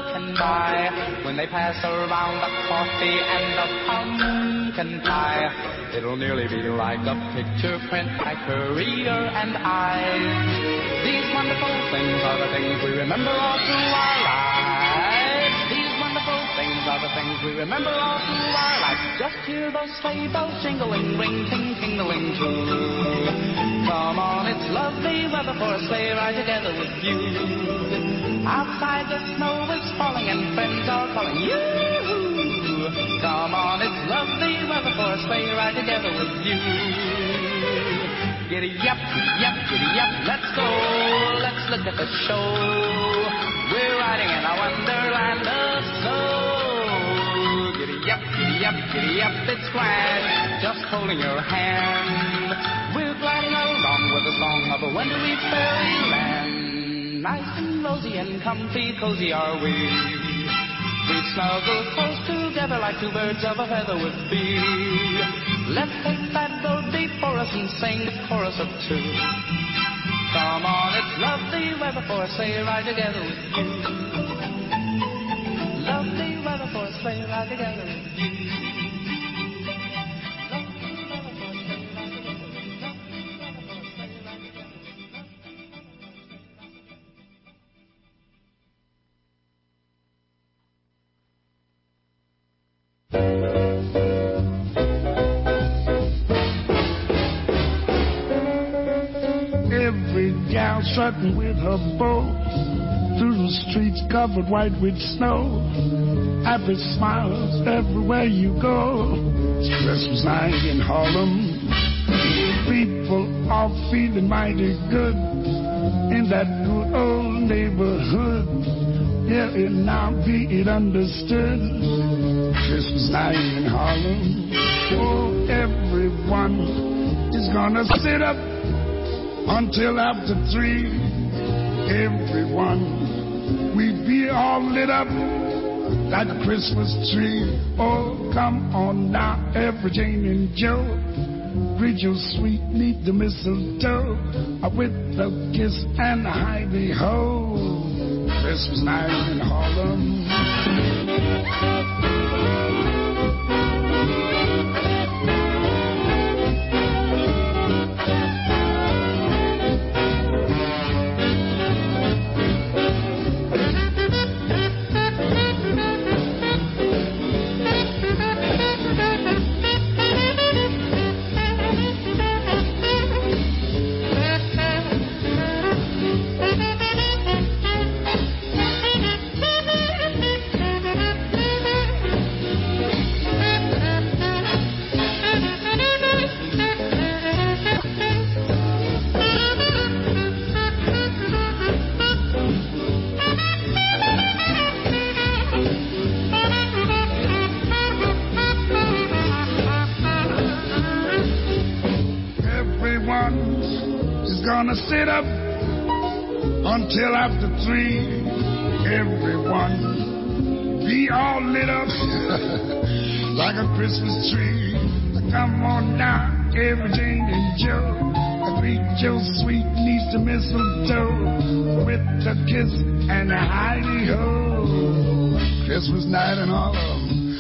pumpkin pie. When they pass around the coffee and the pumpkin pie, it'll nearly be like a picture print by Currier and I. These wonderful things are the things we remember all through our lives. These wonderful things are the things we remember all through our lives. Just hear those sleigh bells jingling, ring, ting, tingling too. Come on, it's lovely weather for a sleigh ride together with you. Outside the snow is falling and friends are calling you. Come on, it's lovely weather for a sleigh ride together with you. Giddy up, giddy up, giddy up, let's go. Let's look at the show. We're riding in a wonderland of snow. Giddy up, giddy up, giddy up, it's grand. Just holding your hand. We're gliding along with the song of a wintry fairyland. Nice and rosy and comfy, cozy are we. We snuggle close together like two birds of a feather would be. Let's take that road before us and sing a chorus of two. Come on, it's lovely weather for a sleigh ride together with you. Lovely weather for a sleigh ride together with you. Every gal strutting with her bow through the streets covered white with snow. Happy smiles everywhere you go. It's Christmas night in Harlem. People are feeling mighty good in that good old neighborhood. Yeah, it now be it understood. Christmas night in Harlem. Oh, everyone is gonna sit up until after 3. Everyone, we be all lit up like a Christmas tree. Oh, come on now, every Jane and Joe, greet your sweet neath the mistletoe with a kiss and a hidey-ho. Christmas night in Harlem. Gonna sit up until after 3. Everyone be all lit up like a Christmas tree. Come on now, every Jane and Joe, greet your sweet niece to mistletoe with a kiss and a hidey-ho. Christmas night in Harlem.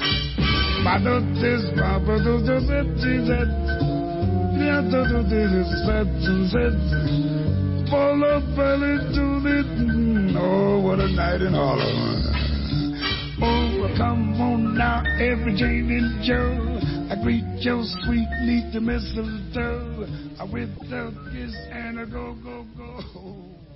Oh, what a night in Harlem. Oh, come on now, every Jane and Joe, I greet your sweet niece to mistletoe with a kiss and a go, go, go.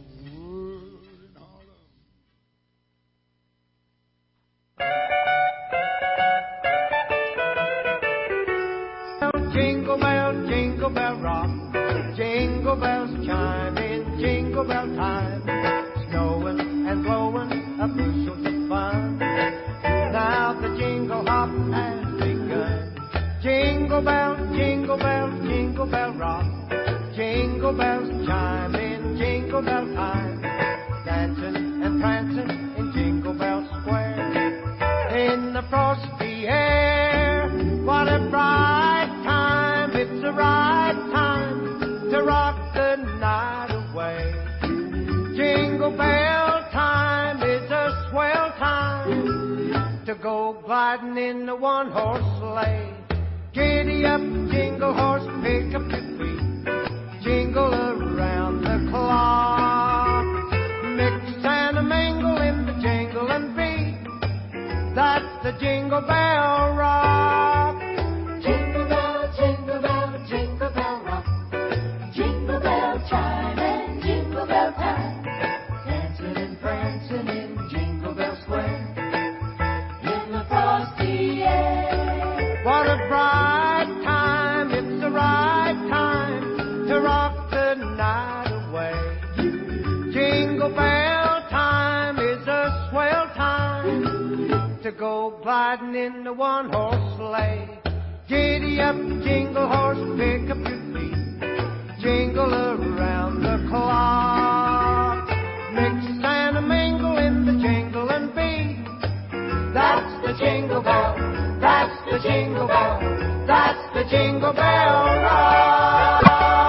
Jingle bell, jingle bell rock, jingle bells chime in jingle bell time. Snowing and blowing a bushel of fun. Now the jingle hop has begun. Jingle bell, jingle bell, jingle bell rock, jingle bells chime in jingle bell time. Dancing and prancing in Jingle Bell Square. In the frosty air, what a bright time. It's the right time to rock the night away. Jingle bell time is a swell time go gliding in the one-horse sleigh. Giddy up, jingle horse, pick up your feet, jingle around the clock. Mix and a mingle in the jingling beat, that's the Jingle Bell Rock. Jingle bell, jingle bell, jingle bell rock. Jingle bell chime and jingle bell time. Dancing and prancing in Jingle Bell Square. In the frosty air. What a bright time, it's the right time to rock the night away. Jingle bell time is a swell time to go gliding in the one-horse sleigh. Giddy up, jingle horse, pick up your feet, jingle around the clock. Mix and a mingle in the jingling beat, that's the Jingle Bell, that's the Jingle Bell, that's the Jingle Bell Rock.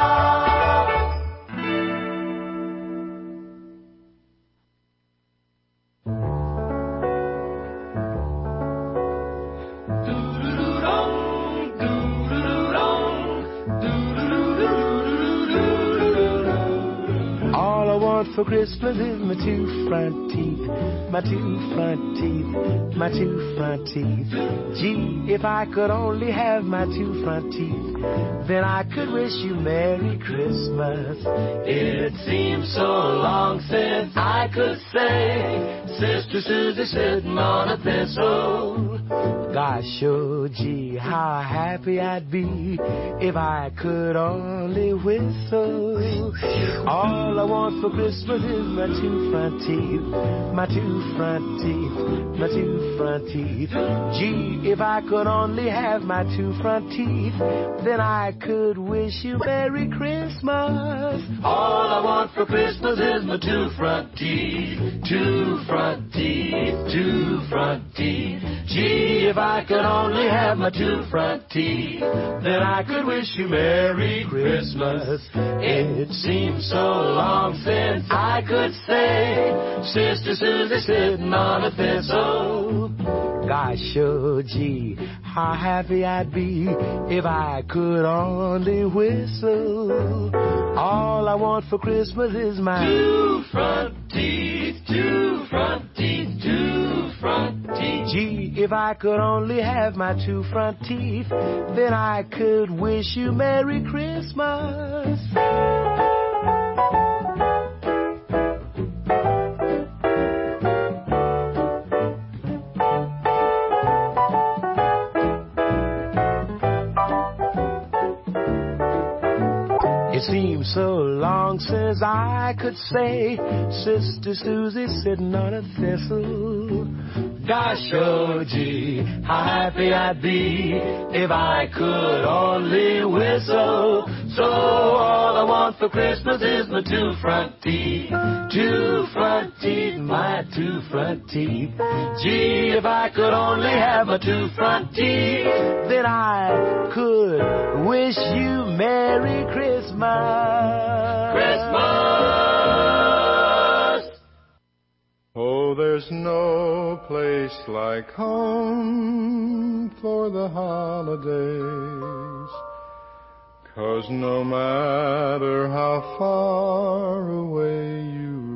All I want for Christmas is my two front teeth, my two front teeth, my two front teeth. Gee, if I could only have my two front teeth, then I could wish you Merry Christmas. It seems so long since I could say Sister Susie sitting on a thistle. Gosh, oh gee, how happy I'd be if I could only whistle. All I want for Christmas is my two front teeth, my two front teeth, my two front teeth. Gee, if I could only have my two front teeth, then I could wish you Merry Christmas. All I want for Christmas is my two front teeth, two front teeth, two front teeth. Gee, if I could only have my two front teeth, then I could wish you Merry Christmas. It seems so long since I could say Sister Susie sitting on a thistle. Gosh, oh gee, how happy I'd be if I could only whistle. All I want for Christmas is my two front teeth, two front teeth, two front teeth. Gee, if I could only have my two front teeth, then I could wish you Merry Christmas. It seems so long since I could say Sister Susie sitting on a thistle. Gosh, oh gee, how happy I'd be if I could only whistle. So all I want for Christmas is my two front teeth, two front teeth, my two front teeth. Gee, if I could only have my two front teeth, then I could wish you Merry Christmas. Christmas! Oh, there's no place like home for the holidays, 'cause no matter how far away you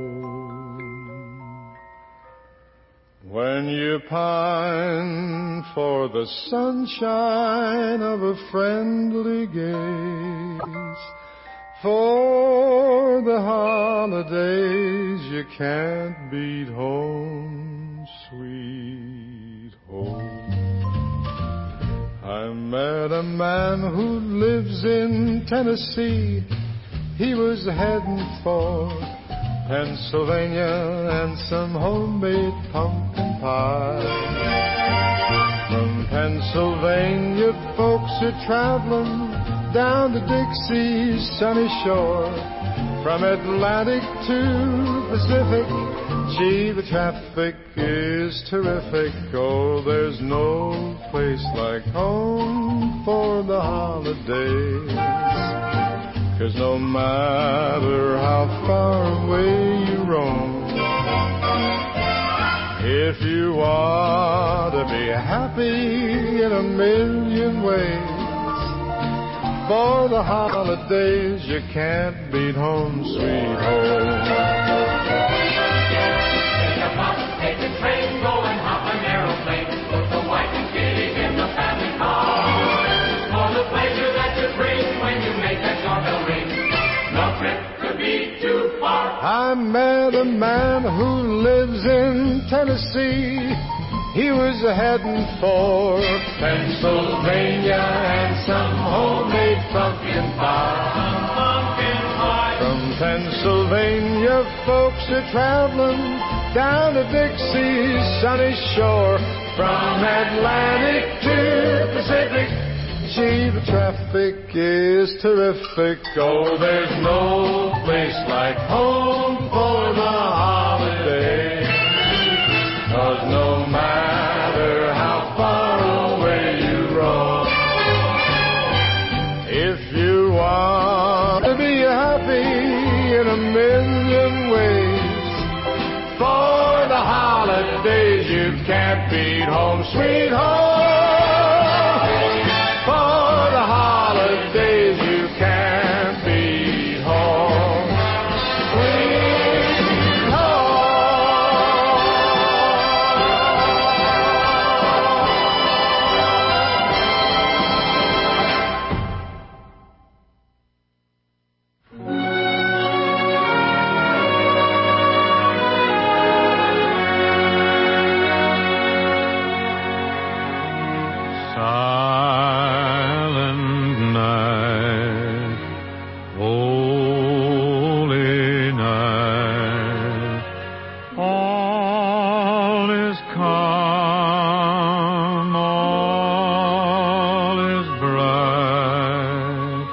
roam, when you pine for the sunshine of a friendly gaze, for the holidays you can't beat home, sweet home. I met a man who lives in Tennessee. He was heading for Pennsylvania and some homemade pumpkin pie. From Pennsylvania folks are traveling down to Dixie's sunny shore. From Atlantic to Pacific, gee, the traffic is terrific. Oh, there's no place like home for the holidays, 'cause no matter how far away you roam, If you want to be happy in a million ways, for the holidays you can't beat home, sweet home. Take a bus, take a train, go and hop an aeroplane. Put the wife and kiddies in the family car. For the pleasure that you bring when you make that doorbell ring, no trip could be too far. I met a man who lives in Tennessee. He was heading for Pennsylvania and some homemade pumpkin pie. From Pennsylvania, folks are traveling down to Dixie's sunny shore. From Atlantic to Pacific, gee, the traffic is terrific. Oh, there's no place like home for the holiday. 'Cause no matter how far away you roam, if you want to be happy in a million ways, for the holidays you can't beat home, sweet home. For the holidays you can't beat home, sweet home. Silent night, holy night, all is calm, all is bright,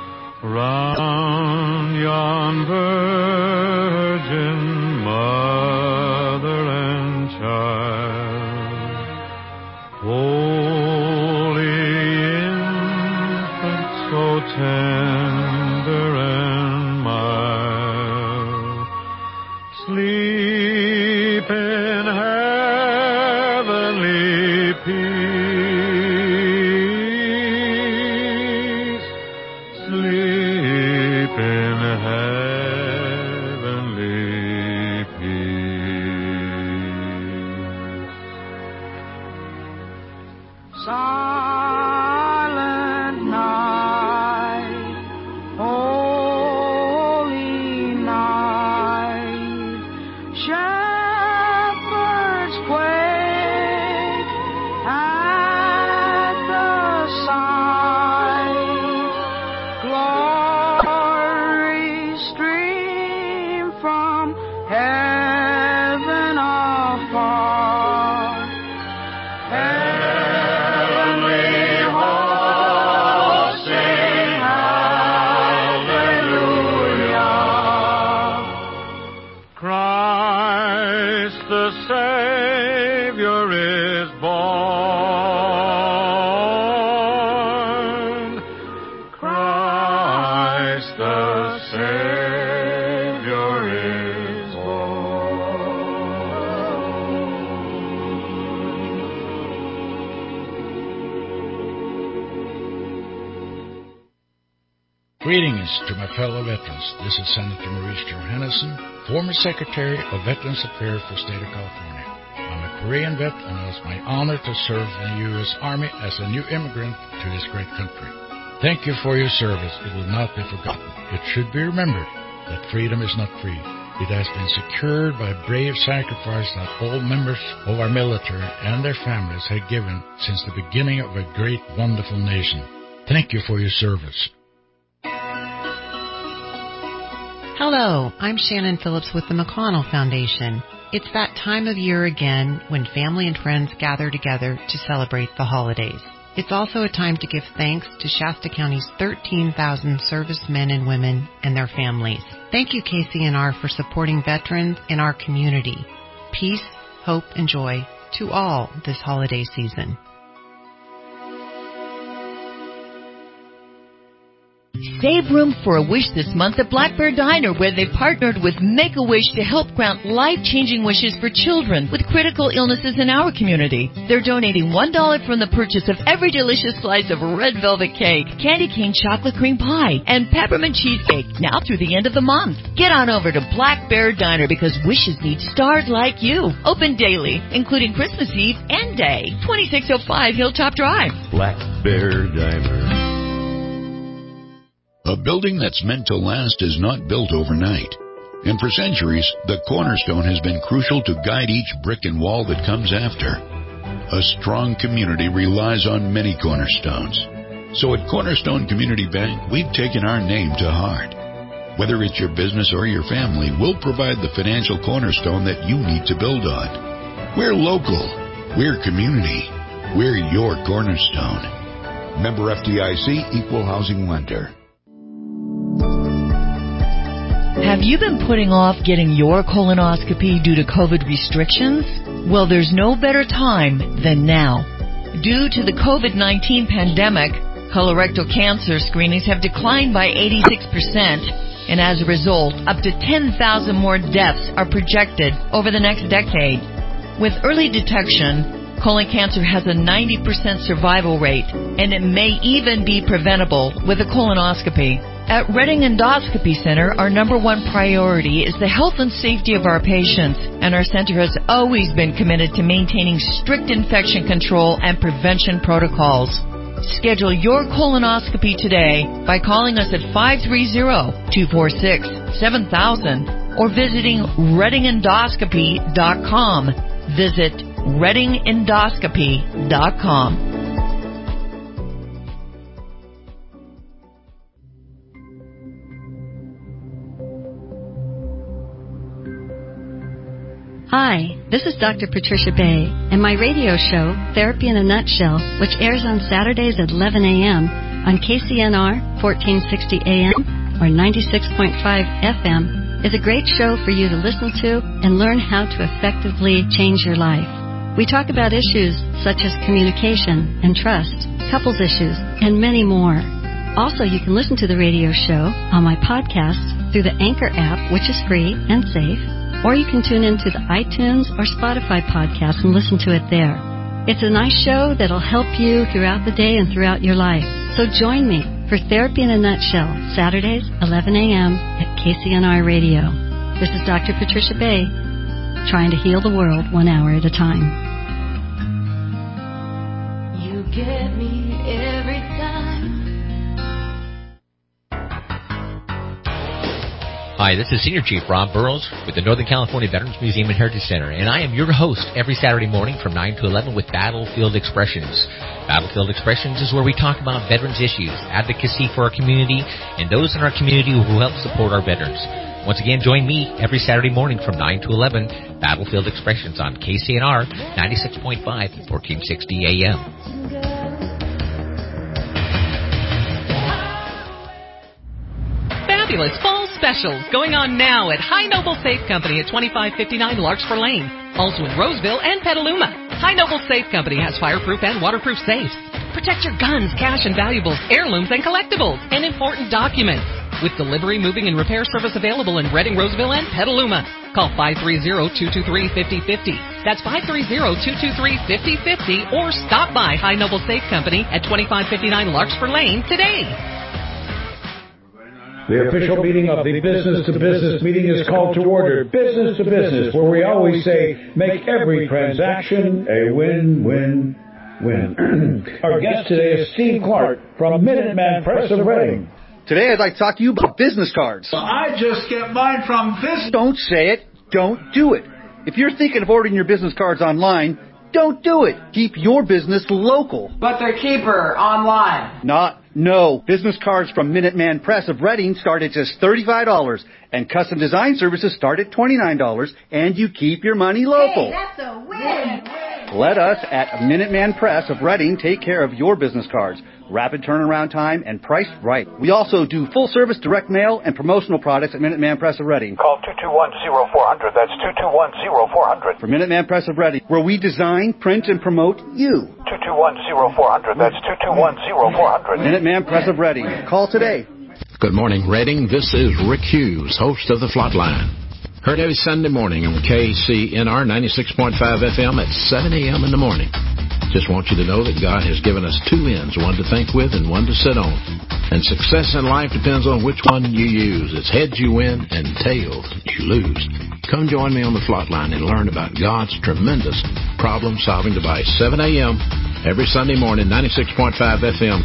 round yon virgin mother and child. Holy infant, so tender and mild, sleep in heavenly peace, sleep in heavenly peace. Silent night, holy night, shepherds quake at the sight, glory stream from heaven afar. Heavenly hosts sing hallelujah. Christ the Savior is born. Christ the Savior is Greetings to my fellow veterans. This is Senator Maurice Johannesson, former Secretary of Veterans Affairs for the State of California. I'm a Korean vet, and it's my honor to serve in the U.S. Army as a new immigrant to this great country. Thank you for your service. It will not be forgotten. It should be remembered that freedom is not free. It has been secured by brave sacrifice that all members of our military and their families have given since the beginning of a great, wonderful nation. Thank you for your service. Hello, I'm Shannon Phillips with the McConnell Foundation. It's that time of year again when family and friends gather together to celebrate the holidays. It's also a time to give thanks to Shasta County's 13,000 servicemen and women and their families. Thank you, KCNR, for supporting veterans in our community. Peace, hope, and joy to all this holiday season. Save room for a wish this month at Black Bear Diner, where they've partnered with Make-A-Wish to help grant life-changing wishes for children with critical illnesses in our community. They're donating $1 from the purchase of every delicious slice of red velvet cake, candy cane chocolate cream pie, and peppermint cheesecake now through the end of the month. Get on over to Black Bear Diner because wishes need stars like you. Open daily, including Christmas Eve and Day. 2605 Hilltop Drive. Black Bear Diner. A building that's meant to last is not built overnight. And for centuries, the cornerstone has been crucial to guide each brick and wall that comes after. A strong community relies on many cornerstones. So at Cornerstone Community Bank, we've taken our name to heart. Whether it's your business or your family, we'll provide the financial cornerstone that you need to build on. We're local. We're community. We're your cornerstone. Member FDIC, Equal Housing Lender. Have you been putting off getting your colonoscopy due to COVID restrictions? Well, there's no better time than now. Due to the COVID-19 pandemic, colorectal cancer screenings have declined by 86%, and as a result, up to 10,000 more deaths are projected over the next decade. With early detection, colon cancer has a 90% survival rate, and it may even be preventable with a colonoscopy. At Redding Endoscopy Center, our number one priority is the health and safety of our patients, and our center has always been committed to maintaining strict infection control and prevention protocols. Schedule your colonoscopy today by calling us at 530-246-7000 or visiting reddingendoscopy.com. Visit reddingendoscopy.com. Hi, this is Dr. Patricia Bay, and my radio show, Therapy in a Nutshell, which airs on Saturdays at 11 a.m. on KCNR 1460 AM or 96.5 FM, is a great show for you to listen to and learn how to effectively change your life. We talk about issues such as communication and trust, couples issues, and many more. Also, you can listen to the radio show on my podcast through the Anchor app, which is free and safe, or you can tune into the iTunes or Spotify podcast and listen to it there. It's a nice show that'll help you throughout the day and throughout your life. So join me for Therapy in a Nutshell, Saturdays, 11 a.m. at KCNR Radio. This is Dr. Patricia Bay, trying to heal the world 1 hour at a time. You get me every time. Hi, this is Senior Chief Rob Burrows with the Northern California Veterans Museum and Heritage Center, and I am your host every Saturday morning from 9 to 11 with Battlefield Expressions. Battlefield Expressions is where we talk about veterans issues, advocacy for our community, and those in our community who help support our veterans. Once again, join me every Saturday morning from 9 to 11, Battlefield Expressions on KCNR 96.5 and 1460 AM. Fabulous fall specials going on now at High Noble Safe Company at 2559 Larkspur Lane. Also in Roseville and Petaluma. High Noble Safe Company has fireproof and waterproof safes. Protect your guns, cash and valuables, heirlooms and collectibles, and important documents. With delivery, moving, and repair service available in Redding, Roseville, and Petaluma. Call 530-223-5050. That's 530-223-5050, or stop by High Noble Safe Company at 2559 Larkspur Lane today. The official meeting of the Business to Business meeting is called to order. Business to Business, where we always say, make every transaction a win-win-win. Our guest today is Steve Clark from Minuteman Press of Redding. Today I'd like to talk to you about business cards. Well, I just get mine from this. Don't say it. Don't do it. If you're thinking of ordering your business cards online, don't do it. Keep your business local. But they're cheaper online. No. Business cards from Minuteman Press of Redding start at just $35, and custom design services start at $29, and you keep your money local. Hey, that's a win. Let us at Minuteman Press of Redding take care of your business cards. Rapid turnaround time and priced right. We also do full-service direct mail and promotional products at Minuteman Press of Redding. Call 221-0400. That's 221-0400. For Minuteman Press of Redding, where we design, print, and promote you. 221-0400. That's 221-0400. Minuteman Press of Redding. Call today. Good morning, Reading. This is Rick Hughes, host of The Flatline. Heard every Sunday morning on KCNR 96.5 FM at 7 a.m. in the morning. Just want you to know that God has given us two ends, one to think with and one to sit on. And success in life depends on which one you use. It's heads you win and tails you lose. Come join me on The Flatline and learn about God's tremendous problem-solving device. 7 a.m. every Sunday morning, 96.5 FM,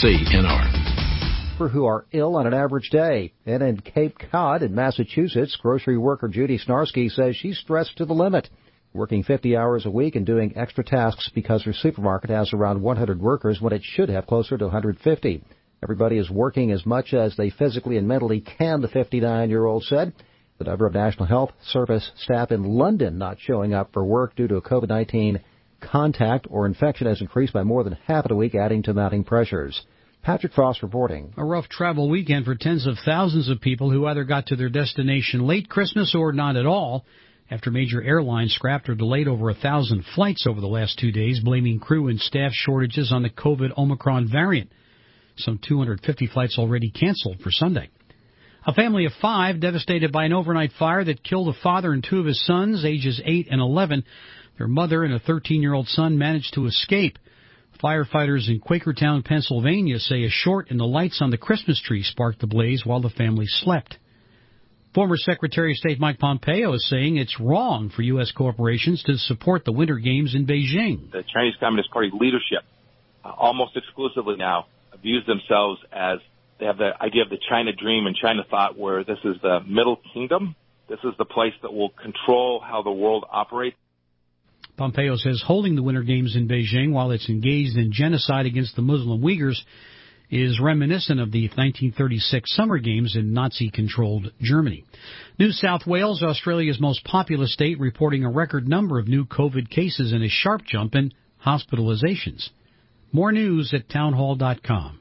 KCNR. Who are ill on an average day. And in Cape Cod in Massachusetts, grocery worker Judy Snarsky says she's stressed to the limit, working 50 hours a week and doing extra tasks because her supermarket has around 100 workers when it should have closer to 150. Everybody is working as much as they physically and mentally can, the 59-year-old said. The number of National Health Service staff in London not showing up for work due to a COVID-19 contact or infection has increased by more than half in a week, adding to mounting pressures. Patrick Frost reporting. A rough travel weekend for tens of thousands of people who either got to their destination late Christmas or not at all, after major airlines scrapped or delayed over 1,000 flights over the last 2 days, blaming crew and staff shortages on the COVID Omicron variant. Some 250 flights already canceled for Sunday. A family of 5 devastated by an overnight fire that killed a father and 2 of his sons, ages 8 and 11. Their mother and a 13-year-old son managed to escape. Firefighters in Quakertown, Pennsylvania say a short in the lights on the Christmas tree sparked the blaze while the family slept. Former Secretary of State Mike Pompeo is saying it's wrong for U.S. corporations to support the Winter Games in Beijing. The Chinese Communist Party leadership, almost exclusively now, views themselves as they have the idea of the China dream and China thought, where this is the middle kingdom. This is the place that will control how the world operates. Pompeo says holding the Winter Games in Beijing while it's engaged in genocide against the Muslim Uyghurs is reminiscent of the 1936 Summer Games in Nazi-controlled Germany. New South Wales, Australia's most populous state, reporting a record number of new COVID cases and a sharp jump in hospitalizations. More news at townhall.com.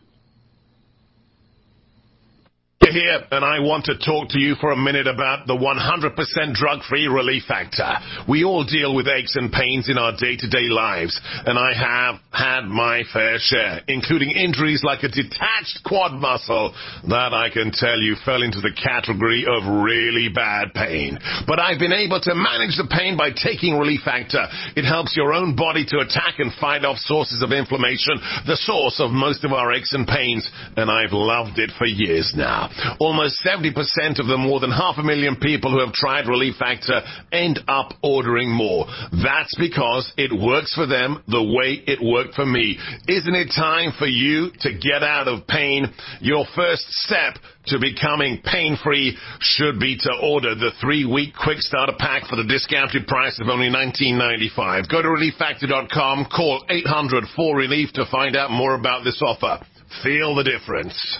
Here, and I want to talk to you for a minute about the 100% drug-free Relief Factor. We all deal with aches and pains in our day-to-day lives, and I have had my fair share, including injuries like a detached quad muscle that I can tell you fell into the category of really bad pain. But I've been able to manage the pain by taking Relief Factor. It helps your own body to attack and fight off sources of inflammation, the source of most of our aches and pains, and I've loved it for years now. Almost 70% of the more than 500,000 people who have tried Relief Factor end up ordering more. That's because it works for them the way it worked for me. Isn't it time for you to get out of pain? Your first step to becoming pain-free should be to order the 3-week quick starter pack for the discounted price of only $19.95. Go to ReliefFactor.com, call 800-4RELIEF to find out more about this offer. Feel the difference.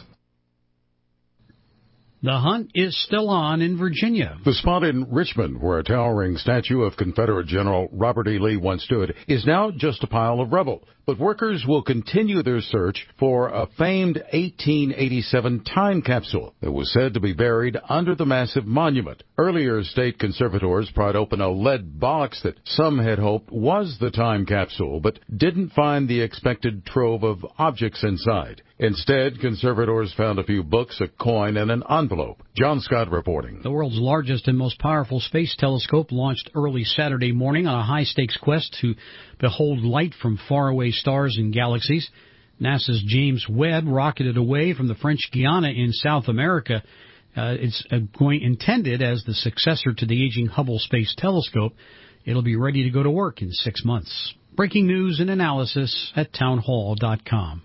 The hunt is still on in Virginia. The spot in Richmond, where a towering statue of Confederate General Robert E. Lee once stood, is now just a pile of rubble. But workers will continue their search for a famed 1887 time capsule that was said to be buried under the massive monument. Earlier, state conservators pried open a lead box that some had hoped was the time capsule, but didn't find the expected trove of objects inside. Instead, conservators found a few books, a coin, and an envelope. John Scott reporting. The world's largest and most powerful space telescope launched early Saturday morning on a high-stakes quest to behold light from faraway stars and galaxies. NASA's James Webb rocketed away from the French Guiana in South America. It's intended as the successor to the aging Hubble Space Telescope. It'll be ready to go to work in 6 months. Breaking news and analysis at townhall.com.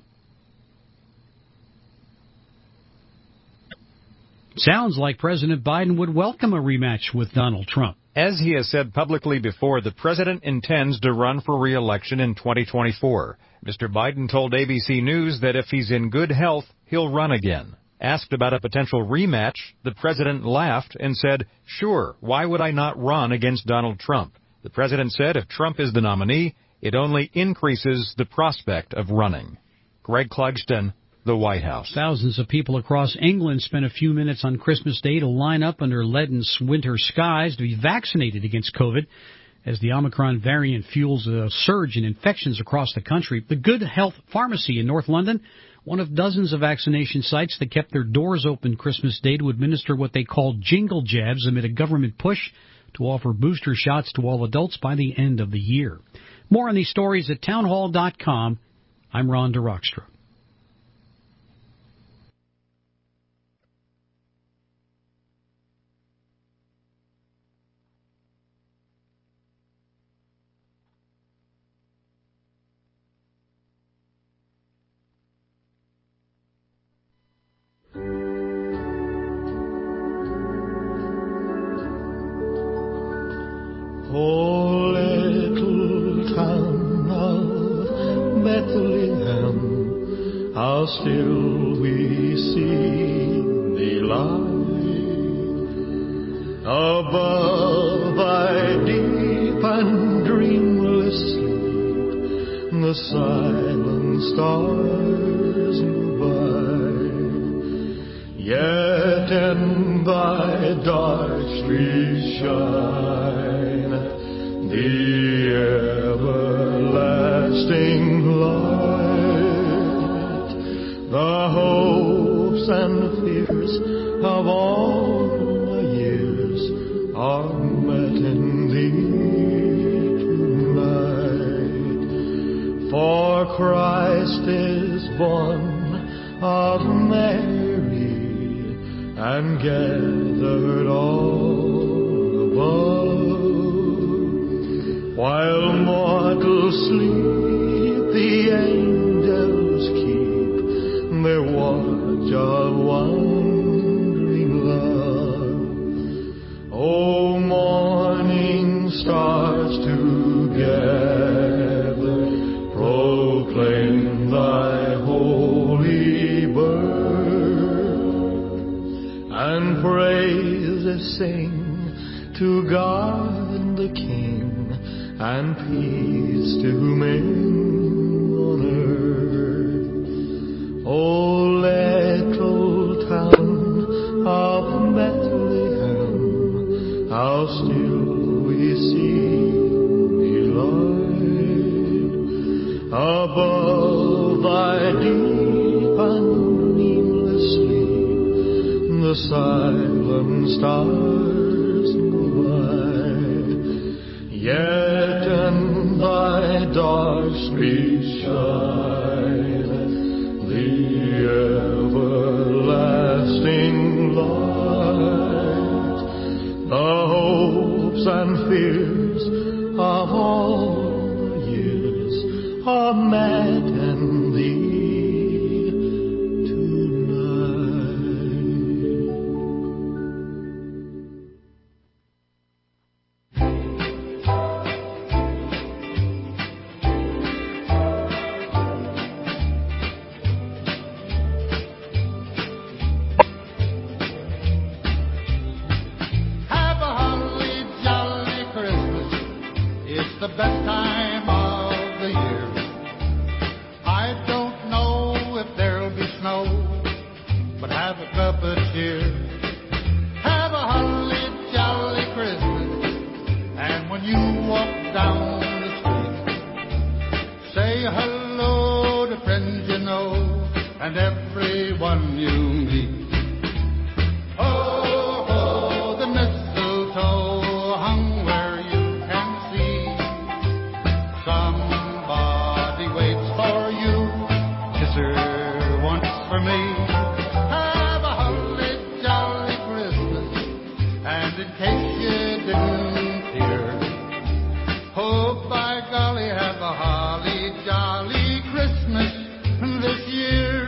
Sounds like President Biden would welcome a rematch with Donald Trump. As he has said publicly before, the president intends to run for re-election in 2024. Mr. Biden told ABC News that if he's in good health, he'll run again. Asked about a potential rematch, the president laughed and said, "Sure, why would I not run against Donald Trump?" The president said if Trump is the nominee, it only increases the prospect of running. Greg Clugston, the White House. Thousands of people across England spent a few minutes on Christmas Day to line up under leaden winter skies to be vaccinated against COVID. as the Omicron variant fuels a surge in infections across the country. The Good Health Pharmacy in North London, one of dozens of vaccination sites that kept their doors open Christmas Day to administer what they called jingle jabs amid a government push to offer booster shots to all adults by the end of the year. More on these stories at townhall.com. I'm Ron DeRockstra. Oh, little town of Bethlehem, how still we see thee lie. Above thy deep and dreamless sleep, the silent stars go by. Yet in thy dark streets shine the everlasting light. The hopes and fears of all the years are met in thee tonight. For Christ is born of Mary and gathered all above. While mortals sleep, the angels keep their watch of wondering love. O morning stars together proclaim thy holy birth, and praises sing to God the King, and peace to men on earth. O little town of Bethlehem, how still we see thee light. Above thy deep and dreamless sleep, the silent stars go by. Yet in thy dark streets shine the everlasting light. The hopes and fears of all the years are met in thee tonight. The best time of the year. I don't know if there'll be snow, but have a cup of cheer. Have a holly jolly Christmas, and when you walk down the street, say hello to friends you know and everyone you meet. Oh, oh, the mistletoe hung where you can see. Somebody waits for you. Kiss her once for me. Have a holly jolly Christmas, and in case you didn't hear, oh by golly, have a holly jolly Christmas this year.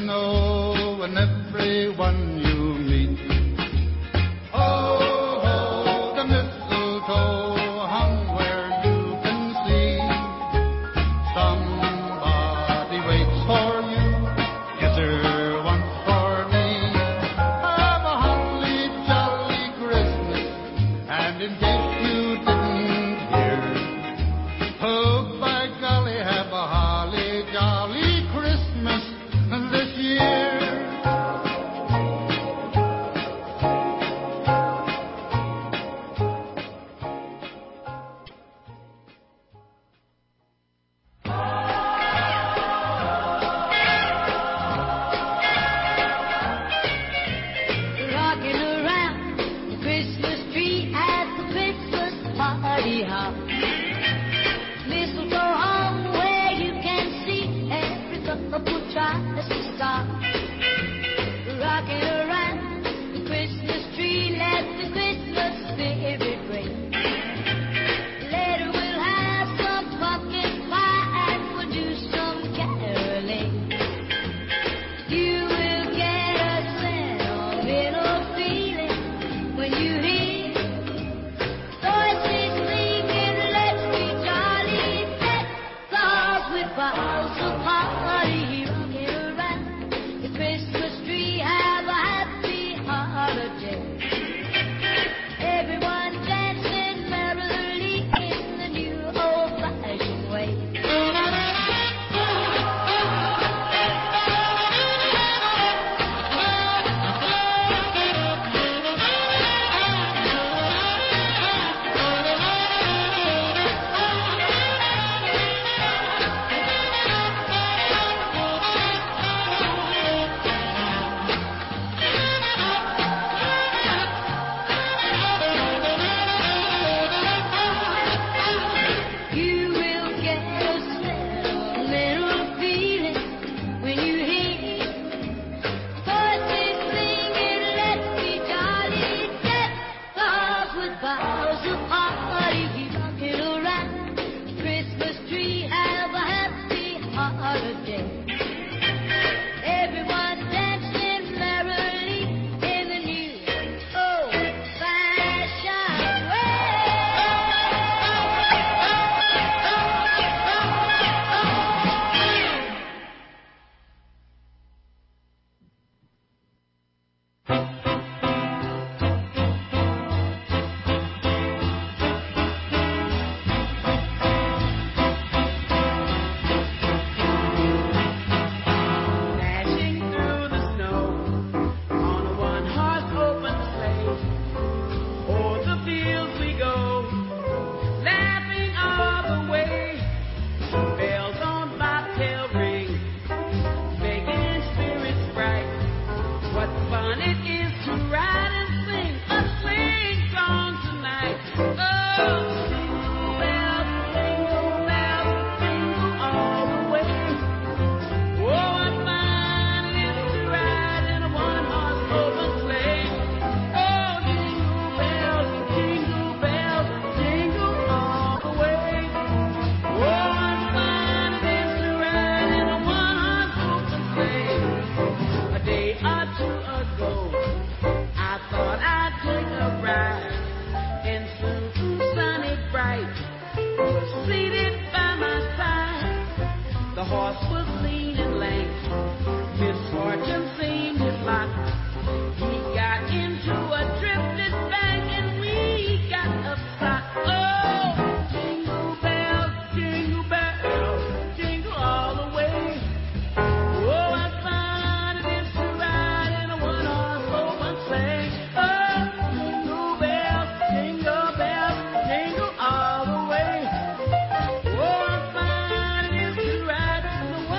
Everyone you meet. Oh, oh. spicy star. Rocking around the Christmas tree, let the Christmas spirit ring. Later we'll have some pumpkin pie and we'll do some caroling. You will get a sentimental feeling when you hear voices singing, let's be jolly, let stars with boughs of holly rocking around the Christmas tree. Have a happy holiday. Everyone dancing merrily in the new old-fashioned way. You will get a sentimental feeling when you hear voices singing, let's be jolly, deck stars with boughs of holly rocking around the Christmas tree. Have a happy holiday. Everyone dancing merrily in the new old-fashioned way. Dashing through the snow on a one-horse open sleigh. O'er the fields we go, laughing all the way. Bells on bobtail ring, making spirits bright. What fun it is to ride and sing a swing song tonight. Oh, jingle bells, jingle all the way. Oh, what fun it is to ride in a one-horse open sleigh. Oh, jingle bells, jingle all the way. Oh, what fun it is to ride in a one-horse open sleigh. A day or two ago, I thought I'd take a ride in something sunny bright. Was seated by my side. The horse was lean and lank. Misfortune seemed his lot. He got into a drifted bank and we got upset. Oh, jingle bells, jingle all the way. Oh, what fun it is to ride in a one-horse open sleigh. Oh, jingle bells, jingle all the way. Oh, what fun it is to ride in a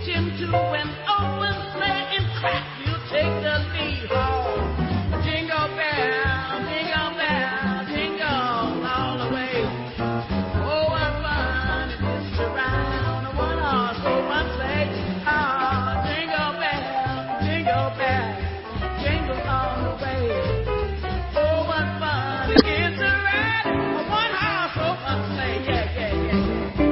him to an open sleigh and crack, we'll take the lead home. Jingle bell, jingle bell, jingle all the way. Oh, what fun it is to ride on a one-horse open sleigh. Oh, jingle bell, jingle all the way. Oh, what fun it is to ride a one-horse open sleigh. Yeah, yeah, yeah, yeah.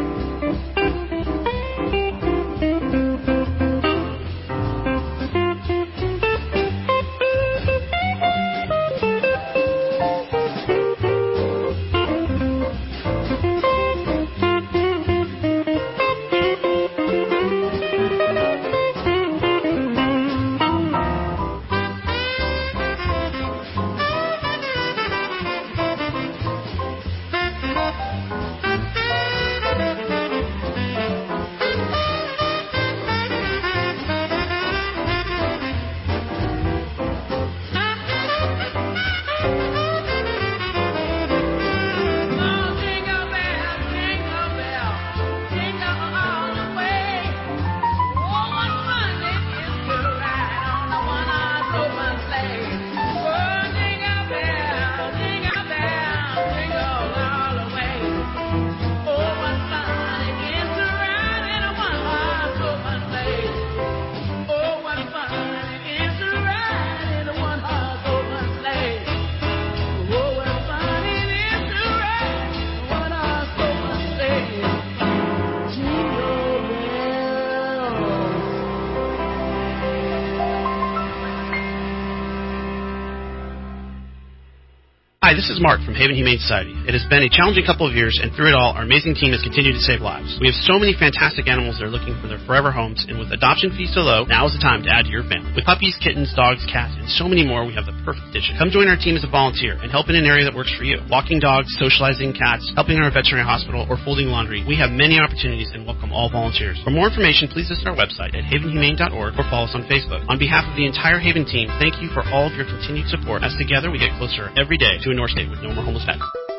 Hi, this is Mark from Haven Humane Society. It has been a challenging couple of years, and through it all, our amazing team has continued to save lives. We have so many fantastic animals that are looking for their forever homes, and with adoption fees so low, now is the time to add to your family. With puppies, kittens, dogs, cats, and so many more, we have the perfect addition. Come join our team as a volunteer and help in an area that works for you. Walking dogs, socializing cats, helping in our veterinary hospital, or folding laundry. We have many opportunities and welcome all volunteers. For more information, please visit our website at havenhumane.org or follow us on Facebook. On behalf of the entire Haven team, thank you for all of your continued support, as together we get closer every day to a North State with no more homeless pets.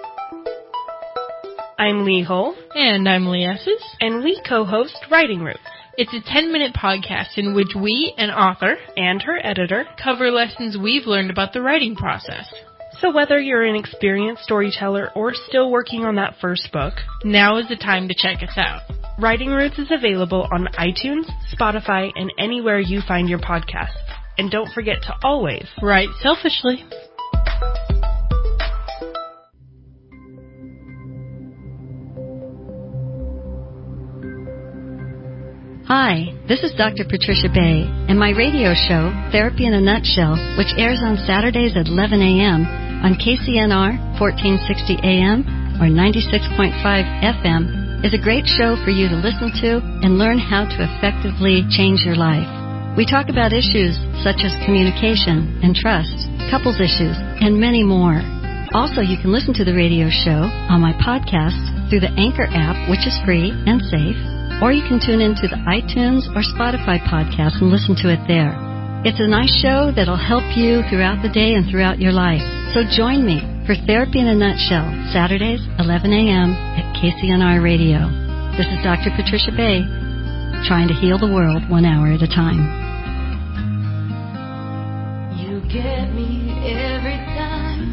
I'm Lee Hull. And I'm Lee Esses. And we co-host Writing Roots. It's a 10-minute podcast in which we, an author, and her editor, cover lessons we've learned about the writing process. So whether you're an experienced storyteller or still working on that first book, now is the time to check us out. Writing Roots is available on iTunes, Spotify, and anywhere you find your podcasts. And don't forget to always write selfishly. Hi, this is Dr. Patricia Bay, and my radio show, Therapy in a Nutshell, which airs on Saturdays at 11 a.m. on KCNR 1460 AM or 96.5 FM, is a great show for you to listen to and learn how to effectively change your life. We talk about issues such as communication and trust, couples issues, and many more. Also, you can listen to the radio show on my podcast through the Anchor app, which is free and safe, or you can tune into the iTunes or Spotify podcast and listen to it there. It's a nice show that'll help you throughout the day and throughout your life. So join me for Therapy in a Nutshell, Saturdays, 11 a.m. at KCNR Radio. This is Dr. Patricia Bay, trying to heal the world 1 hour at a time. You get me every time.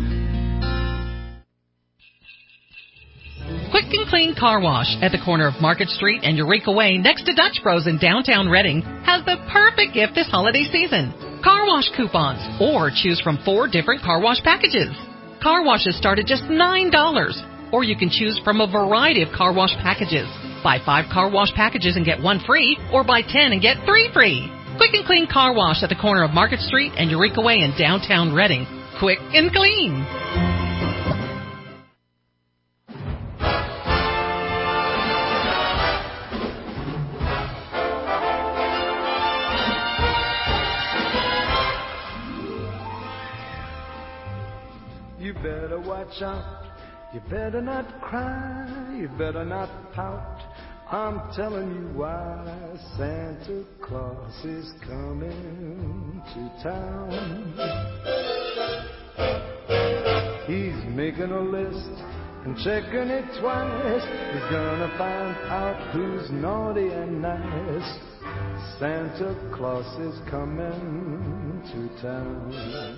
Quick and Clean Car Wash at the corner of Market Street and Eureka Way next to Dutch Bros in downtown Reading has the perfect gift this holiday season. Car wash coupons, or choose from 4 different car wash packages. Car washes start at just $9, or you can choose from a variety of car wash packages. Buy 5 car wash packages and get 1 free, or buy 10 and get 3 free. Quick and Clean Car Wash at the corner of Market Street and Eureka Way in downtown Reading. Quick and clean. You better watch out, you better not cry, you better not pout. I'm telling you why. Santa Claus is coming to town. He's making a list and checking it twice. He's gonna find out who's naughty and nice. Santa Claus is coming to town.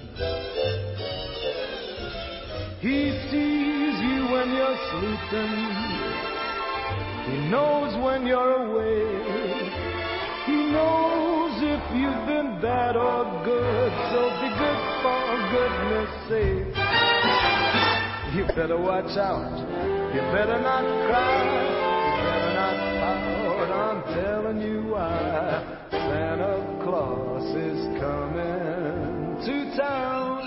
He sees you when you're sleeping. He knows when you're awake. He knows if you've been bad or good. So be good for goodness sake. You better watch out. You better not cry. You better not pout. I'm telling you why. Santa Claus is coming to town.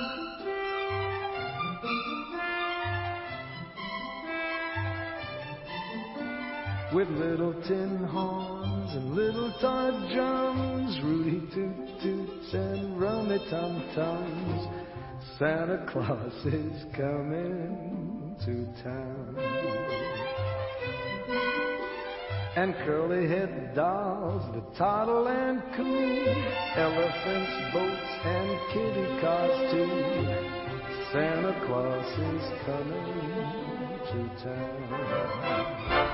With little tin horns and little toy drums, Rudy toot toots and rummy tum tums, Santa Claus is coming to town. And curly-head dolls that toddle and coo, elephants, boats, and kitty cars too, Santa Claus is coming to town.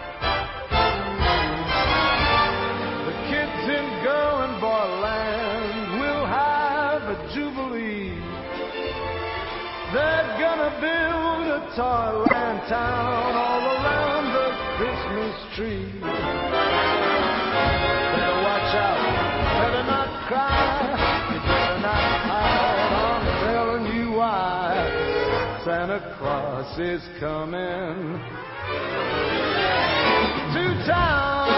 The kids in girl and boy land will have a jubilee. They're gonna build a toyland town all around the Christmas tree. Better watch out, better not cry, you better not pout. I'm telling you why. Santa Claus is coming to town.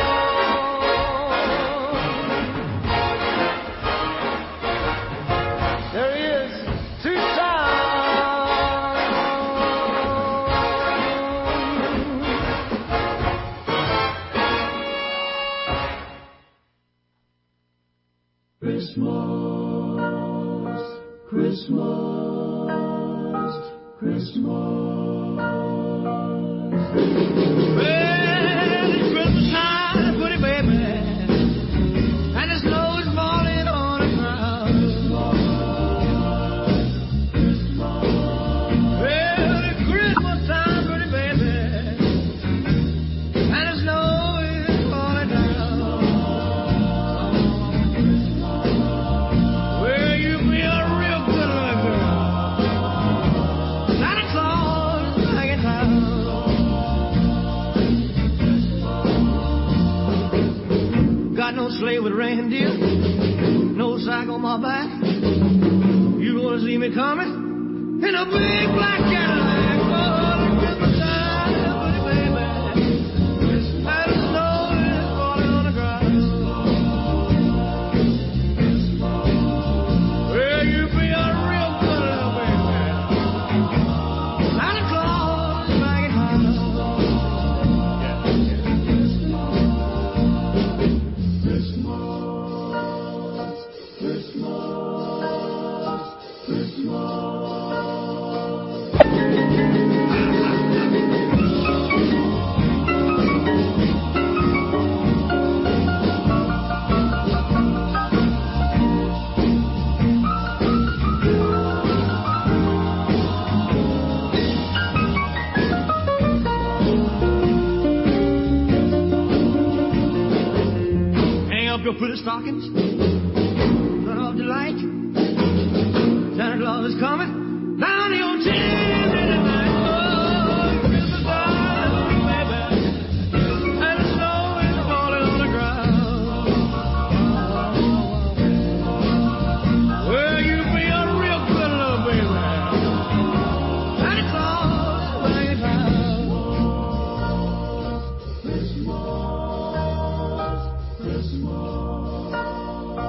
There he is, to town. Christmas, Christmas, Christmas. Well, it's Christmas time, pretty baby, and the snow is falling on the ground. Well, it's Christmas time, pretty baby, and the snow is falling down. Well, you be a real good little girl. Santa Claus is back in town. Got no sleigh with reindeer, no sack on my back. You gonna see me coming in a big black Cadillac. Oh, Christmas time, pretty baby, and the snow is falling on the ground. Well, you be a real good little baby. Santa Claus is back in town. Hang up your pretty stockings, turn off the light. Santa Claus is coming down the old chimney tonight. Oh, Christmas time, baby, and the snow is falling on the ground. Well, you be a real good little baby. Santa Claus is back in town. Christmas.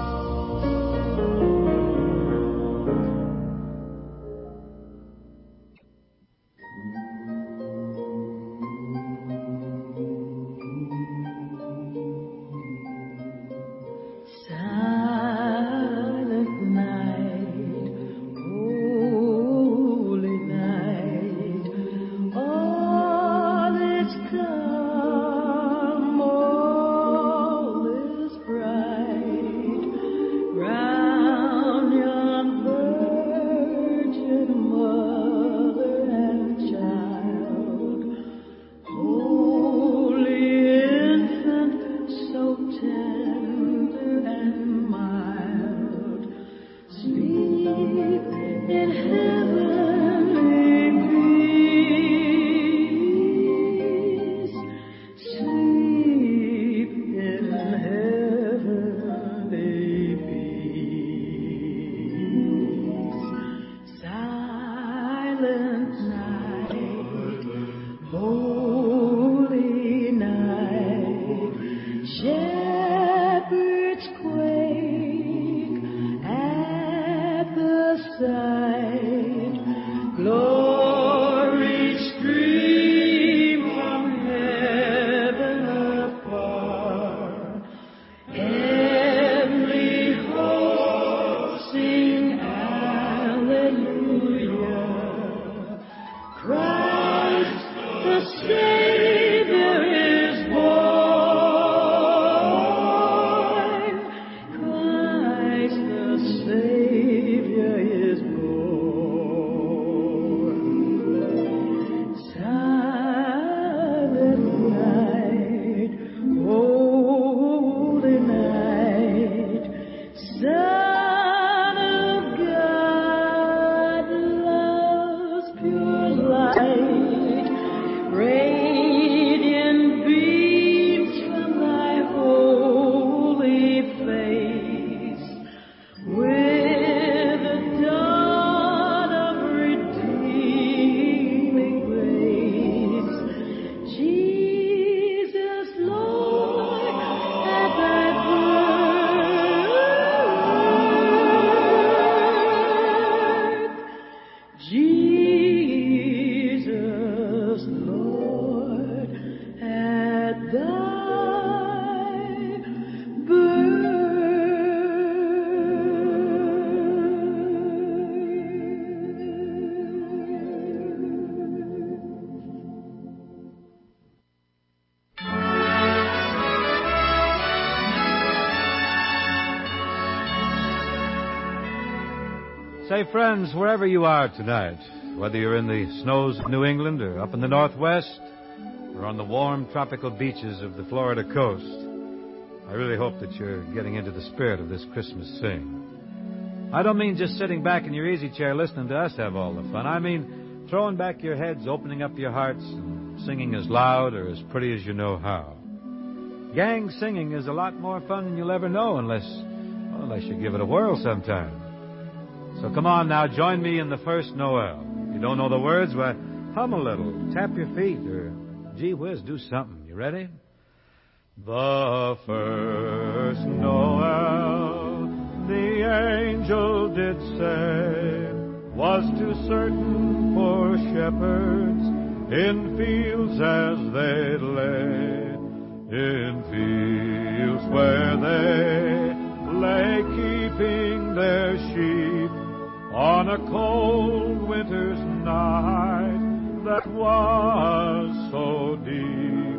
Say, friends, wherever you are tonight, whether you're in the snows of New England or up in the Northwest or on the warm tropical beaches of the Florida coast, I really hope that you're getting into the spirit of this Christmas sing. I don't mean just sitting back in your easy chair listening to us have all the fun. I mean throwing back your heads, opening up your hearts, and singing as loud or as pretty as you know how. Gang singing is a lot more fun than you'll ever know unless you give it a whirl sometime. So come on now, join me in the first Noel. If you don't know the words, well, hum a little, tap your feet, or gee whiz, do something. You ready? The first Noel, the angel did say, was too certain for shepherds in fields as they lay, in fields where they lay keeping their sheep on a cold winter's night that was so deep.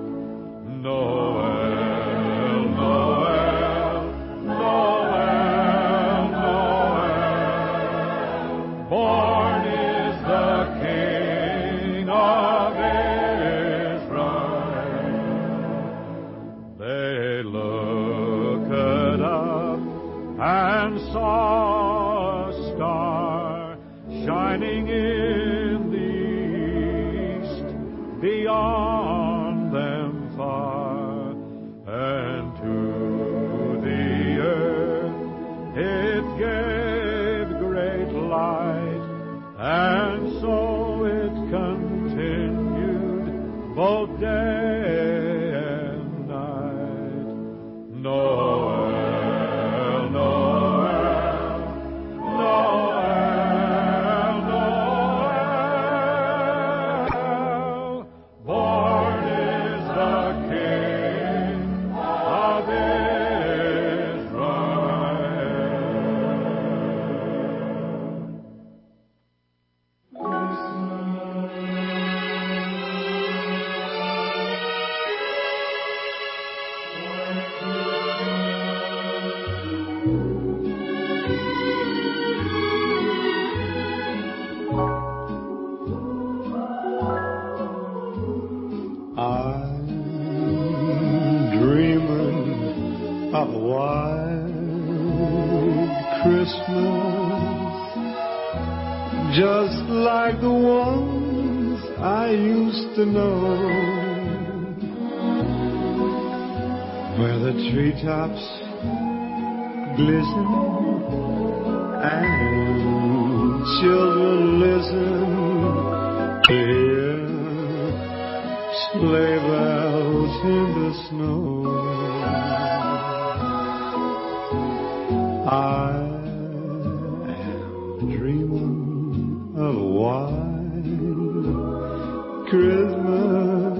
Noel, Noel, Noel, Noel, born is the King of Israel. They looked up and saw a star shining in the east beyond them far, and to the earth it gave great light, and so it continued both day and night. Noel, Noel, Noel, Noel, born is the King of I'm dreaming of a white Christmas, just like the ones I used to know, where the treetops glisten and children listen to hear sleigh bells in the snow. I am dreaming of a white Christmas,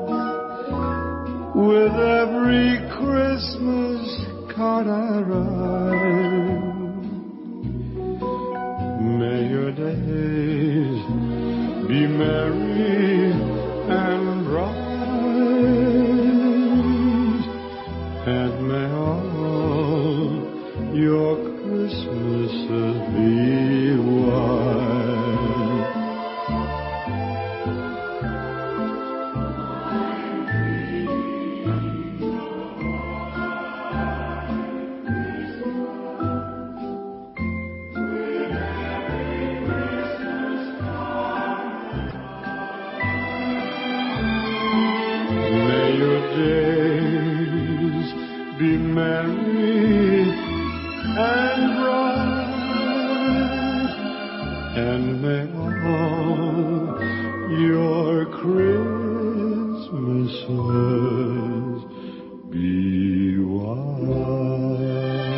with every Christmas card I write. May your days be merry and bright, and may all your Christmases be white. May your days be merry and bright, and may all your Christmases be white.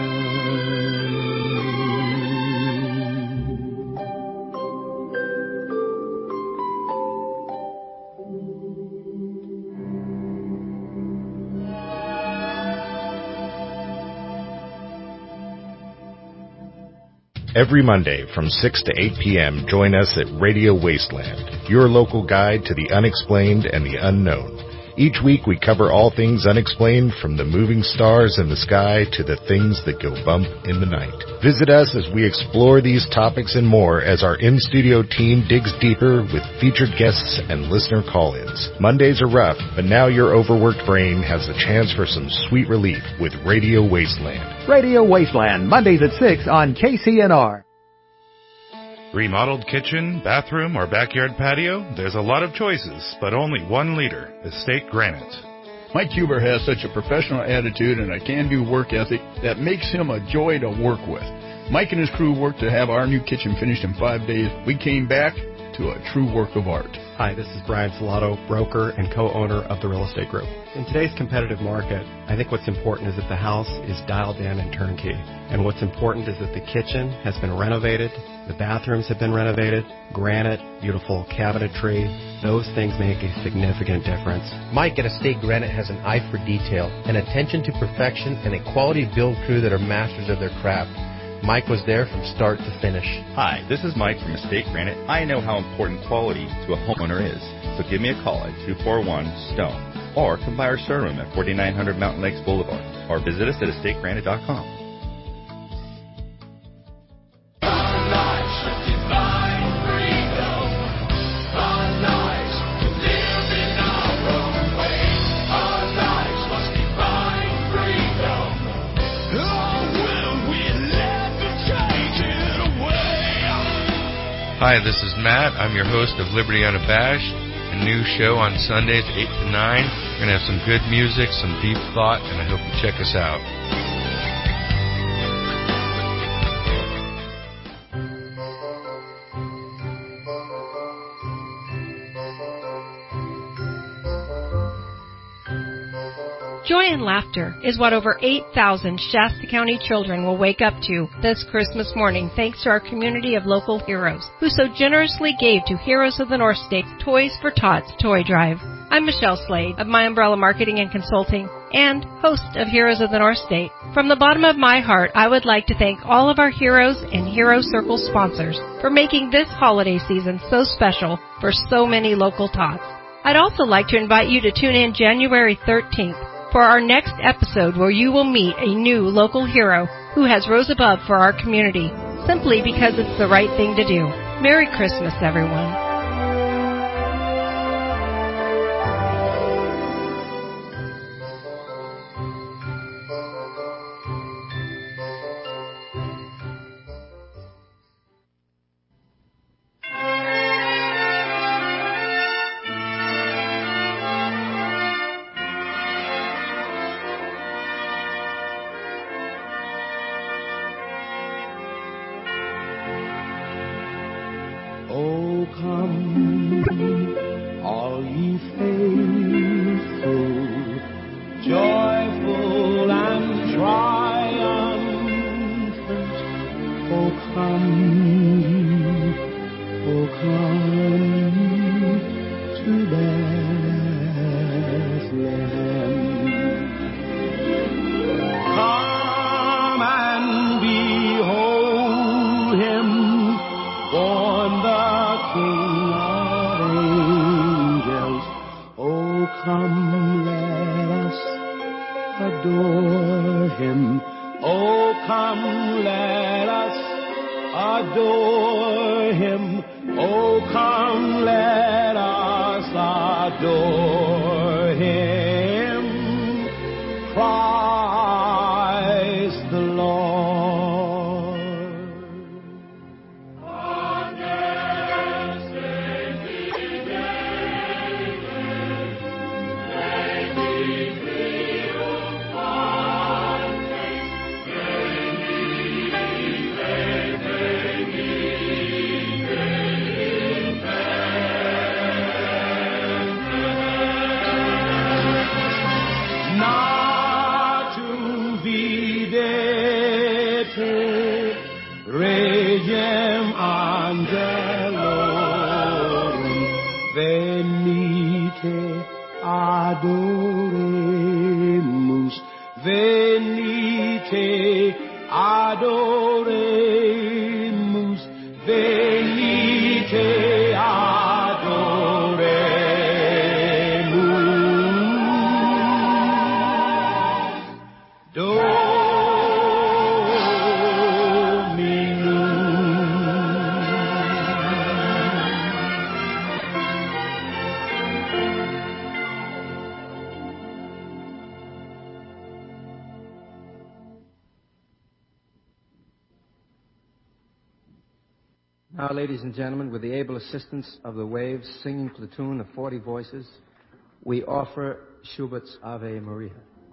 Every Monday from 6 to 8 p.m., join us at Radio Wasteland, your local guide to the unexplained and the unknown. Each week we cover all things unexplained, from the moving stars in the sky to the things that go bump in the night. Visit us as we explore these topics and more as our in-studio team digs deeper with featured guests and listener call-ins. Mondays are rough, but now your overworked brain has the chance for some sweet relief with Radio Wasteland. Radio Wasteland, Mondays at 6 on KCNR. Remodeled kitchen, bathroom, or backyard patio? There's a lot of choices, but only one leader, Estate Granite. Mike Huber has such a professional attitude and a can-do work ethic that makes him a joy to work with. Mike and his crew worked to have our new kitchen finished in 5 days. We came back to a true work of art. Hi, this is Brian Salato, broker and co-owner of the Real Estate Group. In today's competitive market, I think what's important is that the house is dialed in and turnkey. And what's important is that the kitchen has been renovated, the bathrooms have been renovated, granite, beautiful cabinetry. Those things make a significant difference. Mike at Estate Granite has an eye for detail, an attention to perfection, and a quality build crew that are masters of their craft. Mike was there from start to finish. Hi, this is Mike from Estate Granite. I know how important quality to a homeowner is, so give me a call at 241-STONE or come by our showroom at 4900 Mountain Lakes Boulevard or visit us at estategranite.com. Hi, this is Matt. I'm your host of Liberty Unabashed, a new show on Sundays 8 to 9. We're going to have some good music, some deep thought, and I hope you check us out. Joy and laughter is what over 8,000 Shasta County children will wake up to this Christmas morning, thanks to our community of local heroes who so generously gave to Heroes of the North State's Toys for Tots Toy Drive. I'm Michelle Slade of My Umbrella Marketing and Consulting and host of Heroes of the North State. From the bottom of my heart, I would like to thank all of our heroes and Hero Circle sponsors for making this holiday season so special for so many local tots. I'd also like to invite you to tune in January 13th for our next episode, where you will meet a new local hero who has rose above for our community simply because it's the right thing to do. Merry Christmas, everyone. Oh, come, all ye faithful, joyful and triumphant. Oh, come to Bethlehem. Come and behold him, born the King of angels. Oh, come, let us adore him. Oh, come, let us adore him. Oh, come, let us adore him. Christ the Lord. Natum videte regem angelorum, venite adoremus, venite adoremus, venite adoremus. Now, ladies and gentlemen, with the able assistance of the Waves singing platoon of 40 voices, we offer Schubert's Ave Maria.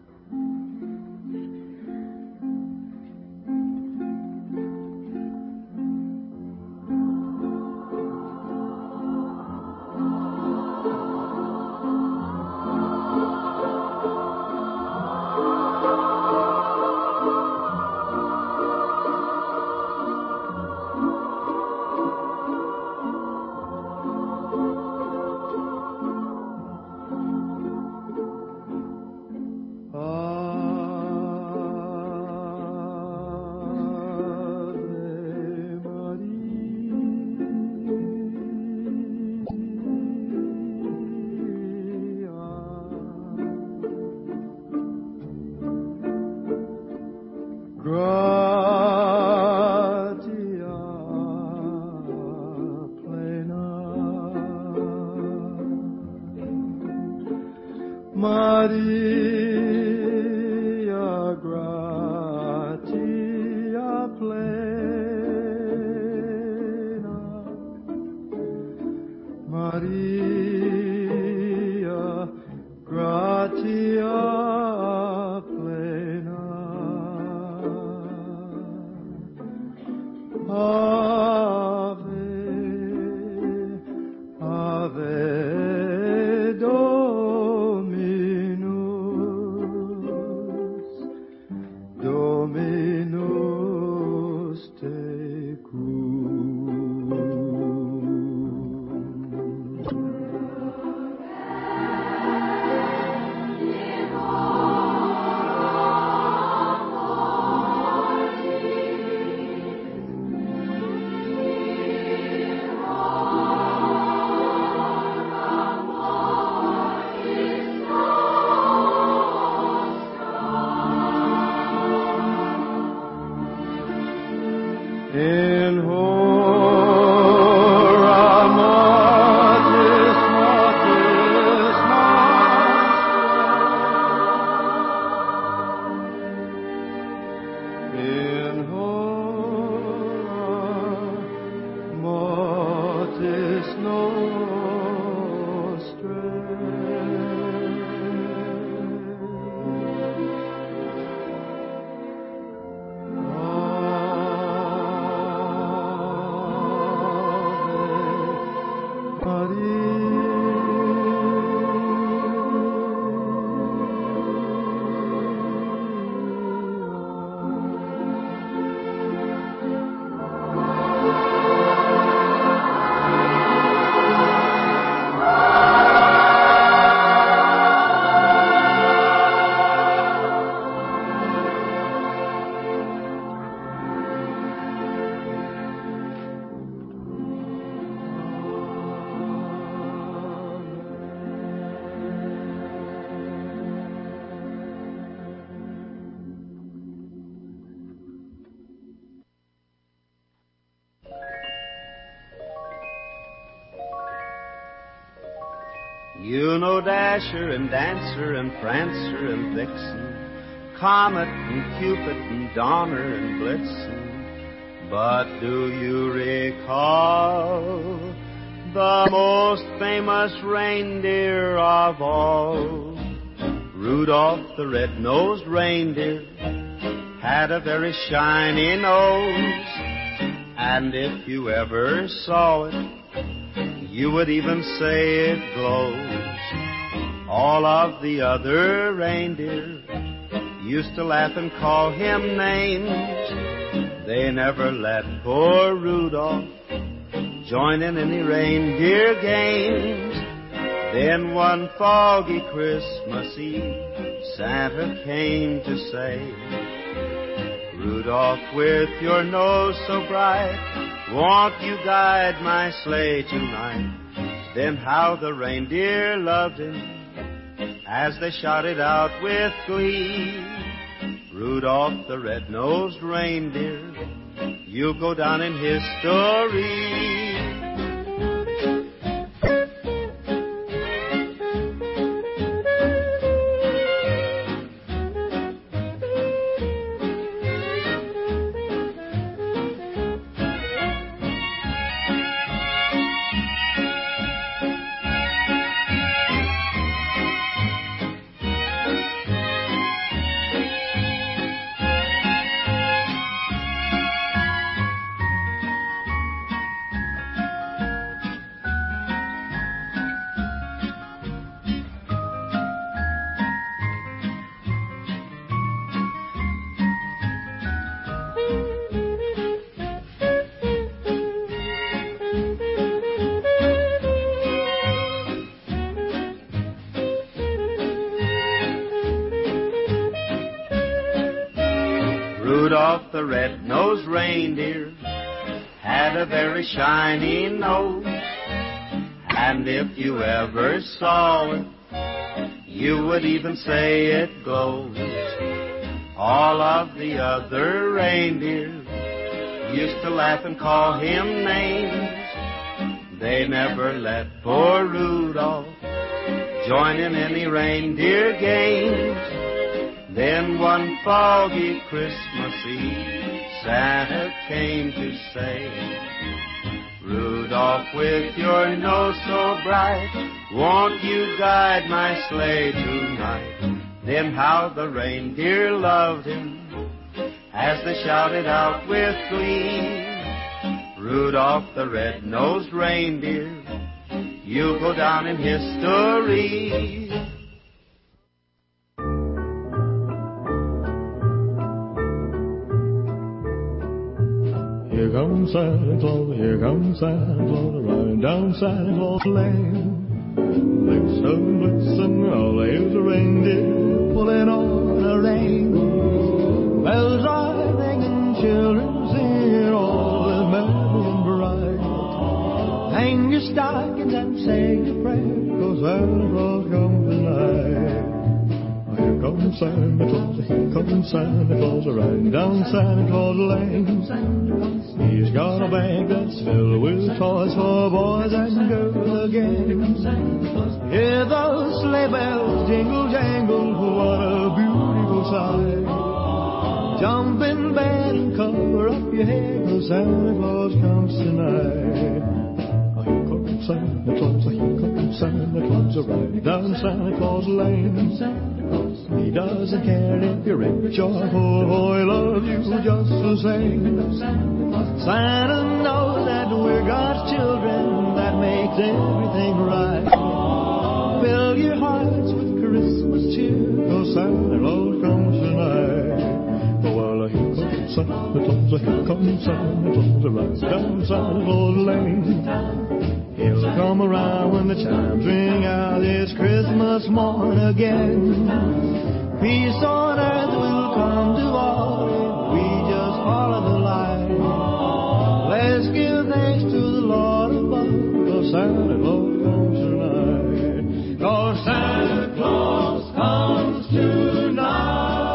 You know Dasher and Dancer and Prancer and Vixen, Comet and Cupid and Donner and Blitzen. But do you recall the most famous reindeer of all? Rudolph the red-nosed reindeer had a very shiny nose, and if you ever saw it, you would even say it glows. All of the other reindeer used to laugh and call him names. They never let poor Rudolph join in any reindeer games. Then one foggy Christmas Eve, Santa came to say, Rudolph, with your nose so bright, won't you guide my sleigh tonight? Then how the reindeer loved him as they shouted out with glee, Rudolph the red-nosed reindeer, you'll go down in history. Rudolph the red-nosed reindeer had a very shiny nose, and if you ever saw it, you would even say it glows. All of the other reindeer used to laugh and call him names. They never let poor Rudolph join in any reindeer games. Then one foggy Christmas Eve, Santa came to say, Rudolph, with your nose so bright, won't you guide my sleigh tonight? Then how the reindeer loved him as they shouted out with glee, Rudolph the red-nosed reindeer, you'll go down in history. Here comes Santa Claus, here comes Santa Claus, riding down Santa Claus Lane. Blitzen, blitzen, all there's a reindeer pulling on a rein. Bells are ringing, children singing, all is merry and bright. Hang your stockings and say your prayer, 'cause Santa Claus comes tonight. Here comes Santa Claus, here comes Santa Claus, riding down Santa Claus Lane. He's got a bag that's filled with toys for boys and girls again. Hear those sleigh bells jingle jangle, what a beautiful sight. Jump in bed and cover up your head, 'cause Santa Claus comes tonight. Here comes Santa Claus, here comes Santa Claus, riding down Santa Claus Lane. He doesn't care if you're rich or poor, he loves you just the same. Santa knows that we're God's children, that makes everything right. Fill your hearts with Christmas cheer, 'cause Santa Claus comes tonight. Oh, well, here comes Santa Claus, here comes Santa Claus, right down Santa Claus Lane. He'll come around when the chimes ring out, it's Christmas morn again. Peace on earth will come to all if we just follow the line. Let's give thanks to the Lord above, 'cause Santa Claus comes tonight. 'Cause Santa Claus comes tonight.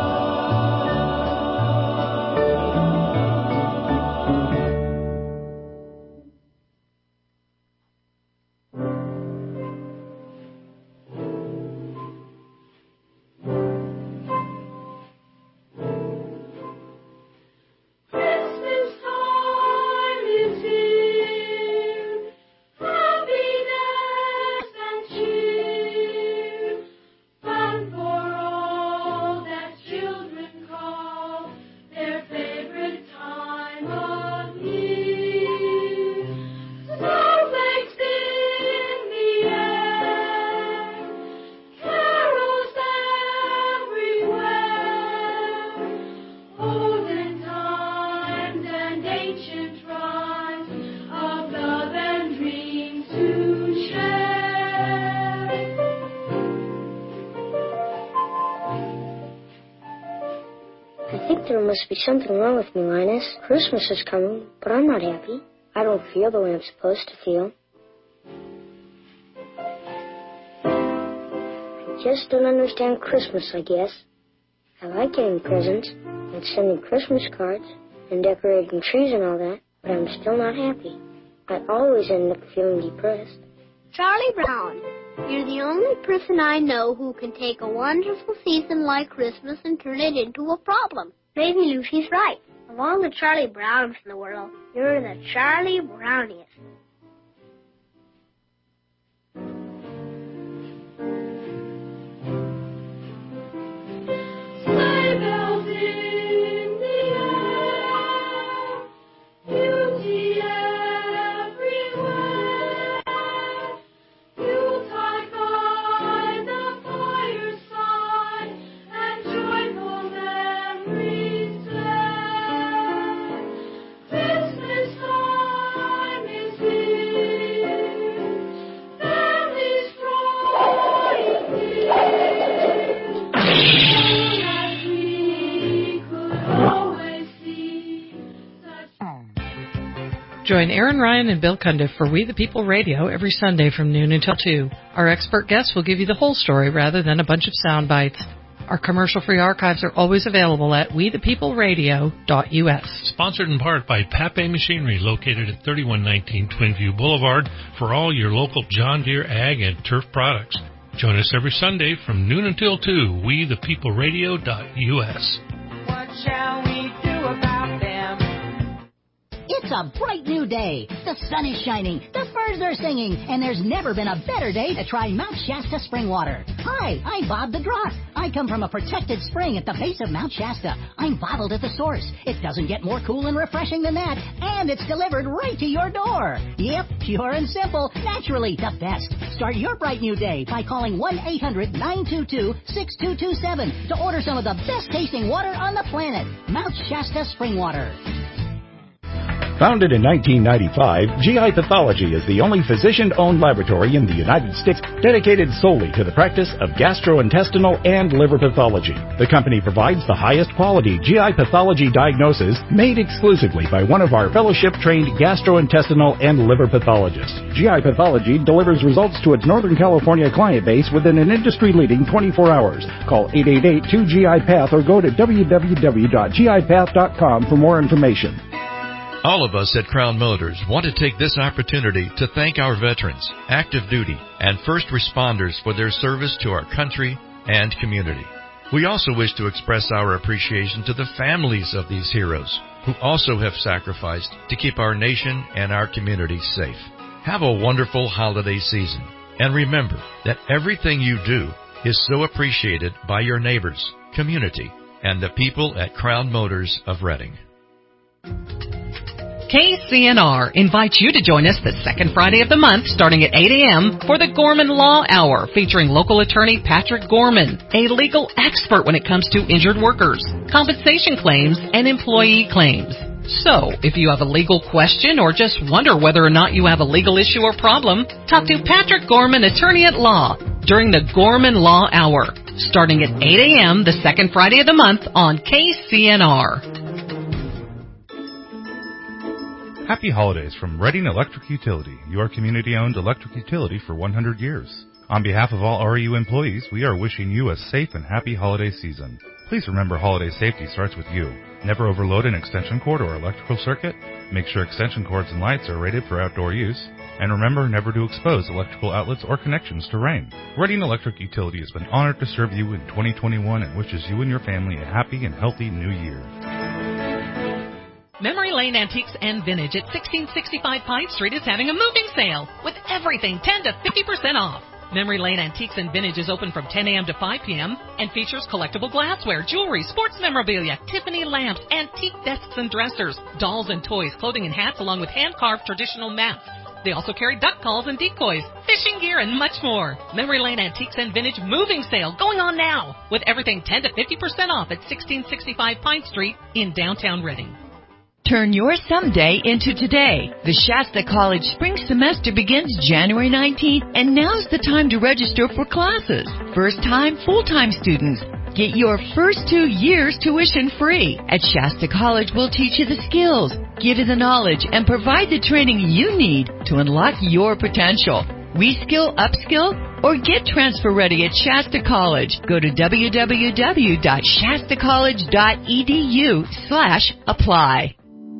There must be something wrong with me, Linus. Christmas is coming, but I'm not happy. I don't feel the way I'm supposed to feel. I just don't understand Christmas, I guess. I like getting presents and sending Christmas cards and decorating trees and all that, but I'm still not happy. I always end up feeling depressed. Charlie Brown, you're the only person I know who can take a wonderful season like Christmas and turn it into a problem. Maybe Lucy's right. Of all the Charlie Browns in the world, you're the Charlie Browniest. Sleigh bells in the air, beauty everywhere. Yuletide by the fireside, and joyful memories there. Christmas time is Join Aaron Ryan and Bill Cundiff for We the People Radio every Sunday from noon until 2. Our expert guests will give you the whole story rather than a bunch of sound bites. Our commercial-free archives are always available at wethepeopleradio.us. Sponsored in part by Pape Machinery, located at 3119 Twinview Boulevard, for all your local John Deere ag and turf products. Join us every Sunday from noon until 2, wethepeopleradio.us. What shall we do about them? It's a bright new day. The sun is shining, the birds are singing, and there's never been a better day to try Mount Shasta spring water. Hi, I'm Bob the Drop. I come from a protected spring at the base of Mount Shasta. I'm bottled at the source. It doesn't get more cool and refreshing than that, and it's delivered right to your door. Yep, pure and simple, naturally the best. Start your bright new day by calling 1-800-922-6227 to order some of the best tasting water on the planet. Mount Shasta spring water. Founded in 1995, GI Pathology is the only physician-owned laboratory in the United States dedicated solely to the practice of gastrointestinal and liver pathology. The company provides the highest quality GI pathology diagnosis made exclusively by one of our fellowship-trained gastrointestinal and liver pathologists. GI Pathology delivers results to its Northern California client base within an industry-leading 24 hours. Call 888-2GI-PATH or go to www.gipath.com for more information. All of us at Crown Motors want to take this opportunity to thank our veterans, active duty, and first responders for their service to our country and community. We also wish to express our appreciation to the families of these heroes who also have sacrificed to keep our nation and our community safe. Have a wonderful holiday season, and remember that everything you do is so appreciated by your neighbors, community, and the people at Crown Motors of Reading. KCNR invites you to join us the second Friday of the month starting at 8 a.m. for the Gorman Law Hour featuring local attorney Patrick Gorman, a legal expert when it comes to injured workers, compensation claims, and employee claims. So, if you have a legal question or just wonder whether or not you have a legal issue or problem, talk to Patrick Gorman, attorney at law, during the Gorman Law Hour starting at 8 a.m. the second Friday of the month on KCNR. Happy holidays from Reading Electric Utility, your community-owned electric utility for 100 years. On behalf of all REU employees, we are wishing you a safe and happy holiday season. Please remember holiday safety starts with you. Never overload an extension cord or electrical circuit. Make sure extension cords and lights are rated for outdoor use. And remember never to expose electrical outlets or connections to rain. Reading Electric Utility has been honored to serve you in 2021 and wishes you and your family a happy and healthy new year. Memory Lane Antiques and Vintage at 1665 Pine Street is having a moving sale with everything 10 to 50% off. Memory Lane Antiques and Vintage is open from 10 a.m. to 5 p.m. and features collectible glassware, jewelry, sports memorabilia, Tiffany lamps, antique desks and dressers, dolls and toys, clothing and hats, along with hand-carved traditional masks. They also carry duck calls and decoys, fishing gear, and much more. Memory Lane Antiques and Vintage moving sale going on now with everything 10 to 50% off at 1665 Pine Street in downtown Reading. Turn your someday into today. The Shasta College spring semester begins January 19th, and now's the time to register for classes. First-time, full-time students. Get your first 2 years tuition free. At Shasta College, we'll teach you the skills, give you the knowledge, and provide the training you need to unlock your potential. Reskill, upskill, or get transfer ready at Shasta College. Go to www.shastacollege.edu/apply.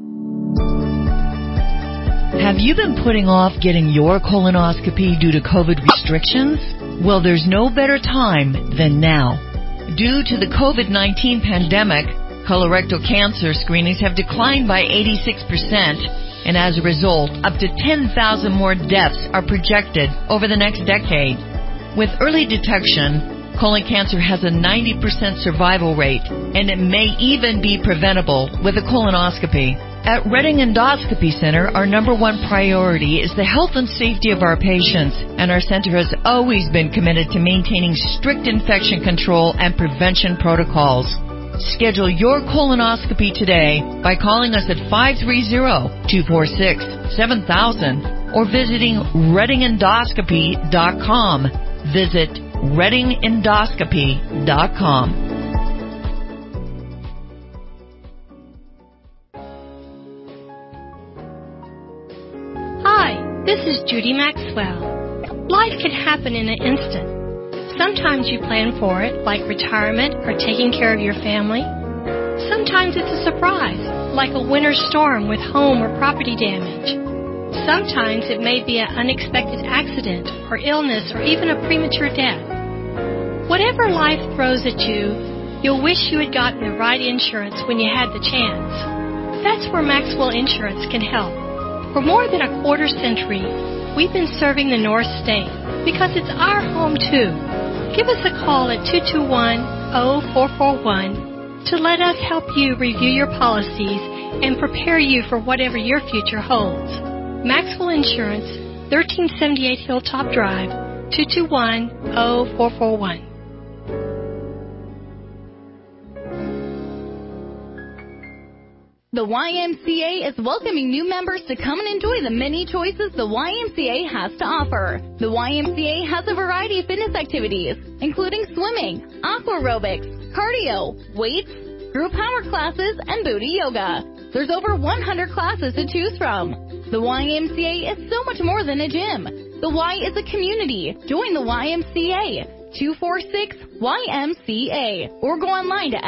Have you been putting off getting your colonoscopy due to COVID restrictions? Well, there's no better time than now. Due to the COVID-19 pandemic, colorectal cancer screenings have declined by 86%, and as a result, up to 10,000 more deaths are projected over the next decade. With early detection, colon cancer has a 90% survival rate, and it may even be preventable with a colonoscopy. At Reading Endoscopy Center, our number one priority is the health and safety of our patients, and our center has always been committed to maintaining strict infection control and prevention protocols. Schedule your colonoscopy today by calling us at 530-246-7000 or visiting readingendoscopy.com. Visit readingendoscopy.com. This is Judy Maxwell. Life can happen in an instant. Sometimes you plan for it, like retirement or taking care of your family. Sometimes it's a surprise, like a winter storm with home or property damage. Sometimes it may be an unexpected accident or illness or even a premature death. Whatever life throws at you, you'll wish you had gotten the right insurance when you had the chance. That's where Maxwell Insurance can help. For more than a quarter century, we've been serving the North State because it's our home too. Give us a call at 221-0441 to let us help you review your policies and prepare you for whatever your future holds. Maxwell Insurance, 1378 Hilltop Drive, 221-0441. The YMCA is welcoming new members to come and enjoy the many choices the YMCA has to offer. The YMCA has a variety of fitness activities, including swimming, aqua aerobics, cardio, weights, group power classes, and booty yoga. There's over 100 classes to choose from. The YMCA is so much more than a gym. The Y is a community. Join the YMCA. 246-YMCA or go online to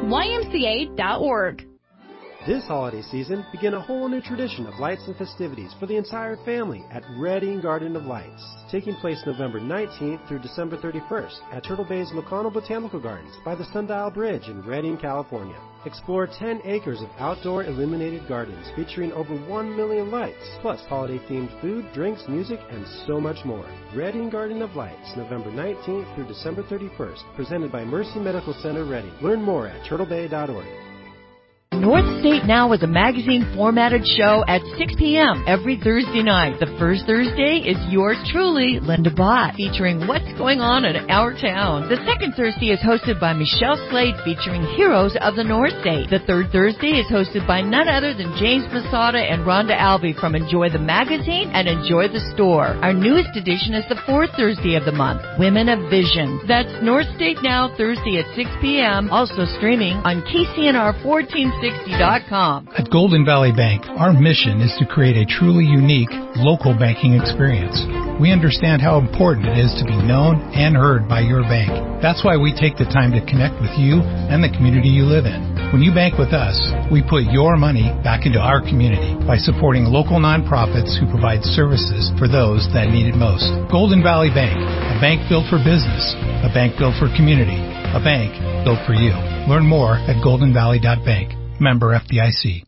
sfymca.org. This holiday season, begin a whole new tradition of lights and festivities for the entire family at Redding Garden of Lights, taking place November 19th through December 31st at Turtle Bay's Locano Botanical Gardens by the Sundial Bridge in Redding, California. Explore 10 acres of outdoor illuminated gardens featuring over 1 million lights, plus holiday-themed food, drinks, music, and so much more. Redding Garden of Lights, November 19th through December 31st, presented by Mercy Medical Center, Redding. Learn more at turtlebay.org. North State Now is a magazine-formatted show at 6 p.m. every Thursday night. The first Thursday is yours truly, Linda Bott, featuring what's going on in our town. The second Thursday is hosted by Michelle Slade, featuring heroes of the North State. The third Thursday is hosted by none other than James Masada and Rhonda Albee from Enjoy the Magazine and Enjoy the Store. Our newest edition is the fourth Thursday of the month, Women of Vision. That's North State Now, Thursday at 6 p.m., also streaming on KCNR 1460.com. At Golden Valley Bank, our mission is to create a truly unique local banking experience. We understand how important it is to be known and heard by your bank. That's why we take the time to connect with you and the community you live in. When you bank with us, we put your money back into our community by supporting local nonprofits who provide services for those that need it most. Golden Valley Bank, a bank built for business, a bank built for community, a bank built for you. Learn more at goldenvalley.bank. Member FDIC.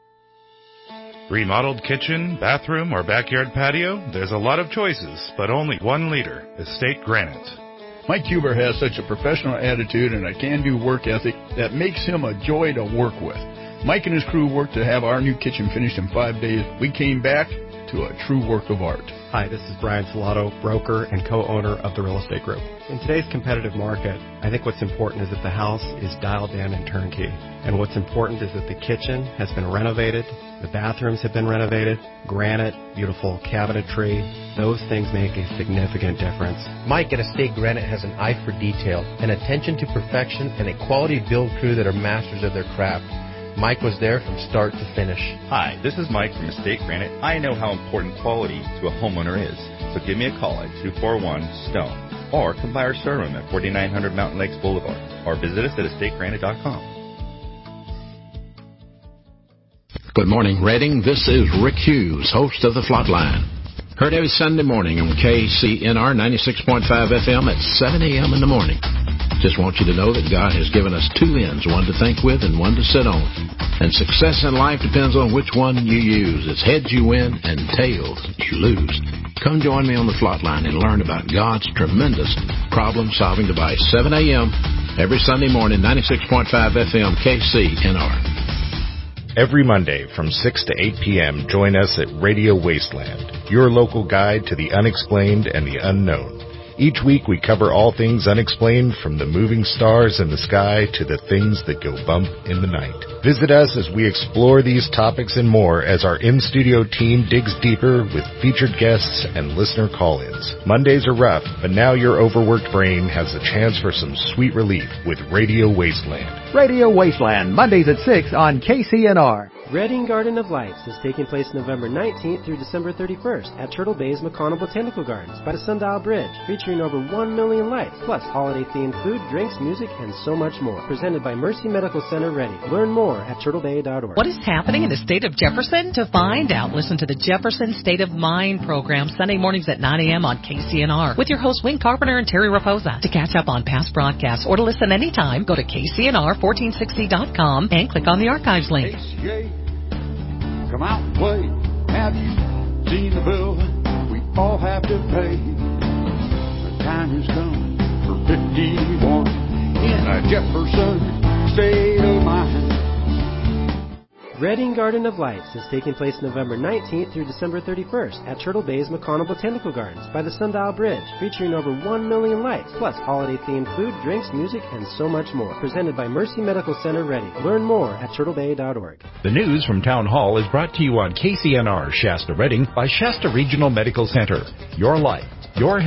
Remodeled kitchen, bathroom, or backyard patio? There's a lot of choices, but only one leader, Estate Granite. Mike Huber has such a professional attitude and a can-do work ethic that makes him a joy to work with. Mike and his crew worked to have our new kitchen finished in 5 days. We came back to a true work of art. Hi, this is Brian Salato, broker and co-owner of the Real Estate Group. In today's competitive market, I think what's important is that the house is dialed in and turnkey. And what's important is that the kitchen has been renovated, the bathrooms have been renovated, granite, beautiful cabinetry. Those things make a significant difference. Mike at Estate Granite has an eye for detail, an attention to perfection, and a quality build crew that are masters of their craft. Mike was there from start to finish. Hi, this is Mike from Estate Granite. I know how important quality to a homeowner is, so give me a call at 241-STONE or come by our showroom at 4900 Mountain Lakes Boulevard or visit us at estategranite.com. Good morning, Redding. This is Rick Hughes, host of The Flatline. Heard every Sunday morning on KCNR 96.5 FM at 7 a.m. in the morning. Just want you to know that God has given us two ends, one to think with and one to sit on. And success in life depends on which one you use. It's heads you win and tails you lose. Come join me on the Flatline and learn about God's tremendous problem-solving device. 7 a.m. every Sunday morning, 96.5 FM KCNR. Every Monday from 6 to 8 p.m., join us at Radio Wasteland, your local guide to the unexplained and the unknown. Each week we cover all things unexplained, from the moving stars in the sky to the things that go bump in the night. Visit us as we explore these topics and more as our in-studio team digs deeper with featured guests and listener call-ins. Mondays are rough, but now your overworked brain has a chance for some sweet relief with Radio Wasteland. Radio Wasteland, Mondays at 6 on KCNR. Reading Garden of Lights is taking place November 19th through December 31st at Turtle Bay's McConnell Botanical Gardens by the Sundial Bridge, featuring over 1 million lights, plus holiday-themed food, drinks, music, and so much more. Presented by Mercy Medical Center Reading. Learn more at turtlebay.org. What is happening in the state of Jefferson? To find out, listen to the Jefferson State of Mind program Sunday mornings at 9 a.m. on KCNR with your hosts Wayne Carpenter and Terry Raposa. To catch up on past broadcasts or to listen anytime, go to KCNR1460.com and click on the archives link. Come out and play. Have you seen the bill we all have to pay? The time has come for 51 in a Jefferson state of mind. Reading Garden of Lights is taking place November 19th through December 31st at Turtle Bay's McConnell Botanical Gardens by the Sundial Bridge, featuring over 1 million lights, plus holiday-themed food, drinks, music, and so much more. Presented by Mercy Medical Center Reading. Learn more at turtlebay.org. The news from Town Hall is brought to you on KCNR Shasta Reading by Shasta Regional Medical Center. Your life, your